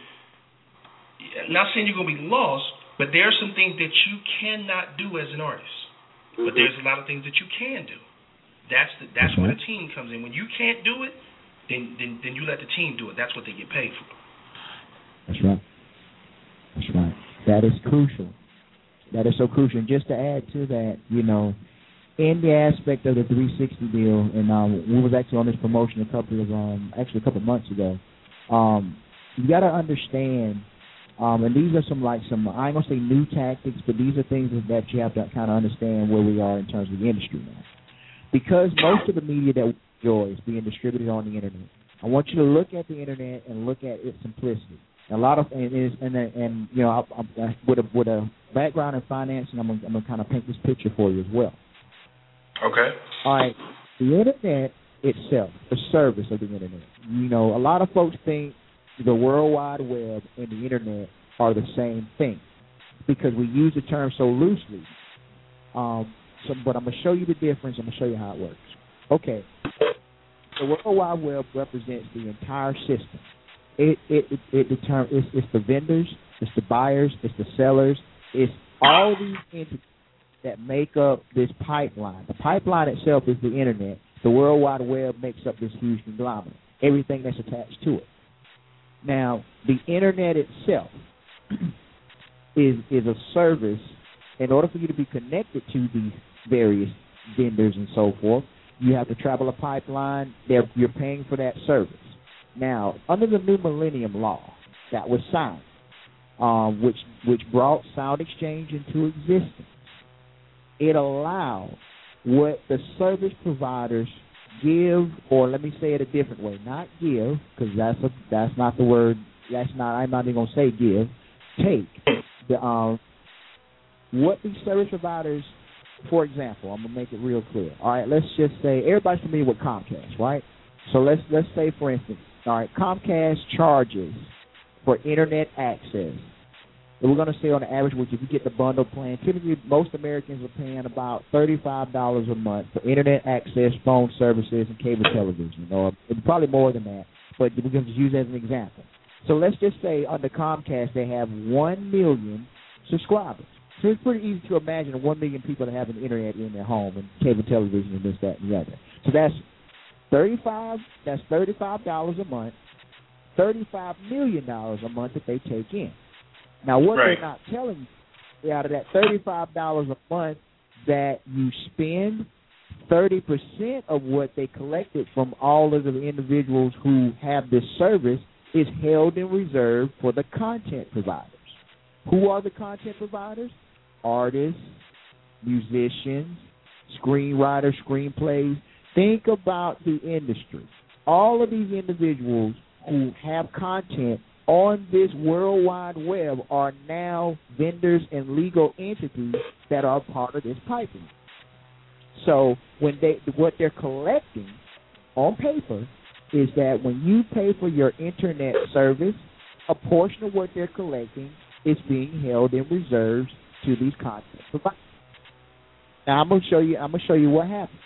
not saying you're gonna be lost, but there are some things that you cannot do as an artist. Mm-hmm. But there's a lot of things that you can do. That's the, that's Okay. where the team comes in. When you can't do it, then, then then you let the team do it. That's what they get paid for. That's right. That's right. That is crucial. That is so crucial. And just to add to that, you know, in the aspect of the three sixty deal, and um, we was actually on this promotion a couple of um, actually a couple of months ago. Um, you got to understand, um, and these are some like some I ain't gonna say new tactics, but these are things that you have to kind of understand where we are in terms of the industry now. Because most of the media that we enjoy is being distributed on the internet. I want you to look at the internet and look at its simplicity. A lot of and is and and you know I, I, with a with a background in finance, and I'm gonna, I'm gonna kind of paint this picture for you as well. Okay. All right, the internet itself, the service of the internet. You know, a lot of folks think the World Wide Web and the internet are the same thing because we use the term so loosely. Um, so, but I'm gonna show you the difference. I'm gonna show you how it works. Okay, the World Wide Web represents the entire system. It it it, it determines it's, it's the vendors, it's the buyers, it's the sellers, it's all these entities that make up this pipeline. The pipeline itself is the internet. The World Wide Web makes up this huge conglomerate, everything that's attached to it. Now, the internet itself is is a service. In order for you to be connected to these various vendors and so forth, you have to travel a pipeline. They're, you're paying for that service. Now, under the new Millennium Law that was signed, um, which which brought Sound Exchange into existence, it allowed what the service providers give, or let me say it a different way, not give, because that's a, that's not the word. That's not. I'm not even gonna say give. Take the um, what these service providers for example, I'm gonna make it real clear. All right, let's just say everybody's familiar with Comcast, right? So let's let's say, for instance, all right, Comcast charges for internet access. And we're going to say on the average, which if you get the bundle plan, typically most Americans are paying about thirty-five dollars a month for internet access, phone services, and cable television, or probably more than that, but we're going to use that as an example. So let's just say under Comcast they have one million subscribers. So it's pretty easy to imagine one million people that have an internet in their home and cable television and this, that, and the other. So that's thirty-five. That's thirty-five dollars a month, thirty-five million dollars a month that they take in. Now, what right. they're not telling you, out of that thirty-five dollars a month that you spend, thirty percent of what they collected from all of the individuals who have this service is held in reserve for the content providers. Who are the content providers? Artists, musicians, screenwriters, screenplays. Think about the industry. All of these individuals who have content on this World Wide Web are now vendors and legal entities that are part of this pipeline. So when they, what they're collecting on paper is that when you pay for your internet service, a portion of what they're collecting is being held in reserves to these content providers. Now I'm gonna show you. I'm gonna show you what happens.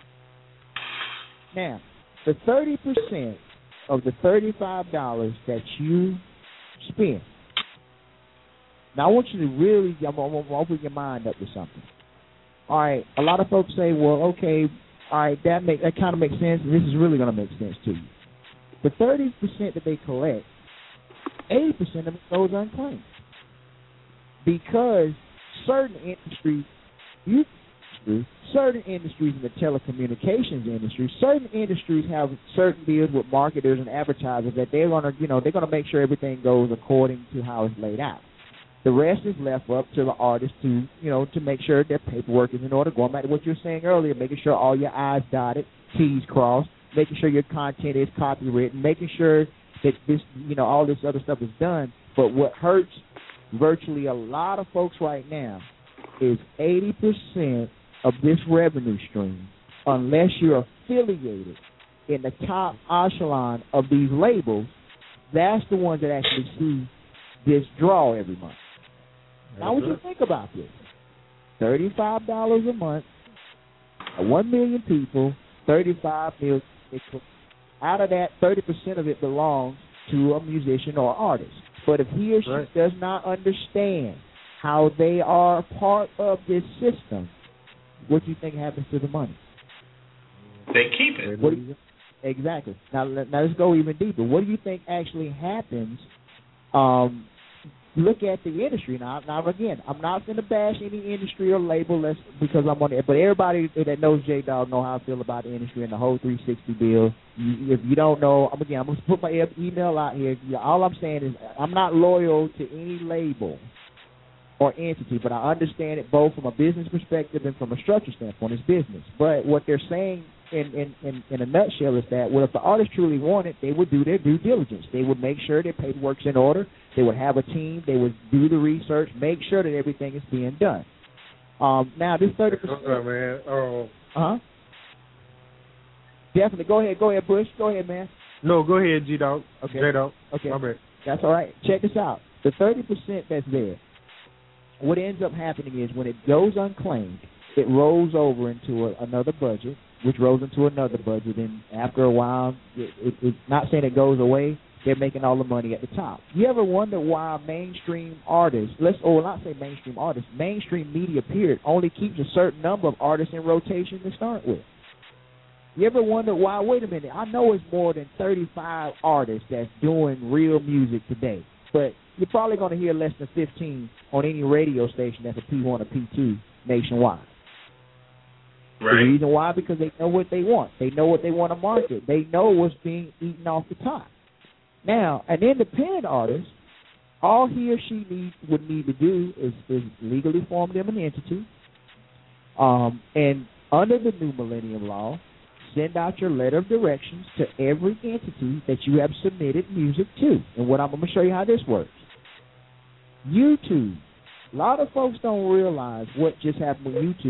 Now, the thirty percent of the thirty-five dollars that you spend. Now, I want you to really, I'm going to open your mind up to something. All right, a lot of folks say, well, okay, all right, that make, that kind of makes sense, and this is really going to make sense to you. The thirty percent that they collect, eighty percent of it goes unclaimed. Because certain industries, you certain industries in the telecommunications industry, certain industries have certain deals with marketers and advertisers that they're gonna, you know, they're gonna make sure everything goes according to how it's laid out. The rest is left up to the artist to, you know, to make sure their paperwork is in order. Going back to what you were saying earlier, making sure all your I's dotted, T's crossed, making sure your content is copywritten, making sure that this, you know, all this other stuff is done. But what hurts virtually a lot of folks right now is eighty percent of this revenue stream, unless you're affiliated in the top echelon of these labels, that's the ones that actually see this draw every month. Now, what you think about this? thirty-five dollars a month, one million people, thirty-five million. Out of that, thirty percent of it belongs to a musician or artist. But if he or she right. does not understand how they are part of this system, what do you think happens to the money? They keep it. What do you, exactly. Now, now let's go even deeper. What do you think actually happens? Um, look at the industry. Now, now again, I'm not going to bash any industry or label less because I'm on it. But everybody that knows J-Dog know how I feel about the industry and the whole three sixty deal. You, if you don't know, I'm again, I'm going to put my email out here. All I'm saying is I'm not loyal to any label or entity, but I understand it both from a business perspective and from a structure standpoint. It's business. But what they're saying in, in, in, in a nutshell is that, well, if the artist truly wanted, they would do their due diligence. They would make sure their paperwork's in order. They would have a team. They would do the research, make sure that everything is being done. Um, now, this thirty percent. Okay, man. Oh. Uh-huh. Definitely. Go ahead. Go ahead, Bush. Go ahead, man. No, go ahead, G-Dog. Okay. J-Dog. Okay. My bad. That's all right. Check this out. The thirty percent that's there, what ends up happening is when it goes unclaimed, it rolls over into a, another budget, which rolls into another budget, and after a while, it, it, it's not saying it goes away, they're making all the money at the top. You ever wonder why mainstream artists, let's or not say mainstream artists, mainstream media period only keeps a certain number of artists in rotation to start with? You ever wonder why, wait a minute, I know it's more than thirty-five artists that's doing real music today, but you're probably going to hear less than fifteen on any radio station that's a P one or P two nationwide. Right. The reason why? Because they know what they want. They know what they want to market. They know what's being eaten off the top. Now, an independent artist, all he or she need, would need to do is, is legally form them an entity, um, and under the new Millennium Law, send out your letter of directions to every entity that you have submitted music to. And what I'm going to show you how this works. YouTube. A lot of folks don't realize what just happened with YouTube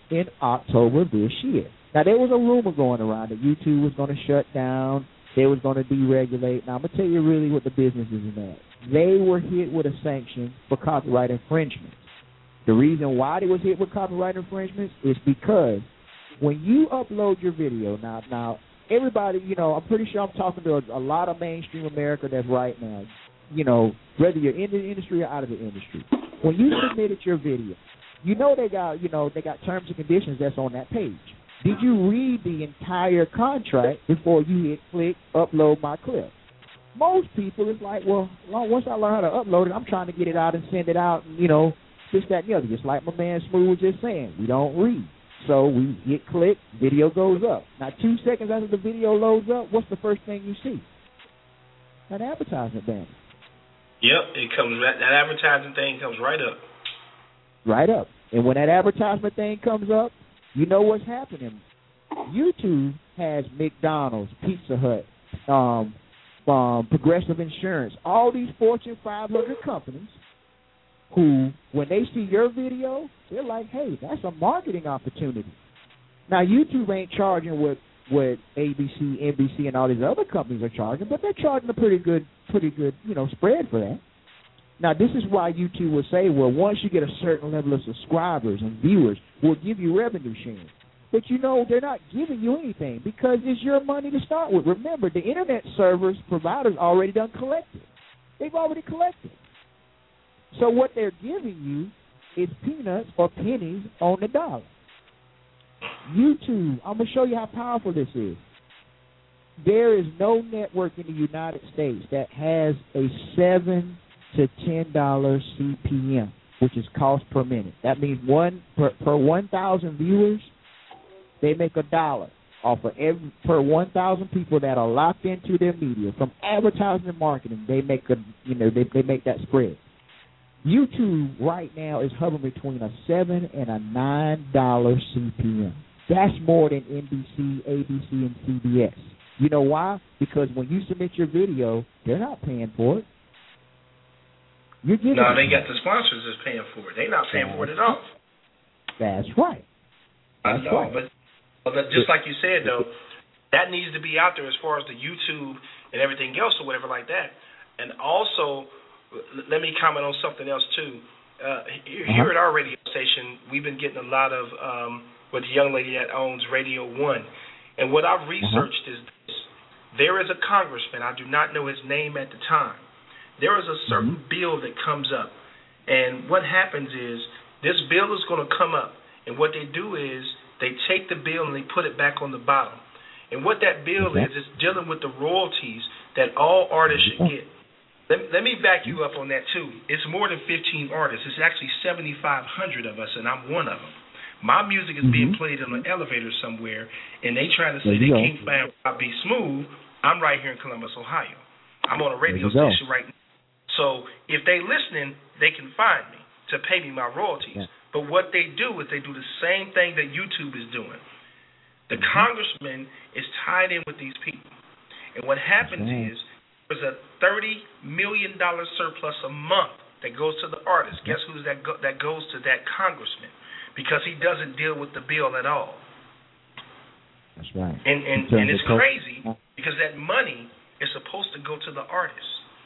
in October this year. Now, there was a rumor going around that YouTube was going to shut down. They was going to deregulate. Now, I'm going to tell you really what the business is in that. They were hit with a sanction for copyright infringements. The reason why they was hit with copyright infringements is because when you upload your video, now, now everybody, you know, I'm pretty sure I'm talking to a, a lot of mainstream America that's right now, you know, whether you're in the industry or out of the industry. When you submitted your video, you know they got, you know, they got terms and conditions that's on that page. Did you read the entire contract before you hit click, upload my clip? Most people, it's like, well, once I learn how to upload it, I'm trying to get it out and send it out, and, you know, this, that, and the other. Just like my man Smooth was just saying, we don't read. So we hit click, video goes up. Now, two seconds after the video loads up, what's the first thing you see? An advertisement banner. Yep, it comes. That advertising thing comes right up. Right up. And when that advertisement thing comes up, you know what's happening. YouTube has McDonald's, Pizza Hut, um, um, Progressive Insurance, all these Fortune five hundred companies who, when they see your video, they're like, hey, that's a marketing opportunity. Now, YouTube ain't charging what, what A B C, N B C, and all these other companies are charging, but they're charging a pretty good, pretty good, you know, spread for that. Now, this is why YouTube will say, well, once you get a certain level of subscribers and viewers, we'll give you revenue sharing. But, you know, they're not giving you anything because it's your money to start with. Remember, the Internet service providers already done collected. They've already collected. So what they're giving you is peanuts or pennies on the dollar. YouTube, I'm going to show you how powerful this is. There is no network in the United States that has a seven to ten dollars C P M, which is cost per minute. That means one per, per one thousand viewers, they make a dollar off of every per one thousand people that are locked into their media. From advertising and marketing, they make a you know they they make that spread. YouTube right now is hovering between a seven and a nine dollar C P M. That's more than N B C, A B C, and C B S. You know why? Because when you submit your video, they're not paying for it. You're giving no, they got the sponsors that's paying for it. They're not paying for it at all. That's right. That's I know, right. but, but just like you said, though, that needs to be out there as far as the YouTube and everything else or whatever like that. And also, let me comment on something else, too. Uh, here, here at our radio station, we've been getting a lot of, um, with the young lady that owns Radio One. And what I've researched uh-huh. is this. There is a congressman, I do not know his name at the time. There is a certain mm-hmm. bill that comes up. And what happens is this bill is going to come up. And what they do is they take the bill and they put it back on the bottom. And what that bill okay. is, is dealing with the royalties that all artists should get. Let, let me back you up on that, too. It's more than fifteen artists. It's actually seventy-five hundred of us, and I'm one of them. My music is mm-hmm. being played in an elevator somewhere, and they trying to say they go. can't find I'll Be Smooth. I'm right here in Columbus, Ohio. I'm on a radio station right now. So if they listening, they can find me to pay me my royalties. Yeah. But what they do is they do the same thing that YouTube is doing. The mm-hmm. congressman is tied in with these people. And what happens is there's a thirty million dollars surplus a month that goes to the artist. Guess who's that go- that goes to that congressman? Because he doesn't deal with the bill at all. That's right. And and, and it's crazy because that money is supposed to go to the artist.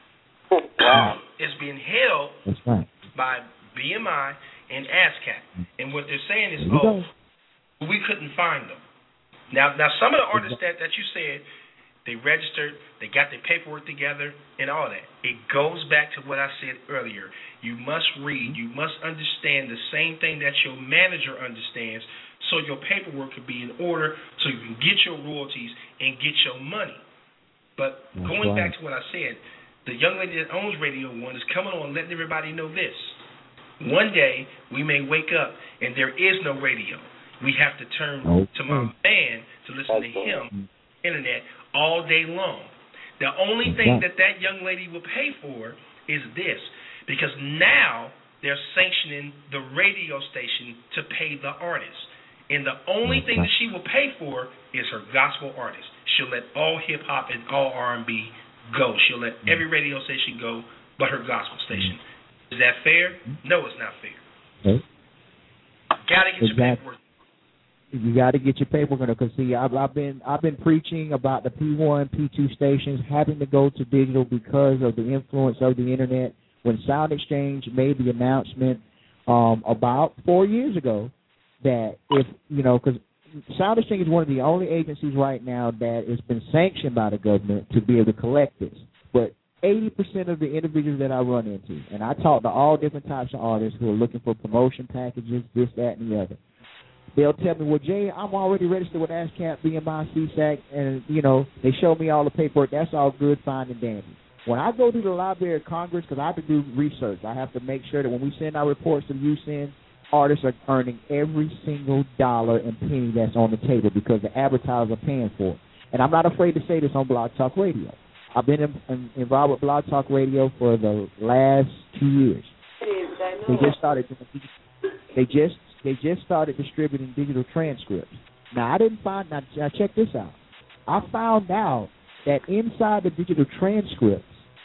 Wow. It's being held That's right. by B M I and ASCAP. And what they're saying is, oh, we couldn't find them. Now, now some of the artists that, that you said, they registered, they got their paperwork together, and all that. It goes back to what I said earlier. You must read. You must understand the same thing that your manager understands so your paperwork can be in order so you can get your royalties and get your money. But That's going right. back to what I said, the young lady that owns Radio One is coming on letting everybody know this. One day, we may wake up and there is no radio. We have to turn okay. to my man to listen to him, internet, all day long. The only thing that that young lady will pay for is this, because now they're sanctioning the radio station to pay the artist. And the only thing that she will pay for is her gospel artist. She'll let all hip-hop and all R and B go. She'll let every radio station go but her gospel station. Is that fair? No, it's not fair. Okay. Got to get exactly. your paperwork. You got to get your paperwork because see, I've, I've been I've been preaching about the P one, P two stations having to go to digital because of the influence of the internet. When Sound Exchange made the announcement um, about four years ago that if you know, because Sound Exchange is one of the only agencies right now that has been sanctioned by the government to be able to collect this, but eighty percent of the individuals that I run into, and I talk to all different types of artists who are looking for promotion packages, this, that, and the other. They'll tell me, well, Jay, I'm already registered with ASCAP, B M I, C S A C, and, you know, they show me all the paperwork. That's all good, fine, and dandy. When I go to the Library of Congress, because I have to do research, I have to make sure that when we send our reports to U S N, artists are earning every single dollar and penny that's on the table because the advertisers are paying for it. And I'm not afraid to say this on Blog Talk Radio. I've been in, in, involved with Blog Talk Radio for the last two years. They just started. They just they just started distributing digital transcripts. Now I didn't find. Now, now check this out. I found out that inside the digital transcripts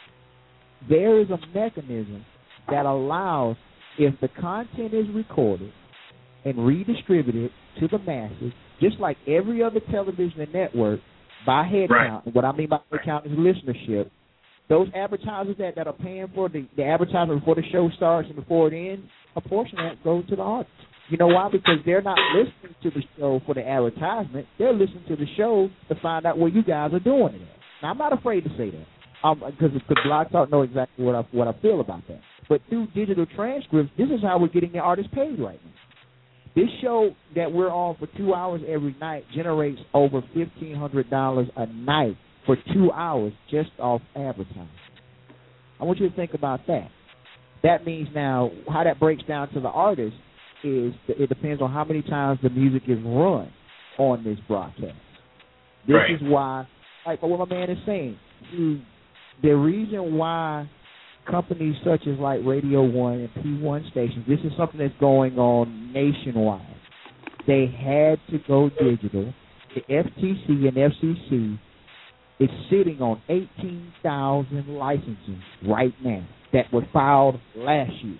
there is a mechanism that allows, if the content is recorded and redistributed to the masses, just like every other television and network, by head right. count. What I mean by head count is listenership. Those advertisers that, that are paying for the, the advertisement before the show starts and before it ends, a portion of that goes to the artist. You know why? Because they're not listening to the show for the advertisement. They're listening to the show to find out where you guys are doing it at. Now, I'm not afraid to say that because um, because Blog Talk know exactly what I, what I feel about that. But through digital transcripts, this is how we're getting the artists paid right now. This show that we're on for two hours every night generates over fifteen hundred dollars a night for two hours just off advertising. I want you to think about that. That means now how that breaks down to the artist is it depends on how many times the music is run on this broadcast. This right. is why, like what my man is saying, the reason why companies such as like Radio One and P one stations, this is something that's going on nationwide. They had to go digital. The F T C and F C C is sitting on eighteen thousand licenses right now that were filed last year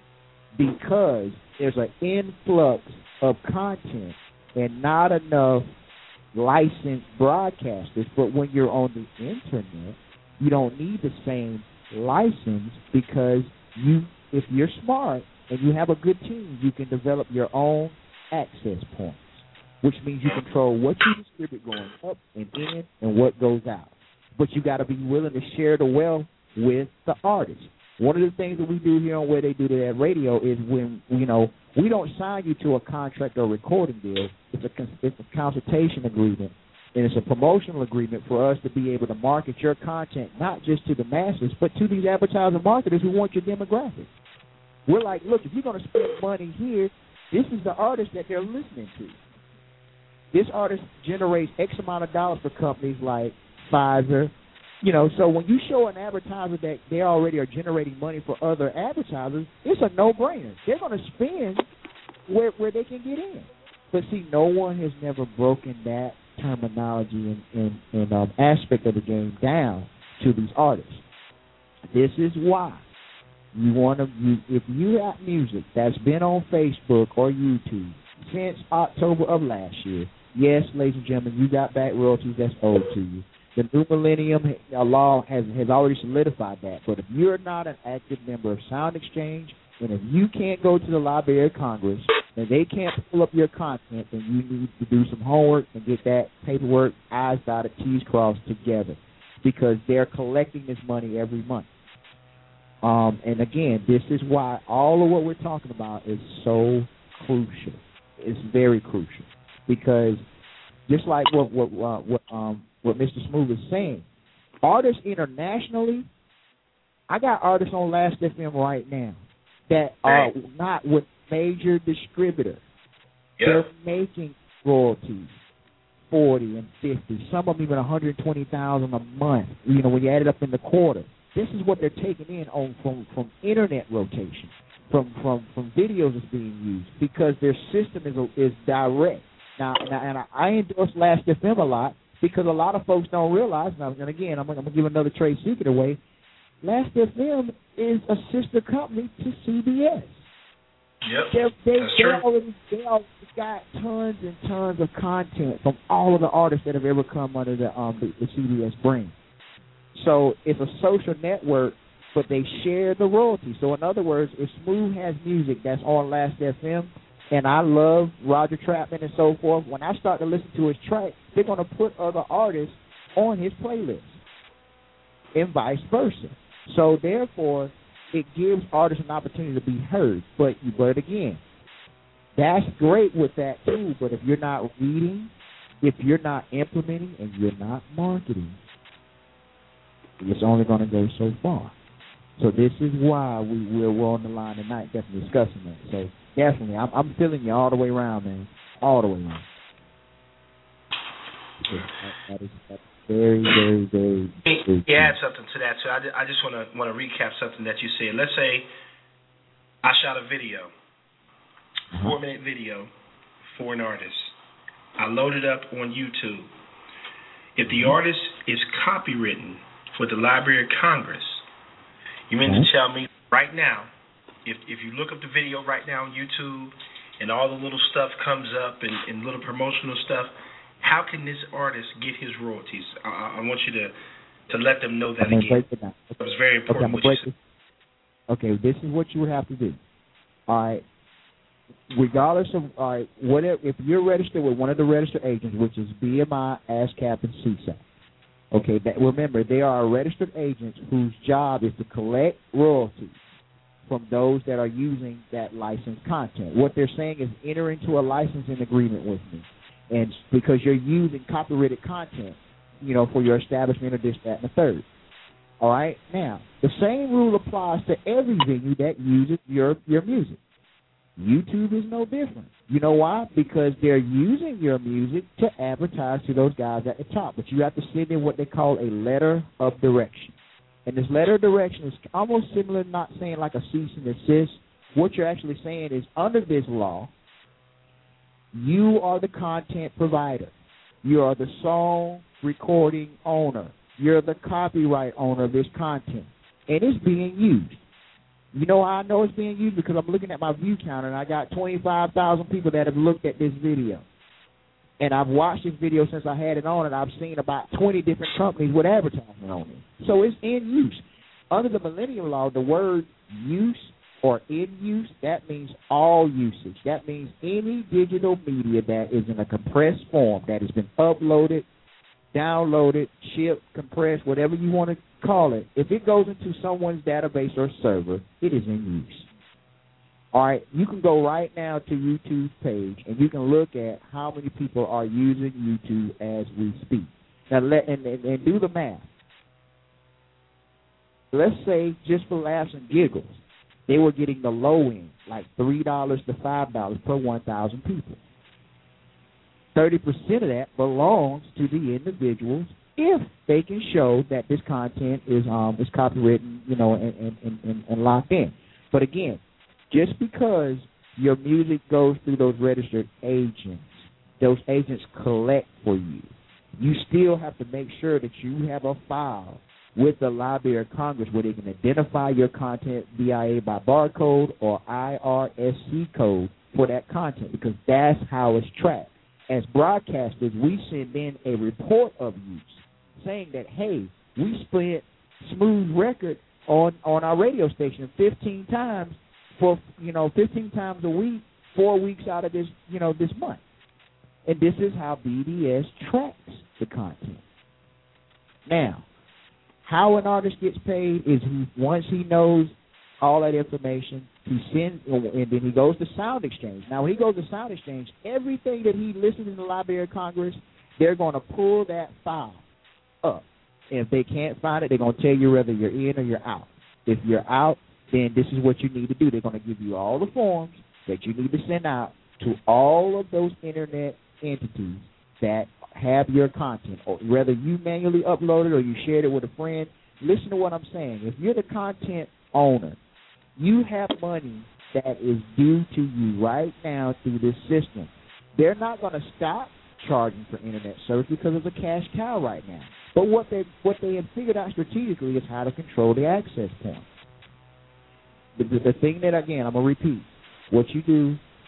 because there's an influx of content and not enough licensed broadcasters. But when you're on the internet, you don't need the same license because you, if you're smart and you have a good team, you can develop your own access points, which means you control what you distribute going up and in and what goes out. But you got to be willing to share the wealth with the artist. One of the things that we do here on Where They Do That Radio is when, you know, we don't sign you to a contract or recording deal. It's a, it's a consultation agreement, and it's a promotional agreement for us to be able to market your content not just to the masses, but to these advertiser marketers who want your demographic. We're like, look, if you're going to spend money here, this is the artist that they're listening to. This artist generates X amount of dollars for companies like Pfizer. You know, so when you show an advertiser that they already are generating money for other advertisers, it's a no-brainer. They're going to spend where where they can get in. But see, no one has never broken that terminology and, and, and um, aspect of the game down to these artists. This is why you want to, you, if you have music that's been on Facebook or YouTube since October of last year, yes, ladies and gentlemen, you got back royalties that's owed to you. The new millennium law has, has already solidified that. But if you're not an active member of Sound Exchange, and if you can't go to the Library of Congress, and they can't pull up your content, then you need to do some homework and get that paperwork, I's dotted, T's crossed together, because they're collecting this money every month. Um, and again, this is why all of what we're talking about is so crucial. It's very crucial because just like what what uh, what um. what Mister Smooth is saying, artists internationally, I got artists on Last F M right now that are not with major distributors. Yep. They're making royalties forty and fifty, some of them even one hundred twenty thousand dollars a month, you know, when you add it up in the quarter. This is what they're taking in on from, from internet rotation, from, from, from videos that's being used, because their system is is direct. Now, now and I, I endorse Last F M a lot, because a lot of folks don't realize, and again, I'm, I'm going to give another trade secret away, Last F M is a sister company to C B S. Yep, they're, they, that's they're true. Already, they're already got tons and tons of content from all of the artists that have ever come under the um the, the C B S brand. So it's a social network, but they share the royalties. So in other words, if Smooth has music that's on Last F M, and I love Roger Troutman and so forth, when I start to listen to his track, they're going to put other artists on his playlist, and vice versa. So therefore, it gives artists an opportunity to be heard. But but again, that's great with that too. But if you're not reading, if you're not implementing, and you're not marketing, it's only going to go so far. So this is why we, we're, we're on the line tonight, definitely discussing that. So definitely, I'm, I'm feeling you all the way around, man, all the way around. That, that is that's very, very, very. very yeah, add something to that. So I, I just want to want to recap something that you said. Let's say I shot a video, uh-huh. four minute video for an artist. I load it up on YouTube. If the artist is copywritten with the Library of Congress, you mean mm-hmm. to tell me right now, if if you look up the video right now on YouTube and all the little stuff comes up and, and little promotional stuff, how can this artist get his royalties? I, I want you to, to let them know that again. Break it down. It was very important. Okay, what you said. Okay, this is what you would have to do. All right. Regardless of, all right, whatever, if you're registered with one of the registered agents, which is B M I, ASCAP, and C S A P, okay, that, remember, they are registered agents whose job is to collect royalties from those that are using that licensed content. What they're saying is enter into a licensing agreement with me, and because you're using copyrighted content, you know, for your establishment or this, that, and the third. All right? Now, the same rule applies to every venue that uses your, your music. YouTube is no different. You know why? Because they're using your music to advertise to those guys at the top. But you have to send in what they call a letter of direction. And this letter of direction is almost similar, not saying like a cease and desist. What you're actually saying is, under this law, you are the content provider. You are the song recording owner. You're the copyright owner of this content. And it's being used. You know how I know it's being used? Because I'm looking at my view counter, and I got twenty-five thousand people that have looked at this video. And I've watched this video since I had it on, and I've seen about twenty different companies with advertising on it. So it's in use. Under the Millennium Law, the word use or in use, that means all usage. That means any digital media that is in a compressed form, that has been uploaded, downloaded, shipped, compressed, whatever you want to call it. If it goes into someone's database or server, it is in use. All right, you can go right now to YouTube's page, and you can look at how many people are using YouTube as we speak. Now, let and, and, and do the math. Let's say, just for laughs and giggles, they were getting the low end, like three dollars to five dollars per one thousand people. thirty percent of that belongs to the individuals if they can show that this content is um is copywritten, you know, and, and, and, and locked in. But again, just because your music goes through those registered agents, those agents collect for you. You still have to make sure that you have a file with the Library of Congress where they can identify your content B I A by barcode or I R S C code for that content, because that's how it's tracked. As broadcasters, we send in a report of use saying that, hey, we spent Smooth Record on, on our radio station fifteen times for, you know, fifteen times a week, four weeks out of this, you know, this month. And this is how B D S tracks the content. Now, how an artist gets paid is he, once he knows all that information, he sends, and then he goes to Sound Exchange. Now, when he goes to Sound Exchange, everything that he listens in the Library of Congress, they're going to pull that file up. And if they can't find it, they're going to tell you whether you're in or you're out. If you're out, then this is what you need to do. They're going to give you all the forms that you need to send out to all of those Internet entities that have your content, or whether you manually upload it or you shared it with a friend. Listen to what I'm saying. If you're the content owner, you have money that is due to you right now through this system. They're not going to stop charging for Internet service because it's a cash cow right now. But what they what they have figured out strategically is how to control the access points. The, the, the thing that, again, I'm going to repeat, what you do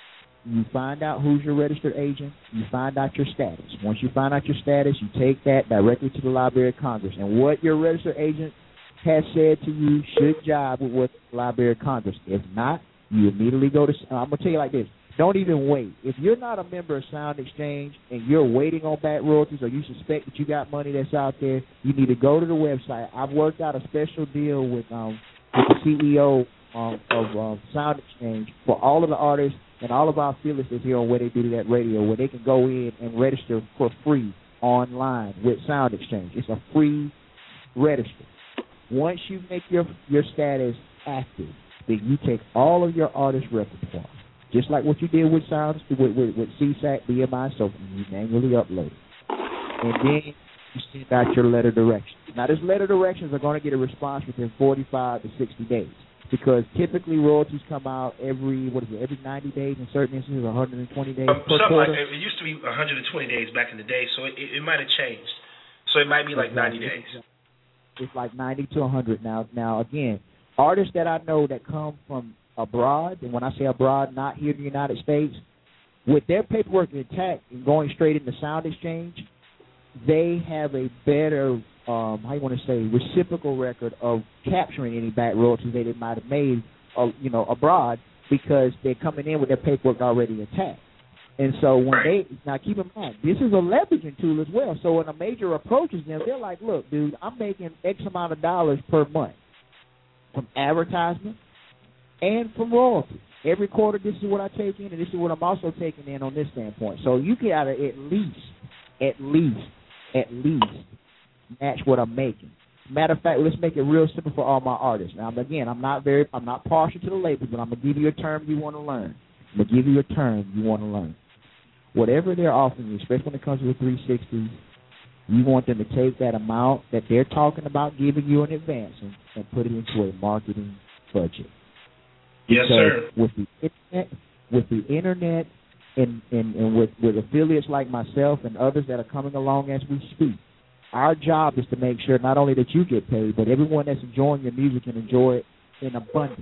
you find out who's your registered agent, you find out your status. Once you find out your status, you take that directly to the Library of Congress. And what your registered agent has said to you should jive with what the Library of Congress. If not, you immediately go to, I'm going to tell you like this, don't even wait. If you're not a member of Sound Exchange and you're waiting on back royalties or you suspect that you got money that's out there, you need to go to the website. I've worked out a special deal with, um, with the C E O um, of um, Sound Exchange for all of the artists and all of our affiliates that's here on Where They Do That Radio, where they can go in and register for free online with Sound Exchange. It's a free register. Once you make your your status active, then you take all of your artist repertoire, just like what you did with Sound with with, with C S A C, B M I, and so forth. You manually upload it, and then you send out your letter directions. Now, these letter directions are going to get a response within forty-five to sixty days. Because typically royalties come out every, what is it, every ninety days, in certain instances, one hundred twenty days Um, per something quarter. like it used to be one hundred twenty days back in the day, so it, it, it might have changed. So it might be like ninety days. It's like ninety to one hundred now. Now, again, artists that I know that come from abroad, and when I say abroad, not here in the United States, with their paperwork intact and going straight into Sound Exchange, they have a better, um, how you want to say, reciprocal record of capturing any back royalties that they might have made, uh, you know, abroad, because they're coming in with their paperwork already intact. And so when they, now keep in mind, this is a leveraging tool as well. So when a major approaches them, they're like, look, dude, I'm making X amount of dollars per month from advertisement and from royalties. Every quarter, this is what I take in, and this is what I'm also taking in on this standpoint. So you got to at least, at least, at least match what I'm making. Matter of fact, let's make it real simple for all my artists. Now, again, I'm not very, I'm not partial to the labels, but I'm gonna give you a term you want to learn. I'm gonna give you a term you want to learn. Whatever they're offering you, especially when it comes to the three sixty, you want them to take that amount that they're talking about giving you in advance and, and put it into a marketing budget. Yes, because sir. With the internet, with the internet, and, and, and with, with affiliates like myself and others that are coming along as we speak, our job is to make sure not only that you get paid, but everyone that's enjoying your music can enjoy it in abundance.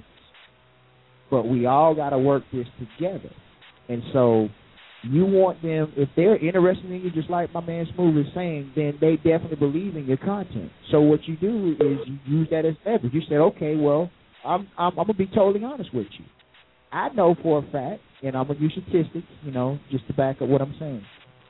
But we all got to work this together. And so you want them, if they're interested in you, just like my man Smooth is saying, then they definitely believe in your content. So what you do is you use that as leverage. You said, okay, well, I'm, I'm, I'm going to be totally honest with you. I know for a fact, and I'm going to use statistics, you know, just to back up what I'm saying.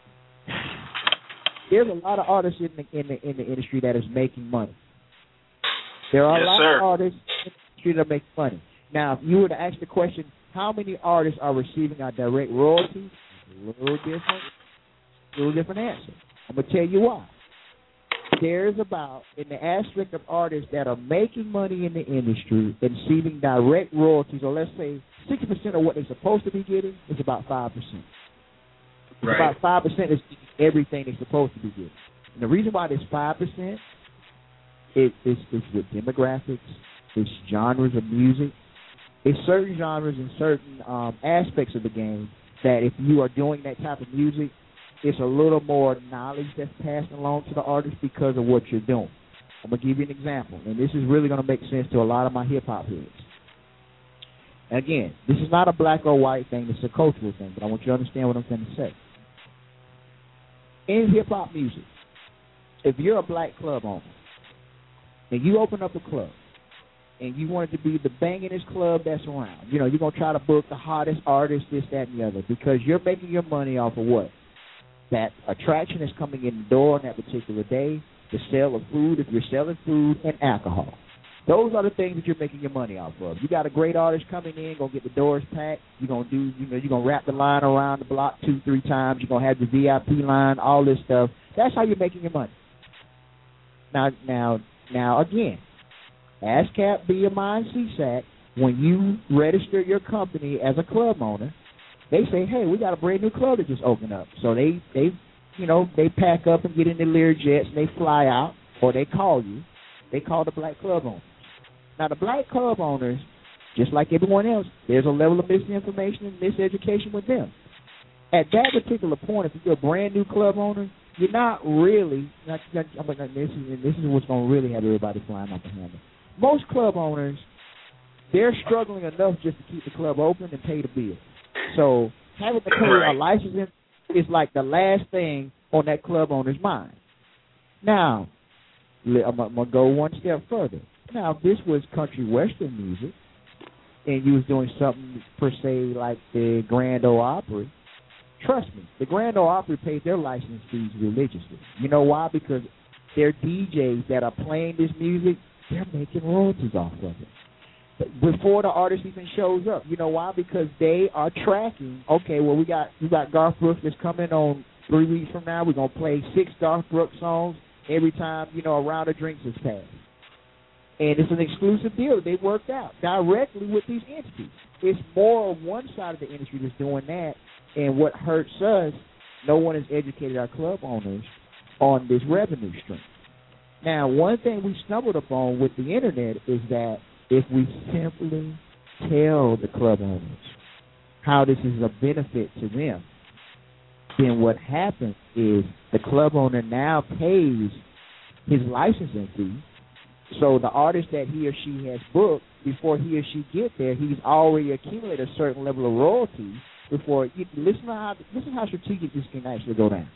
There's a lot of artists in the in the in the industry that is making money. There are yes, a lot sir. of artists in the industry that make money. Now, if you were to ask the question, how many artists are receiving our direct royalties? A little different, a little different answer. I'm gonna tell you why. There's about, in the aspect of artists that are making money in the industry and receiving direct royalties, or let's say sixty percent of what they're supposed to be getting, is about five percent. Right. About five percent is everything they're supposed to be getting. And the reason why there's five percent is is with demographics, it's genres of music, it's certain genres and certain um, aspects of the game that if you are doing that type of music, it's a little more knowledge that's passed along to the artist because of what you're doing. I'm going to give you an example, and this is really going to make sense to a lot of my hip-hop heads. Again, this is not a black or white thing, it's a cultural thing, but I want you to understand what I'm trying to say. In hip-hop music, if you're a black club owner, and you open up a club, and you want it to be the bangingest club that's around, you know, you're going to try to book the hottest artist, this, that, and the other, because you're making your money off of what? That attraction is coming in the door on that particular day, the sale of food, if you're selling food, and alcohol. Those are the things that you're making your money off of. You got a great artist coming in, gonna get the doors packed. You're gonna do, you know, you're gonna wrap the line around the block two, three times. You're gonna have the V I P line, all this stuff. That's how you're making your money. Now, now, now, again, ASCAP, B M I, and C S A C, when you register your company as a club owner, they say, hey, we got a brand new club that just opened up. So they, they, you know, they pack up and get in the Learjets and they fly out, or they call you. They call the black club owner. Now, the black club owners, just like everyone else, there's a level of misinformation and miseducation with them. At that particular point, if you're a brand new club owner, you're not really, not, not, this, is, this is what's going to really have everybody flying off the handle. Most club owners, they're struggling enough just to keep the club open and pay the bill. So having to pay right. a licensing is like the last thing on that club owner's mind. Now, I'm going to go one step further. Now, if this was country western music, and you was doing something per se like the Grand Ole Opry, trust me, the Grand Ole Opry pays their license fees religiously. You know why? Because their D Js that are playing this music, they're making royalties off of it. But before the artist even shows up. You know why? Because they are tracking, okay, well, we got we got Garth Brooks that's coming on three weeks from now. We're going to play six Garth Brooks songs every time, you know, a round of drinks is passed. And it's an exclusive deal that they worked out directly with these entities. It's more on one side of the industry that's doing that, and what hurts us, no one has educated our club owners on this revenue stream. Now, one thing we stumbled upon with the Internet is that if we simply tell the club owners how this is a benefit to them, then what happens is the club owner now pays his licensing fee. So the artist that he or she has booked, before he or she get there, he's already accumulated a certain level of royalties before. You, listen to how listen how strategic this can actually go down.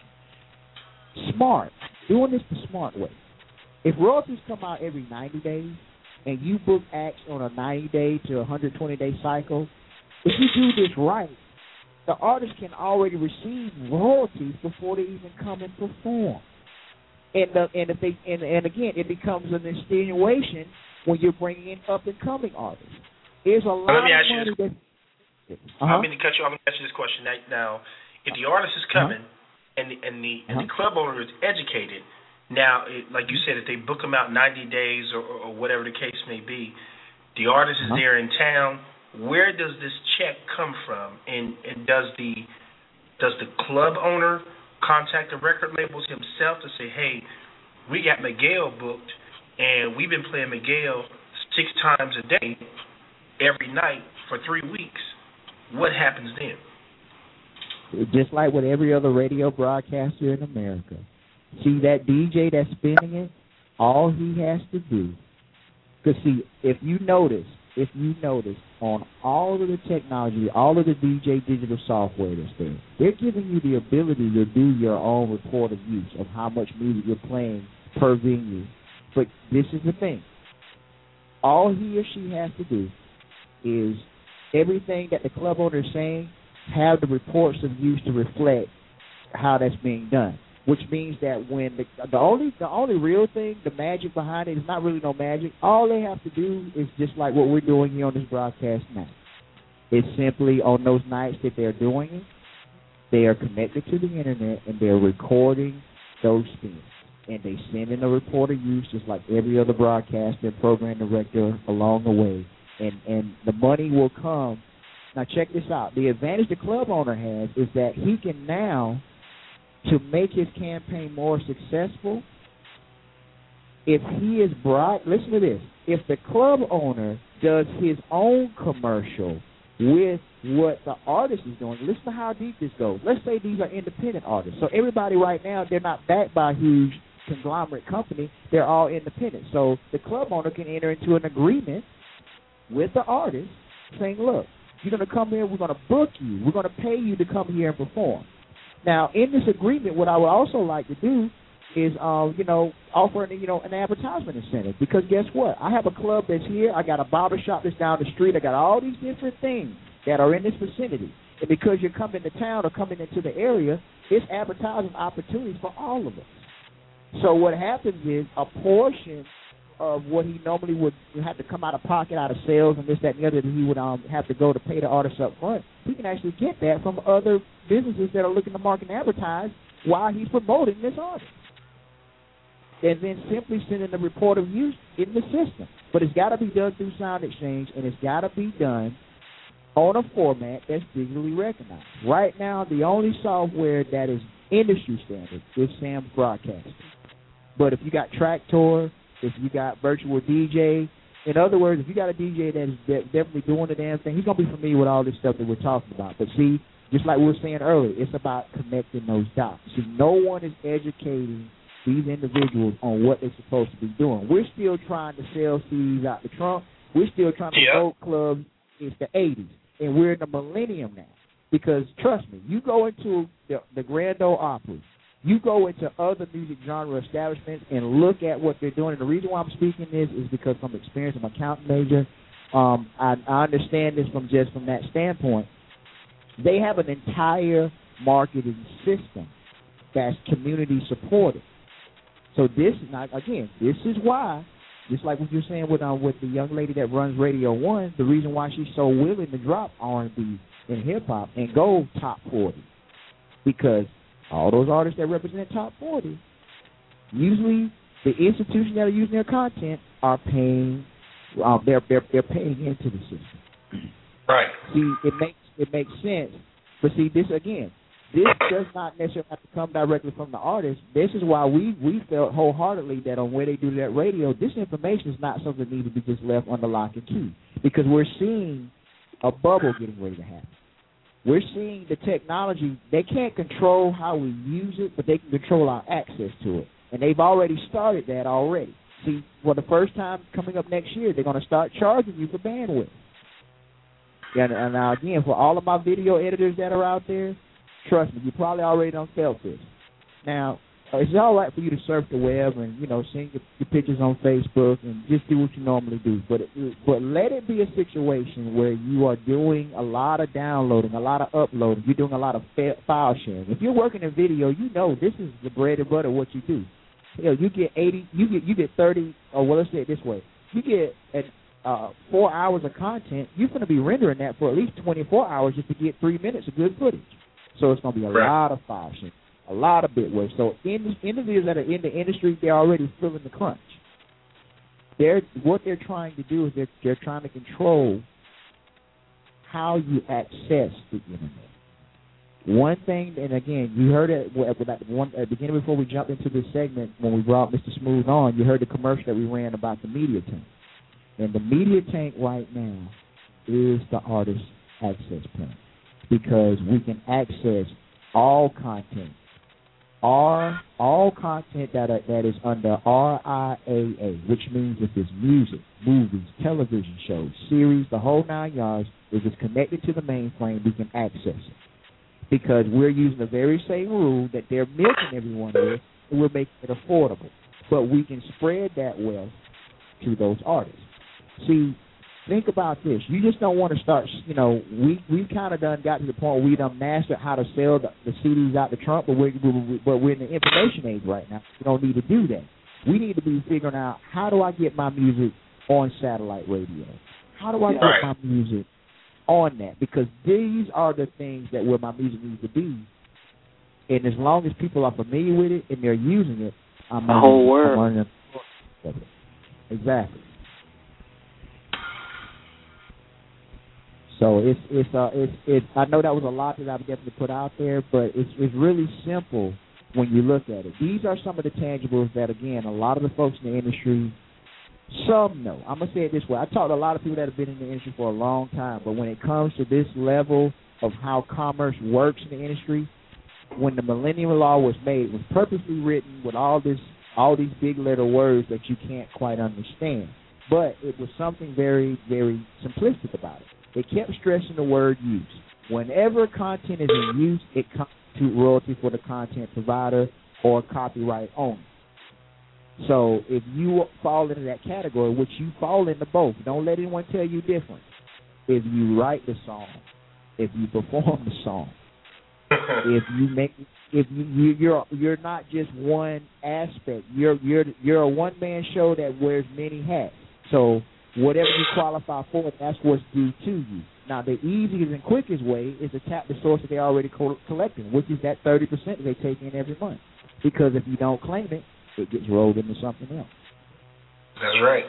Smart, doing this the smart way. If royalties come out every ninety days, and you book acts on a ninety-day to one hundred twenty-day cycle, if you do this right, the artist can already receive royalties before they even come and perform. And the, and if they and, and again, it becomes an extenuation when you're bringing in up and coming artists. There's a lot Let me of ask money you this. that. Uh-huh. I'm going to cut you off. I'm going to ask you this question now. If the artist is coming uh-huh. and the and the and uh-huh. the club owner is educated, now it, like you said, if they book them out ninety days or, or whatever the case may be, the artist is uh-huh. there in town. Where does this check come from? And and does the does the club owner contact the record labels himself to say, hey, we got Miguel booked, and we've been playing Miguel six times a day, every night for three weeks. What happens then? Just like with every other radio broadcaster in America. See, that D J that's spinning it, all he has to do, because see, if you notice, if you notice, on all of the technology, all of the D J digital software that's there, they're giving you the ability to do your own report of use of how much music you're playing per venue. But this is the thing. All he or she has to do is everything that the club owner is saying, have the reports of use to reflect how that's being done. Which means that when the the only the only real thing, the magic behind it is not really no magic. All they have to do is just like what we're doing here on this broadcast now. It's simply on those nights that they're doing it, they are connected to the Internet and they're recording those spins. And they send in a report of use just like every other broadcaster and program director along the way. And, and the money will come. Now check this out. The advantage the club owner has is that he can now, to make his campaign more successful, if he is broad, listen to this, if the club owner does his own commercial with what the artist is doing, listen to how deep this goes. Let's say these are independent artists. So everybody right now, they're not backed by a huge conglomerate company. They're all independent. So the club owner can enter into an agreement with the artist saying, look, you're going to come here, we're going to book you, we're going to pay you to come here and perform. Now, in this agreement, what I would also like to do is, um, you know, offer, you know, an advertisement incentive. Because guess what? I have a club that's here. I got a barber shop that's down the street. I got all these different things that are in this vicinity. And because you're coming to town or coming into the area, it's advertising opportunities for all of us. So what happens is a portion of what he normally would have to come out of pocket, out of sales and this, that, and the other, that he would um, have to go to pay the artist up front, he can actually get that from other businesses that are looking to market and advertise while he's promoting this artist. And then simply sending the report of use in the system. But it's got to be done through Sound Exchange, and it's got to be done on a format that's digitally recognized. Right now, the only software that is industry standard is Sam's Broadcasting. But if you got Traktor, if you got Virtual D J, in other words, if you got a D J that is de- definitely doing the damn thing, he's going to be familiar with all this stuff that we're talking about. But see, just like we were saying earlier, it's about connecting those dots. See, no one is educating these individuals on what they're supposed to be doing. We're still trying to sell C Ds out the trunk. We're still trying to yeah. promote clubs. It's the eighties, and we're in the millennium now. Because trust me, you go into the, the Grand Ole Opry, you go into other music genre establishments and look at what they're doing. And the reason why I'm speaking this is because from experience, I'm an accountant major. Um, I, I understand this from just from that standpoint. They have an entire marketing system that's community supported. So this is not, again, this is why, just like what you're saying with um, with the young lady that runs Radio One, the reason why she's so willing to drop R and B and hip hop and go top forty, because all those artists that represent top forty, usually the institutions that are using their content are paying, um, they're they're they're paying into the system. Right. See, it makes it makes sense, but see, this again, this does not necessarily have to come directly from the artist. This is why we we felt wholeheartedly that on where they do that radio, this information is not something that needs to be just left under lock and key, because we're seeing a bubble getting ready to happen. We're seeing the technology, they can't control how we use it, but they can control our access to it. And they've already started that already. See, for the first time coming up next year, they're going to start charging you for bandwidth. And, and now, again, for all of my video editors that are out there, trust me, you probably already done felt this. Now, it's all right for you to surf the web and, you know, send your, your pictures on Facebook and just do what you normally do. But it, but let it be a situation where you are doing a lot of downloading, a lot of uploading. You're doing a lot of file sharing. If you're working in video, you know this is the bread and butter of what you do. You know, you get eighty, you get you get thirty, or well, let's say it this way: you get an, uh, four hours of content. You're going to be rendering that for at least twenty-four hours just to get three minutes of good footage. So it's going to be a right. lot of file sharing. A lot of bitware. So in, individuals that are in the industry, they're already feeling the crunch. They're what they're trying to do is they're they're trying to control how you access the internet. One thing, and again, you heard it at the one at the beginning before we jumped into this segment when we brought Mister Smooth on. You heard the commercial that we ran about the media tank, and the media tank right now is the artist access point, because we can access all content. All, all content that are, that is under R I A A, which means if it's music, movies, television shows, series, the whole nine yards, if it's connected to the mainframe, we can access it. Because we're using the very same rule that they're milking everyone with, and we're making it affordable. But we can spread that wealth to those artists. See, think about this. You just don't want to start, you know, we we kind of done got to the point where we done mastered how to sell the, the C Ds out the trunk, but we're, we, but we're in the information age right now. We don't need to do that. We need to be figuring out, how do I get my music on satellite radio? How do I get right. my music on that? Because these are the things that where my music needs to be. And as long as people are familiar with it and they're using it, I'm the whole world. I'm learning of it. Exactly. So it's it's uh it's it's I know that was a lot that I've definitely put out there, but it's it's really simple when you look at it. These are some of the tangibles that, again, a lot of the folks in the industry, some know. I'm gonna say it this way: I talked to a lot of people that have been in the industry for a long time, but when it comes to this level of how commerce works in the industry, when the Millennium Law was made, it was purposely written with all this all these big letter words that you can't quite understand. But it was something very, very simplistic about it. They kept stressing the word use. Whenever content is in use, it comes to royalty for the content provider or copyright owner. So if you fall into that category, which you fall into both, don't let anyone tell you different. If you write the song, if you perform the song, if you make, if you, you you're you're not just one aspect. You're you're you're a one man show that wears many hats. So whatever you qualify for, that's what's due to you. Now, the easiest and quickest way is to tap the source that they're already co- collecting, which is that thirty percent that they take in every month. Because if you don't claim it, it gets rolled into something else. That's right.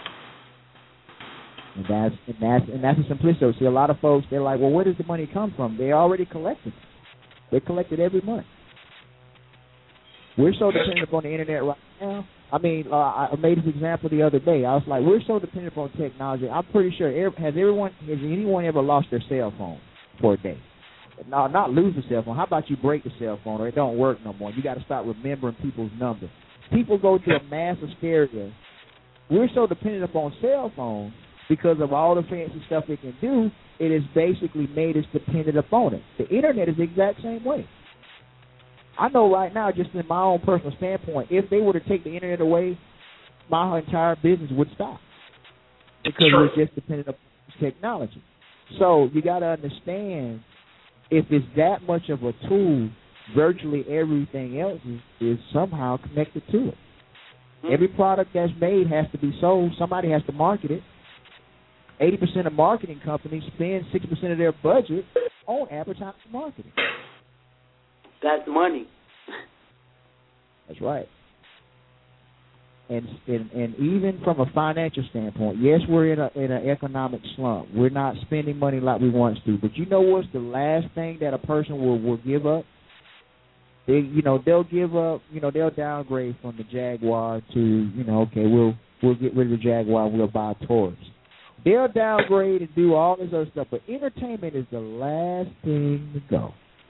And that's and that's and that's the simplicity. See, a lot of folks, they're like, well, where does the money come from? They already collected it. They collect it every month. We're so dependent upon the internet right now. I mean, uh, I made this example the other day. I was like, we're so dependent upon technology. I'm pretty sure, has everyone, has anyone ever lost their cell phone for a day? No, not lose the cell phone. How about you break the cell phone or it don't work no more? You got to start remembering people's numbers. People go to a mass hysteria. We're so dependent upon cell phones because of all the fancy stuff it can do, it has basically made us dependent upon it. The internet is the exact same way. I know right now, just in my own personal standpoint, if they were to take the internet away, my entire business would stop because Sure. we're just dependent upon technology. So you got to understand, if it's that much of a tool, virtually everything else is, is somehow connected to it. Every product that's made has to be sold. Somebody has to market it. eighty percent of marketing companies spend sixty percent of their budget on advertising and marketing. That's money. That's right. And, and and even from a financial standpoint, yes, we're in a in an economic slump. We're not spending money like we once do. But you know what's the last thing that a person will, will give up? They, you know, they'll give up. You know, they'll downgrade from the Jaguar to, you know, okay, we'll we'll get rid of the Jaguar and we'll buy Taurus. They'll downgrade and do all this other stuff, but entertainment is the last thing to go.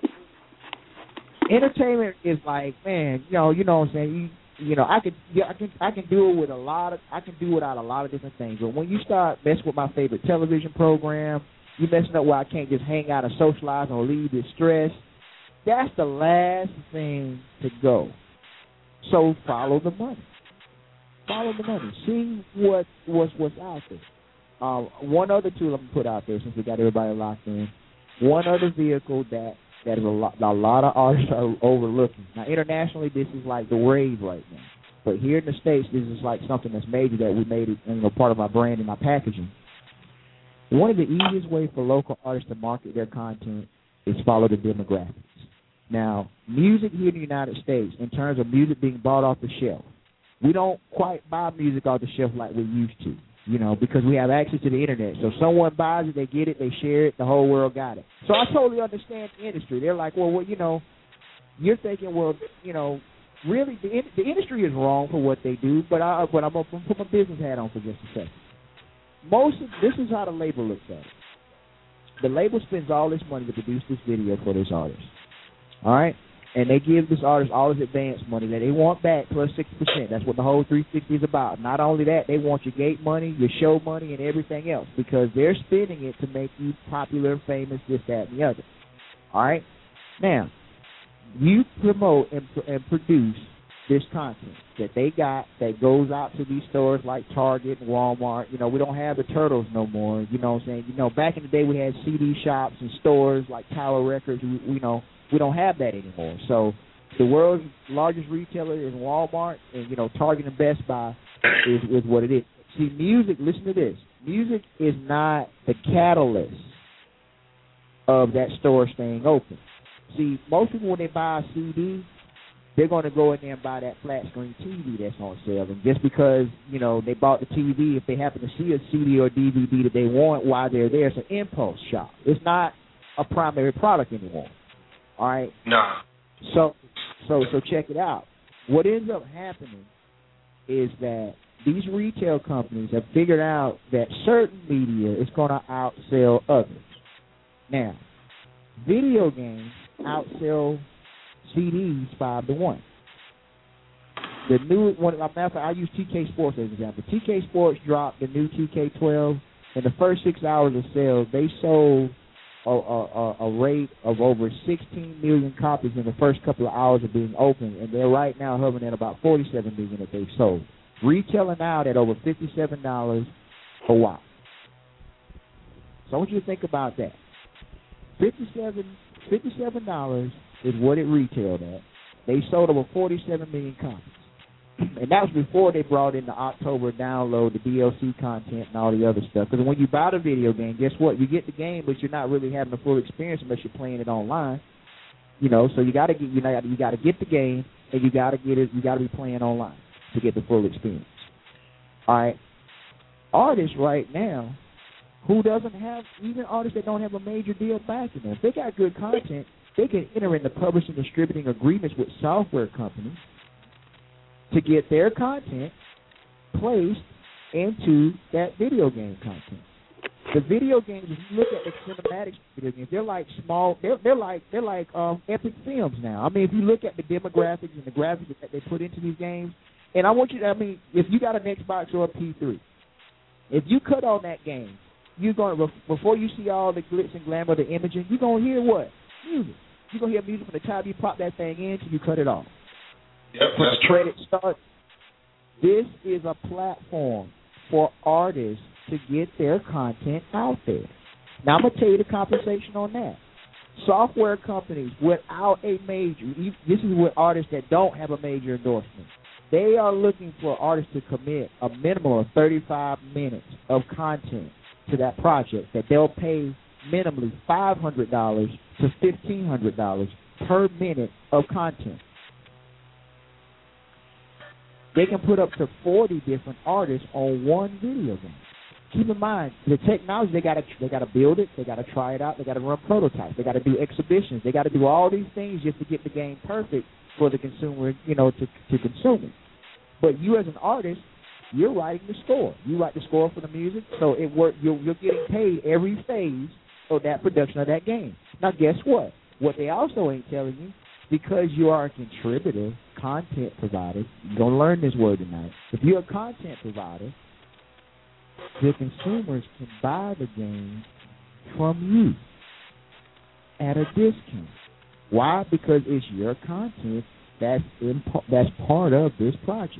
Entertainment is like, man, you know, you know what I'm saying. You, you know, I can, yeah, I can, I can do it with a lot of, I can do without a lot of different things. But when you start messing with my favorite television program, you messing up where I can't just hang out and socialize or leave this stress. That's the last thing to go. So follow the money. Follow the money. See what what's what's out there. Uh, one other tool I'm gonna put out there, since we got everybody locked in. One other vehicle that that is a lot, a lot of artists are overlooking. Now, internationally, this is like the wave right now. But here in the States, this is like something that's major that we made it, you know, part of our brand and our packaging. One of the easiest ways for local artists to market their content is follow the demographics. Now, music here in the United States, in terms of music being bought off the shelf, we don't quite buy music off the shelf like we used to, you know, because we have access to the internet. So someone buys it, they get it, they share it, the whole world got it. So I totally understand the industry. They're like, well, well you know, you're thinking, well, you know, really the the industry is wrong for what they do, but, I, but I'm going to put my business hat on for just a second. Most of, this is how the label looks at it. The label spends all this money to produce this video for this artist. All right? And they give this artist all this advance money that they want back plus sixty percent. That's what the whole three sixty is about. Not only that, they want your gate money, your show money, and everything else because they're spending it to make you popular, famous, this, that, and the other. All right? Now, you promote and, and produce this content that they got that goes out to these stores like Target and Walmart. You know, we don't have the Turtles no more. You know what I'm saying? You know, back in the day we had C D shops and stores like Tower Records. We, you know, we don't have that anymore. So the world's largest retailer is Walmart, and, you know, Target and Best Buy is, is what it is. See, music, listen to this. Music is not the catalyst of that store staying open. See, most people, when they buy a C D, they're going to go in there and buy that flat screen T V that's on sale. And just because, you know, they bought the T V, if they happen to see a C D or D V D that they want while they're there, it's an impulse shop. It's not a primary product anymore. All right? Nah. So, so, so check it out. What ends up happening is that these retail companies have figured out that certain media is going to outsell others. Now, video games outsell C Ds five to one. The new one, matter of fact, I use T K Sports as an example. T K Sports dropped the new T K twelve. In the first six hours of sales, they sold a, a, a rate of over sixteen million copies in the first couple of hours of being open, and they're right now hovering at about forty-seven million that they've sold. Retailing out at over fifty-seven dollars a watt. So I want you to think about that. fifty-seven dollars is what it retailed at. They sold over forty-seven million copies. And that was before they brought in the October download, the D L C content, and all the other stuff. Because when you buy the video game, guess what? You get the game, but you're not really having a full experience unless you're playing it online. You know, so you got to get you know you got to get the game, and you got to get it. You got to be playing online to get the full experience. All right, artists right now who doesn't have, even artists that don't have a major deal backing them, if they got good content, they can enter into publishing and distributing agreements with software companies to get their content placed into that video game content. The video games, if you look at the cinematics video games, they're like small. They're, they're like they're like um, epic films now. I mean, if you look at the demographics and the graphics that they put into these games, and I want you to, I mean, if you got an Xbox or a P three, If you cut on that game, you're going to, before you see all the glitz and glamour, the imaging, you're going to hear what? Music. You're going to hear music from the time you pop that thing in till you cut it off. Yep, From that's the true. credit start. This is a platform for artists to get their content out there. Now, I'm going to tell you the compensation on that. Software companies without a major, this is with artists that don't have a major endorsement, they are looking for artists to commit a minimum of thirty-five minutes of content to that project that they'll pay minimally five hundred dollars to fifteen hundred dollars per minute of content. They can put up to forty different artists on one video game. Keep in mind, the technology, they gotta they gotta build it, they gotta try it out, they gotta run prototypes, they gotta do exhibitions, they gotta do all these things just to get the game perfect for the consumer, you know, to to consume it. But you as an artist, you're writing the score. You write the score for the music, so it work. You're, you're getting paid every phase of that production of that game. Now, guess what? What they also ain't telling you, because you are a contributor, content provider, you're going to learn this word tonight. If you're a content provider, the consumers can buy the game from you at a discount. Why? Because it's your content that's in, that's part of this project.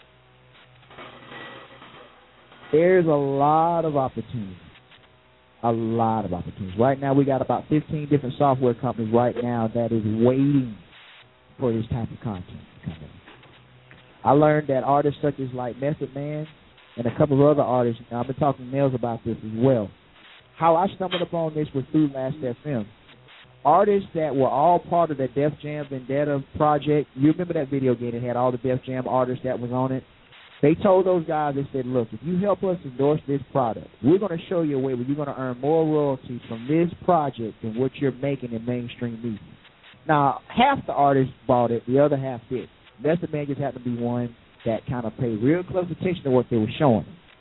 There's a lot of opportunities. A lot of opportunities. Right now, we got about fifteen different software companies right now that is waiting for this type of content to come in. I learned that artists such as like Method Man and a couple of other artists, and I've been talking to Nels about this as well. How I stumbled upon this was through Last F M. Artists that were all part of the Def Jam Vendetta project, you remember that video game that had all the Def Jam artists that was on it? They told those guys, they said, look, if you help us endorse this product, we're going to show you a way where you're going to earn more royalties from this project than what you're making in mainstream media. Now, half the artists bought it, the other half did. Method Man just happened to be one that kind of paid real close attention to what they were showing.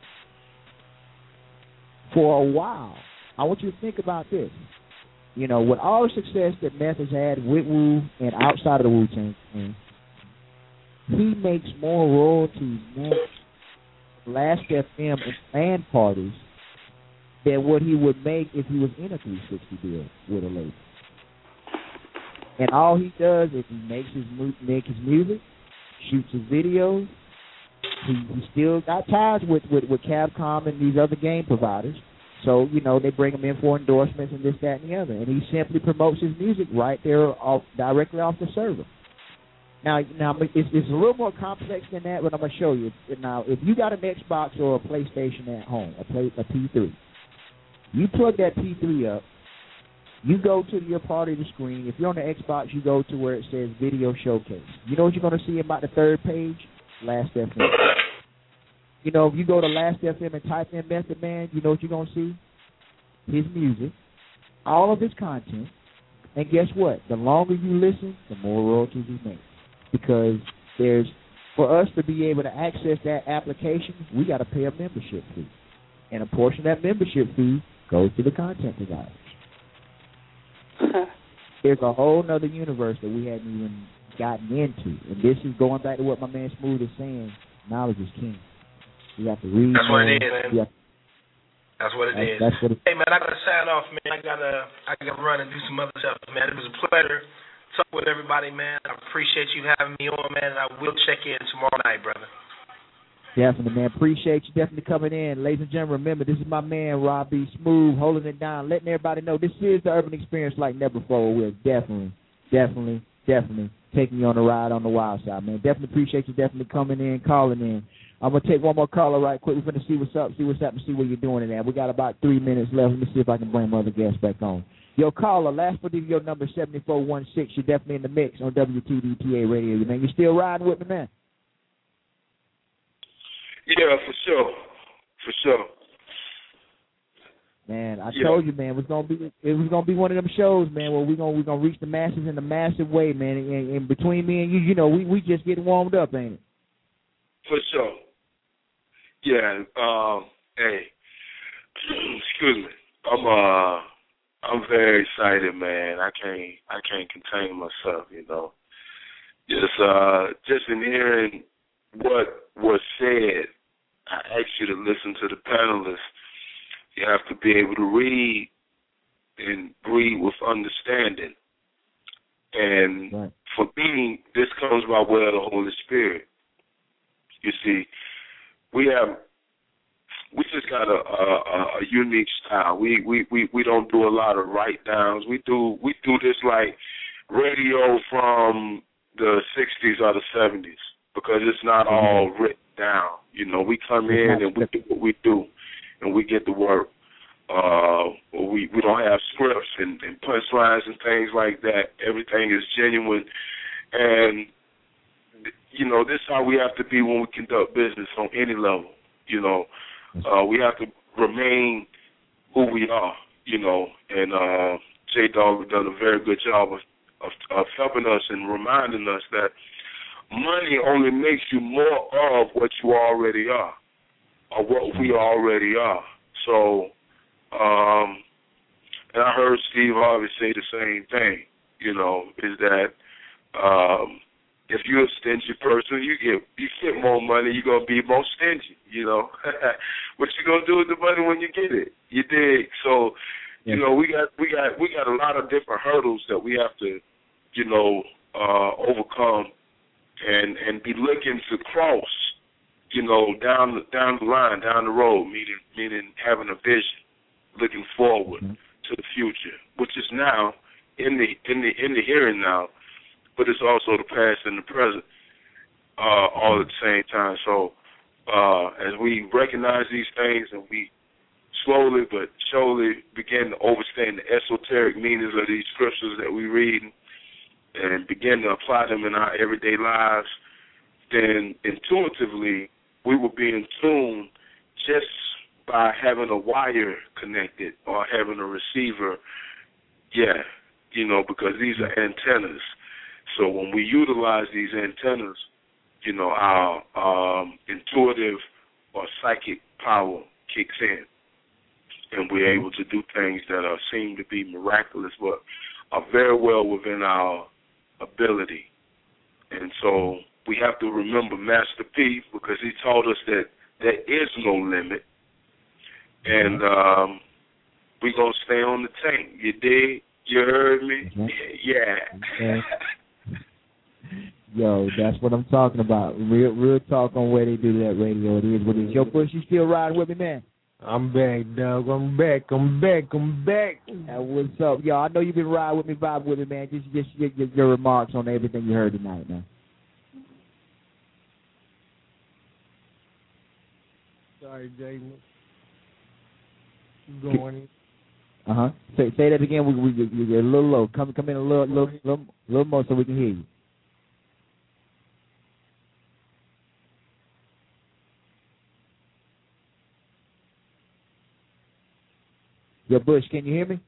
For a while, I want you to think about this. You know, with all the success that Meth has had with Wu and outside of the Wu-Tang, he makes more royalties now Last F M and fan parties than what he would make if he was in a three sixty deal with a label. And all he does is he makes his make his music, shoots his videos. He, he still got ties with, with, with Capcom and these other game providers. So, you know, they bring him in for endorsements and this, that, and the other. And he simply promotes his music right there off, directly off the server. Now, now it's, it's a little more complex than that, but I'm going to show you. Now, if you got an Xbox or a PlayStation at home, a, play, a P three, you plug that P three up, you go to your part of the screen. If you're on the Xbox, you go to where it says Video Showcase. You know what you're going to see about the third page? Last F M. You know, if you go to Last F M and type in Method Man, you know what you're going to see? His music, all of his content, and guess what? The longer you listen, the more royalties he makes. Because there's, for us to be able to access that application, we got to pay a membership fee. And a portion of that membership fee goes to the content providers. There's a whole other universe that we hadn't even gotten into. And this is going back to what my man Smooth is saying. Knowledge is king. You have to read. That's what it is, man. Have, that's what it that's, is. That's what it, hey, man, I got to sign off, man. I got to I gotta run and do some other stuff, man. It was a pleasure talk with everybody, man. I appreciate you having me on, man, and I will check in tomorrow night, brother. Definitely, man. Appreciate you definitely coming in. Ladies and gentlemen, remember, this is my man, Rob B. Smooth, holding it down, letting everybody know this is the urban experience like never before. We're definitely, definitely, definitely taking you on a ride on the wild side, man. Definitely appreciate you definitely coming in, calling in. I'm going to take one more caller right quick. We're going to see what's up, see what's up, and see what you're doing in there. We got about three minutes left. Let me see if I can bring my other guests back on. Yo, caller, last for your number seven four one six. You're definitely in the mix on W T D P A radio, man. You still riding with me, man? Yeah, for sure, for sure. Man, I yeah. told you, man, it was gonna be it was gonna be one of them shows, man, where we gonna we gonna reach the masses in a massive way, man. And, and between me and you, you know, we we just getting warmed up, ain't it? For sure. Yeah. Um. Hey. Excuse me. I'm uh. I'm very excited, man. I can't I can't contain myself, you know. Just uh just in hearing what was said I ask you to listen to the panelists. You have to be able to read and breathe with understanding. And right. for me, this comes by way of the Holy Spirit. You see, we have, we just got a, a, a unique style. We, we, we, we don't do a lot of write downs. We do we do this like radio from the sixties or the seventies because it's not all written down. You know, we come in and we do what we do, and we get to work. Uh, we we don't have scripts and, and punchlines and things like that. Everything is genuine, and you know, this is how we have to be when we conduct business on any level. You know, uh, we have to remain who we are. You know, and uh, J Dog has done a very good job of, of of helping us and reminding us that money only makes you more of what you already are, or what we already are. So. Um, and I heard Steve Harvey say the same thing, you know, is that um, if you're a stingy person, you get you get more money, you're going to be more stingy, you know. What you going to do with the money when you get it? You dig? So, you know, we got we got we got a lot of different hurdles that we have to, you know, uh, overcome and and be looking to cross, you know, down the down the line, down the road, meaning meaning having a vision. Looking forward mm-hmm. to the future, which is now in the in the in the here and now, but it's also the past and the present, uh, all at the same time. So, uh, as we recognize these things and we slowly but surely begin to understand the esoteric meanings of these scriptures that we read and begin to apply them in our everyday lives, then intuitively we will be in tune just by having a wire connected or having a receiver, yeah, you know, because these are antennas. So when we utilize these antennas, you know, our um, intuitive or psychic power kicks in, and we're able to do things that are seem to be miraculous, but are very well within our ability. And so we have to remember Master P, because he taught us that there is no limit. And um, we going to stay on the tank. You dig? You heard me? Mm-hmm. Yeah. Okay. Yo, that's what I'm talking about. Real real talk on where they do that radio. It is what it is. Yo, Bush, you still riding with me, man? I'm back, dog. I'm back. I'm back. I'm back. That what's up? Yo, I know you've been riding with me, vibe with me, man. Just, just your, your, your remarks on everything you heard tonight, man. Sorry, Jaden. Going. Uh huh. Say say that again. We we you're a little low. Come come in a little little little, little more so we can hear you. Yo, Bush, can you hear me?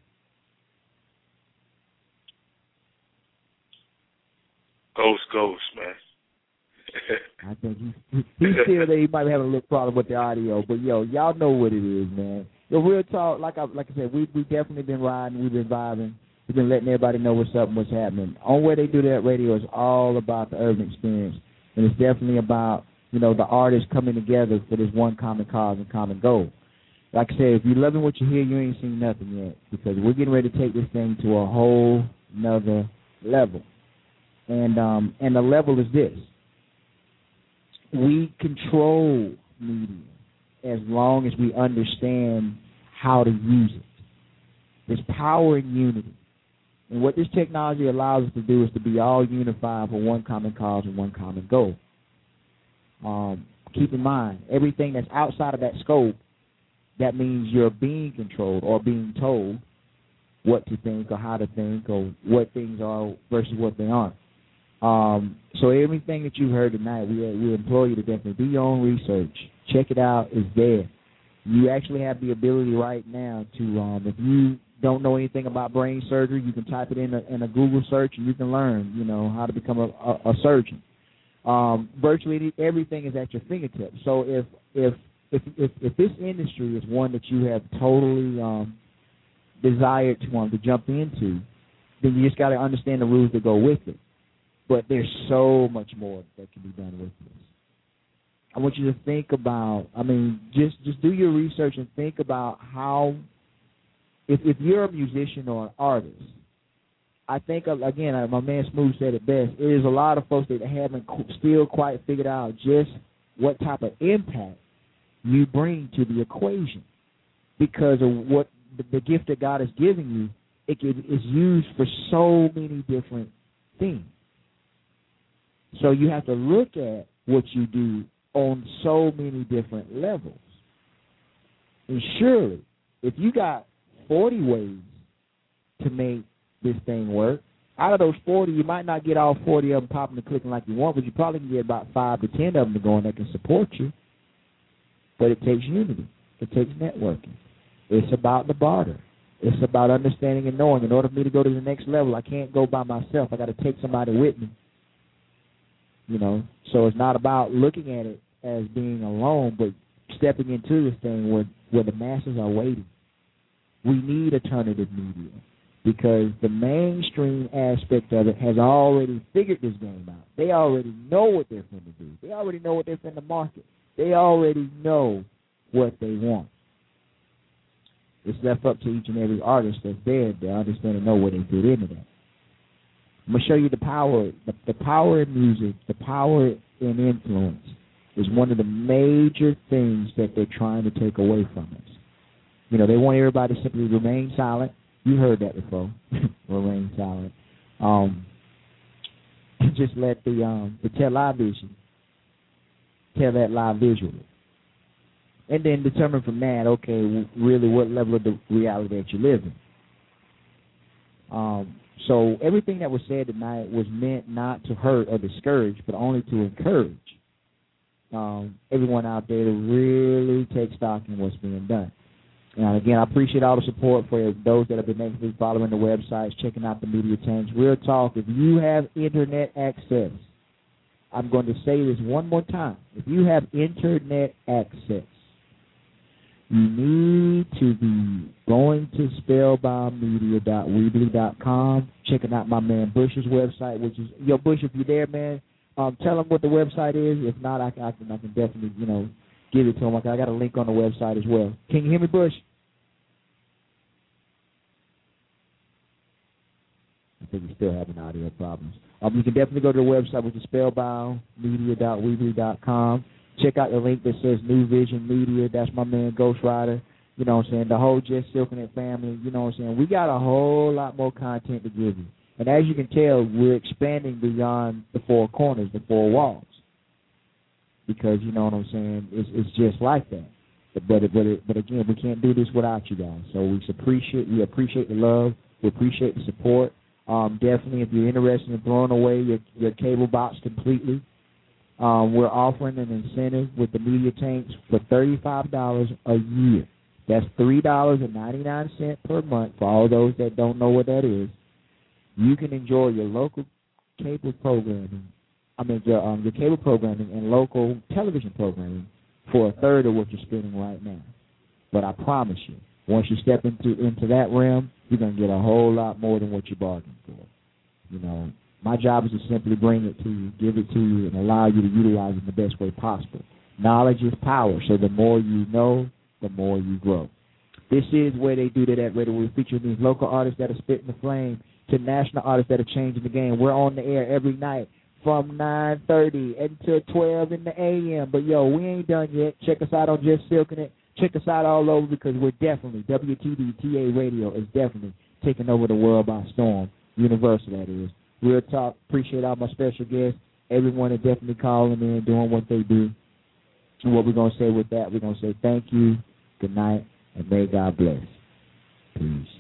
Ghost, ghost, man. I think he's, he's still there. He might be having a little problem with the audio, but yo, y'all know what it is, man. The real talk, like I like I said, we we definitely been riding, we've been vibing, we've been letting everybody know what's up and what's happening. On Where They Do That Radio is all about the urban experience, and it's definitely about, you know, the artists coming together for this one common cause and common goal. Like I said, if you're loving what you hear, you ain't seen nothing yet, because we're getting ready to take this thing to a whole nother level, and um and the level is this: we control media as long as we understand how to use it. There's power in unity. And what this technology allows us to do is to be all unified for one common cause and one common goal. Um, keep in mind, everything that's outside of that scope, that means you're being controlled or being told what to think or how to think or what things are versus what they aren't. Um, so everything that you heard tonight, we we implore you to definitely do your own research. Check it out. It's there. You actually have the ability right now to, um, if you don't know anything about brain surgery, you can type it in a, in a Google search and you can learn, you know, how to become a, a, a surgeon. Um, virtually everything is at your fingertips. So if if if if, if this industry is one that you have totally um, desired to want to jump into, then you just got to understand the rules that go with it. But there's so much more that can be done with this. I want you to think about, I mean, just, just do your research and think about how, if if you're a musician or an artist, I think, again, my man Smooth said it best, it is a lot of folks that haven't still quite figured out just what type of impact you bring to the equation because of what the, the gift that God has given you. It can, is used for so many different things. So you have to look at what you do on so many different levels. And surely, if you got forty ways to make this thing work, out of those forty, you might not get all forty of them popping and clicking like you want, but you probably can get about five to ten of them to go and that can support you. But it takes unity. It takes networking. It's about the barter. It's about understanding and knowing. In order for me to go to the next level, I can't go by myself. I got to take somebody with me. You know, so it's not about looking at it as being alone, but stepping into this thing where, where the masses are waiting. We need alternative media because the mainstream aspect of it has already figured this game out. They already know what they're going to do. They already know what they're going to market. They already know what they want. It's left up to each and every artist that's there to understand and know where they fit into that. I'm going to show you the power. The, the power in music, the power in influence is one of the major things that they're trying to take away from us. You know, they want everybody to simply remain silent. You heard that before. Remain silent. Um, just let the um, the television tell that live visually. And then determine from that, okay, really what level of the reality that you live in. Um, so everything that was said tonight was meant not to hurt or discourage, but only to encourage um, everyone out there to really take stock in what's being done. And again, I appreciate all the support for those that have been actively following the websites, checking out the media tanks. Real talk, if you have internet access, I'm going to say this one more time. If you have internet access, you need to be going to spellbound media dot weebly dot com, checking out my man Bush's website, which is, yo, Bush, if you're there, man, um, tell them what the website is. If not, I can, I can, I can definitely, you know, give it to them. I got a link on the website as well. Can you hear me, Bush? I think he's still having audio problems. Um, you can definitely go to the website, which is spellbound media dot weebly dot com. Check out the link that says New Vision Media. That's my man Ghost Rider. You know what I'm saying? The whole Just Silknet family. You know what I'm saying? We got a whole lot more content to give you. And as you can tell, we're expanding beyond the four corners, the four walls. Because, you know what I'm saying, it's, it's just like that. But but, but but again, we can't do this without you guys. So we appreciate we appreciate the love. We appreciate the support. Um, definitely, if you're interested in throwing away your, your cable box completely, Um, we're offering an incentive with the media tanks for thirty-five dollars a year. That's three dollars and ninety-nine cents per month for all those that don't know what that is. You can enjoy your local cable programming, I mean your, um, your cable programming and local television programming for a third of what you're spending right now. But I promise you, once you step into into that realm, you're going to get a whole lot more than what you bargained for. You know, my job is to simply bring it to you, give it to you, and allow you to utilize it in the best way possible. Knowledge is power, so the more you know, the more you grow. This is where they do that at Radio. We feature these local artists that are spitting the flame to national artists that are changing the game. We're on the air every night from nine thirty until twelve in the a m. But, yo, we ain't done yet. Check us out on Just Silknet. Check us out all over because we're definitely, W T D T A Radio is definitely taking over the world by storm. Universal, that is. Real talk. Appreciate all my special guests. Everyone is definitely calling in, doing what they do. And what we're going to say with that, we're going to say thank you, good night, and may God bless. Peace.